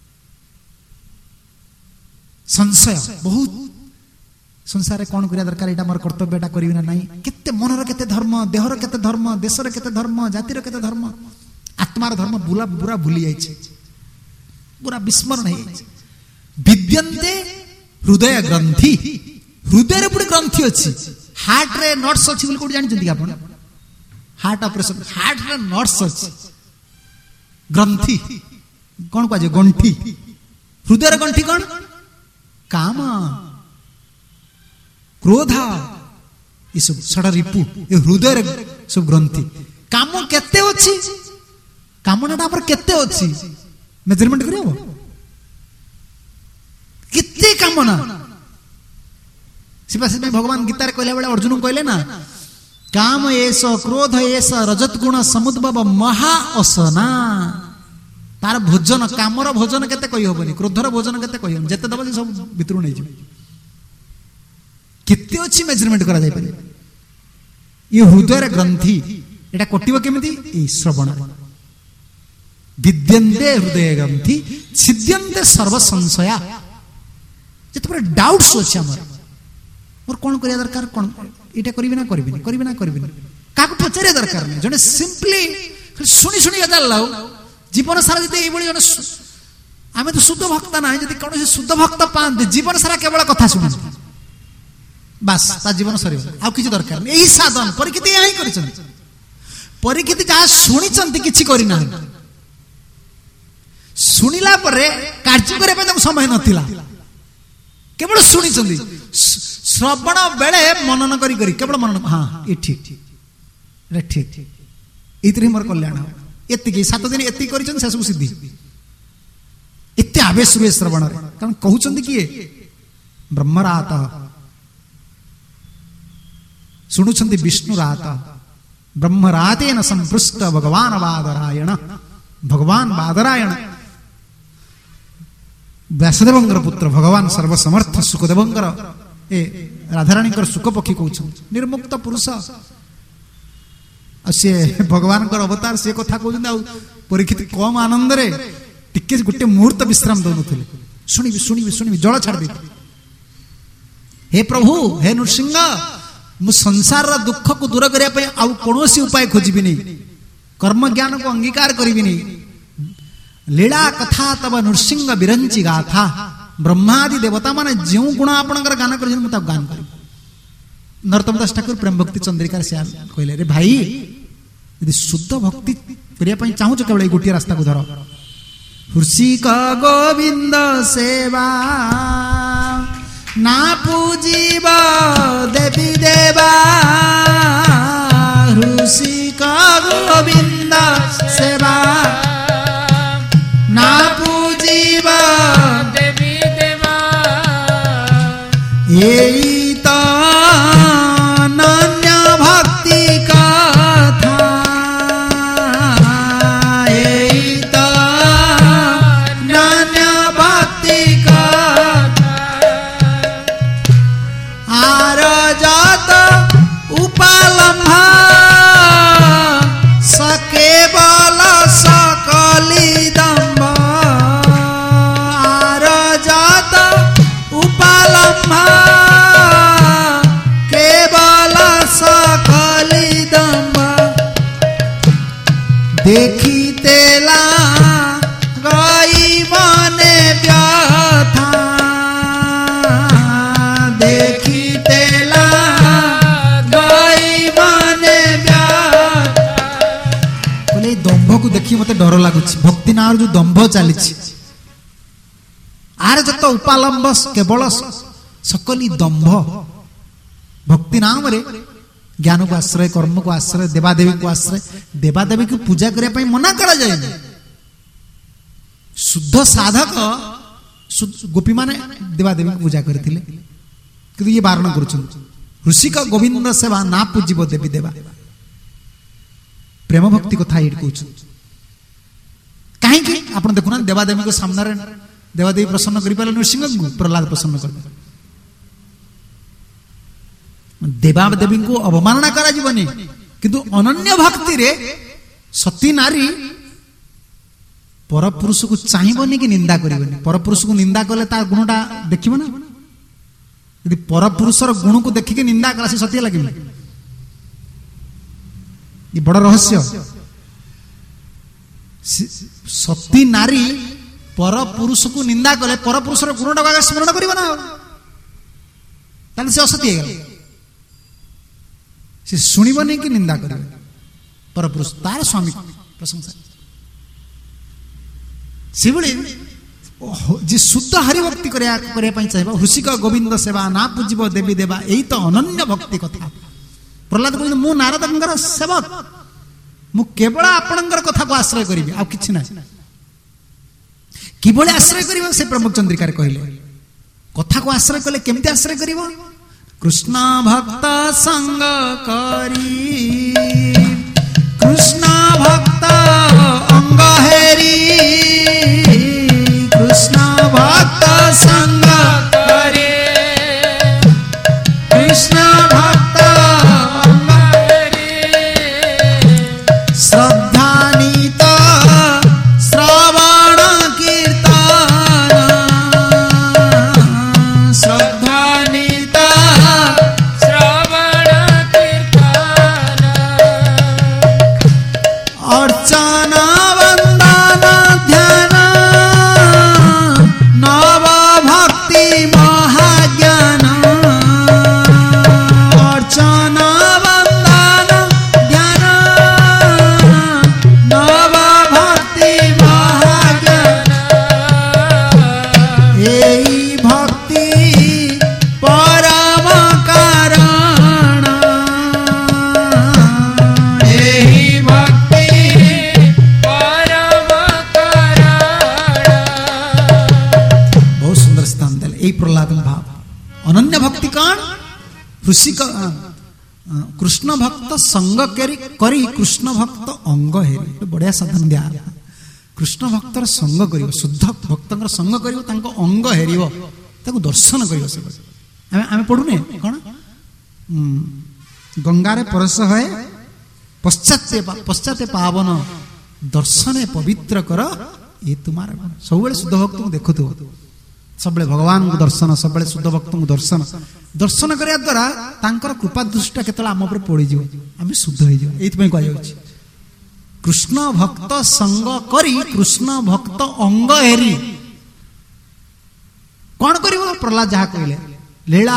संशय बहुत संसार कौन करिया दरकार एटा मोर कर्तव्य एटा करिवि ना नहीं केते मनर केते धर्म देहर केते धर्म देशर केते धर्म जातिर केते धर्म आत्मार धर्म बुला पूरा भूली जाइछे पूरा विस्मरण है विद्यन्ते हृदय ग्रंथि हृदय रे पुडी ग्रंथि अछि हार्ट रे नट्स अछि बोल कोडी जानि आपण हार्ट ऑपरेशन हार्ट रे नट्स अछि ग्रंथि कौन कह गंठी हृदय गंठी कौन काम क्रोध ये सब षड रिपु ये हृदय सब ग्रंथि काम केते अछि कामनाटा पर केते अछि मेजरमेंट करियो कितने कामना सिपाही में भगवान गीता रे कहले बेले अर्जुन कहले ना काम एस क्रोध एस रजत गुण समुद्भव महा असना तार भोजन कामर भोजन केते कहि होबनी क्रोधर भोजन केते कहि होबनी जते दबो सब भितरु नै जे कितने अछि मेजरमेंट करा जाय पारे ये हृदय ग्रंथि एटा कटिबो केमिति ए श्रवण विद्यन्ते हृदय ग्रंथि छिद्यन्ते सर्व संशया जते पर डाउट्स अछि हमर और कोन करिया दरकार कोन एटा करबी ना करबी करबी ना करबी काको पचारे दरकार नै जने सिंपली सुनी सुनी गदा लाओ जीवन सारा जते ए बळी जने आमे तो शुद्ध भक्त ना जति कोन शुद्ध भक्त पांते जीवन सारा केवल कथा सुन बस ता जीवन सरी आ किछि दरकार नै एही साधन परिकिति यही करिसन परिकिति जा सुनी चंती किछि करि ना सुनिला परे कार्य करे पे समय नथिला केवल शुणी श्रवण बेले मनन करी करी केवल मनन हाँ ये ठीक ठीक ये मोर कल्याण एति सात दिन एति से सब सिद्धि एत आवेश रुए श्रवण कारण कहते किए ब्रह्मरात शुणुंट विष्णुरात ब्रह्मरातेन संपृष्ट भगवान बादरायण भगवान बादरायण व्यासदेवंकर पुत्र भगवान सर्वसमर्थ सुखदेवंकर ए राधाराणी सुख पक्षी कहते निर्मुक्त पुरुष से भगवान अवतार से कथा कहते परीक्षित कम आनंद रे टिके गोटे मुहूर्त विश्राम दौन शुणी शुणी शुणी जल छाड़ हे प्रभु हे नृसिंह मु संसार दुख को दूर करने कौन उपाय खोजबी नहीं कर्म ज्ञान को अंगीकार करी नहीं लीला कथा तब नृसिंह विरंची गाथा ब्रह्मादि देवता माने जो गुण आपणकर गान कर गान कर नरोत्तम दास ठाकुर प्रेम भक्ति चंद्रिका से कहले रे भाई यदि शुद्ध भक्ति करिया चाहू केवल गोटे रास्ता को धर हृषिक गोविंद सेवा ना पूजीव देवी देवा हृषिक गोविंद सेवा ना पूजीव देवी देवा यही तो अनन्य भक्ति कथा यही तो अनन्य भक्ति कथा आर जात उपलम्भा सके बल सकली दम्भ आर जात उपलम्भा केवल सकली दम्भ देखी तेला गई मने व्यथा देखी तेला गई मने व्यथा बोले दंभ को देखी मते डर लगुच भक्ति नार जो दंभ चली आर जत उपालंब केवल सकली दंभ भक्ति नाम रे ज्ञान को आश्रय कर्म को आश्रय देवादेवी को आश्रय देवादेवी को पूजा करने मना करा जाए शुद्ध साधक गोपी माने देवादेवी को पूजा करते कि ये बारण कर ऋषिक गोविंद सेवा ना पूजिब देवी देवा प्रेम भक्ति कथा ये कह कहीं आप देखुना देवादेवी को सामने देवादेवी प्रसन्न कर नृसिंह को प्रहलाद प्रसन्न कर देवादेवी को अवमानना करा जीवनी किंतु अनन्य भक्ति रे सती नारी परपुरुष को चाहिबनी कि निंदा करिबनी परपुरुष को निंदा कले तार गुणटा देखिबो ना यदि परपुरुषर गुण को देखि के निंदा कला से सती लागिबो ये बड़ रहस्य सती नारी परपुरुष को निंदा कले परपुरुषर गुणटा स्मरण करिबो ना ताले से असती हे गेल से सुनिबनी कि निंदा करिबो परपुरुष तार स्वामी प्रशंसा से जी शुद्ध हरिभक्ति करने चाहिए हृषिक गोविंद सेवा ना पूजिब देवी देवा यही तो अनन्य भक्ति कथा। प्रहलाद कहते मु नारदंकर सेवक मु केवल आपणकर कथा को आश्रय करी आ किछि ना किभली आश्रय करिवो से प्रमुख चंद्रिकार कहले कथा को आश्रय कले केमती आश्रय करिवो कृष्ण भक्त संग करी कृष्ण भक्त अंग हेरी कृष्ण भक्त संग करे कृष्ण भक्त अंग हेरी श्रद्धान्वित श्रवण कीर्तन श्रद्धान्वित श्रवण कीर्तन अर्चना वंदन ध्यान नव भक्ति महाज्ञान अर्चना वंदन ध्यान नव भक्ति महाज्ञान एई भक्ति परम कारण एहि भक्ति परम कारण। बहुत सुंदर स्थान देले यही प्रहलाद भाव अनन्य भक्ति कौन ऋषिक कृष्ण भक्त संग करी करी कृष्ण भक्त अंग हेरी बढ़िया साधन दिया कृष्ण भक्तर संग करिवो शुद्ध भक्तर संग करिवो तांको अंग हेरिवो ताको दर्शन करिवो से आमे आमे पढुने कोन गंगारे परस है पश्चाते पश्चाते पावन दर्शने पवित्र कर ये तुम्हारा गुण सब शुद्ध भक्त को देखुथो सब भगवान को दर्शन सब शुद्ध भक्त को दर्शन दर्शन करिया द्वारा तांकर कृपा दृष्टि केतला आम ऊपर पड़ी जिवो आमे शुद्ध होई जिवो एथि पई कहै अछि कृष्ण भक्त संग करी कृष्ण भक्त अंग हेरी कौन करिवो प्रहलाद जहा कहले लीला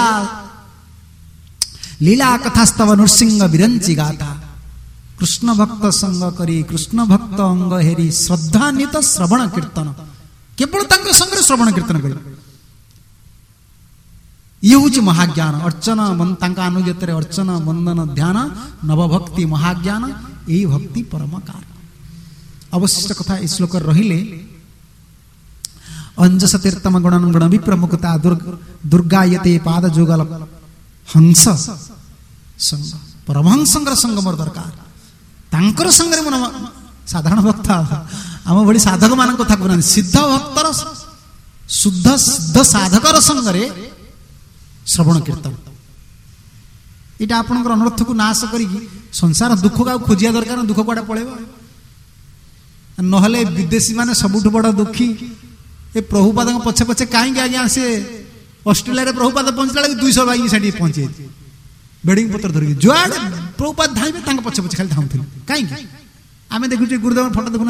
लीला कथास्तव नृसिंह विरंची गाथा कृष्ण भक्त संग करी कृष्ण भक्त अंग हेरी श्रद्धान्वित श्रवण कीर्तन केवल तांकर संग श्रवण कीर्तन करी ये हूँ महाज्ञान अर्चना तांका अनुगत्य अर्चना वंदन ध्यान नवभक्ति महाज्ञान यही भक्ति परम कारण। अवशिष्ट कथा इस श्लोक रहिले अंजस तीर्थम गुणन गुण विप्रमुखता दुर्गायते पाद जुगल हंस संग परमहंसंकर संग मोर दरकार तांकर संगरे मन साधारण भक्त आम भली साधक मान कथा कहना सिद्ध भक्तर शुद्ध सिद्ध साधकर संगरे श्रवण कीर्तन यहाँ आपंकर अनर्थ को नाश करी संसार दुख का खोजिया दरकार दुख कड़ा पड़ेगा नहले विदेशी माने सबुठ बड़ दुखी ए प्रभुपाद पछे पछे कहीं आज्ञा से ऑस्ट्रेलिया प्रभुपाद पहुंचला दुईश बैग साड़ी पहुंचे बेडिंग पत्र धरिक जुआड़े प्रभुपाद धाइबे पछे पछे खाली धाउथिले कहीं आम देखु गुरुदेव फोटो देखुना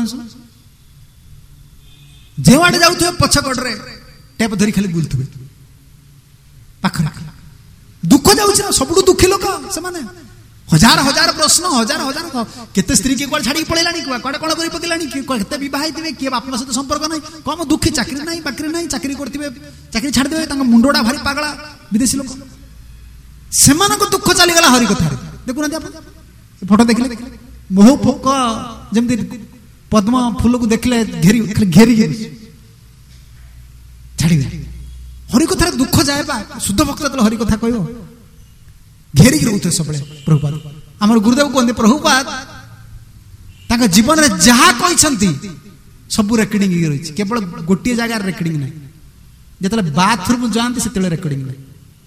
जेवाड़े जाऊे पछकड़े टेप धरी खाली बुलुवे पाखरे दुख जाऊँ सब दुखी लोक से हजार हजार प्रश्न हजार हजार केते स्त्री के कौन छाड़ी पड़ेगा कड़े कौन कर पकेलानी केते बहित किए बापा सहित संपर्क ना कम दुखी चाकरी ना बाकरी ना चाकरी करते चाकरी छाड़देवे मुंडा भारी पागला विदेशी लोक से दुख चलीगला हरि कथा देखुना फोटो देखले मोह फोक जमी पद्म फूल को देखले घेरी घेरी घेरी छाड़ी हरि कथार दुख जाए शुद्ध भक्त हरि कथा कह घेरिक रोते सब प्रभुपाद आमर गुरुदेव कहते प्रभुपाद जीवन में जहाँ कहते सब रेकर्डिंग रही केवल गोटे जगार रेकर्डिंग ना जो बाथरूम जाती से रेकर्डिंग ना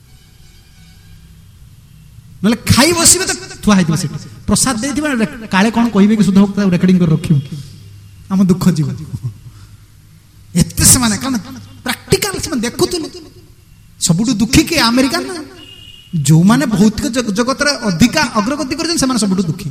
ना खाई बस तो थुआ प्रसाद दे काले कौन कहे कि शुद्ध भक्त रेकर्डिंग कर रखी आम दुख जीव एत से प्राक्टिकल से देखुले सबुठ दुखी के अमेरिका ना जो माने भौतिक जगत अधिका अग्रगति कर सबुठ दुखी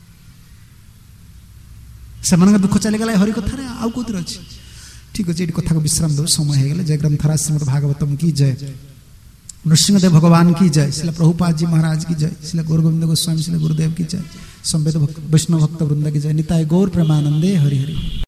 से दुख चलीगला हरि कथा आउ कौन अच्छी ठीक अच्छे ये कथा को विश्राम दो समय हो गया। जय ग्रंथराज श्रीमद् भागवतम की जय नृसिंहदेव भगवान की जय श्रील प्रभुपाद जी महाराज की जय श्रील गौर गोविंद गोस्वामी श्रील गुरुदेव की जय संवेद वैष्णव भक्त वृंद की जय निताय गौर प्रेमानंदे हरि हरि।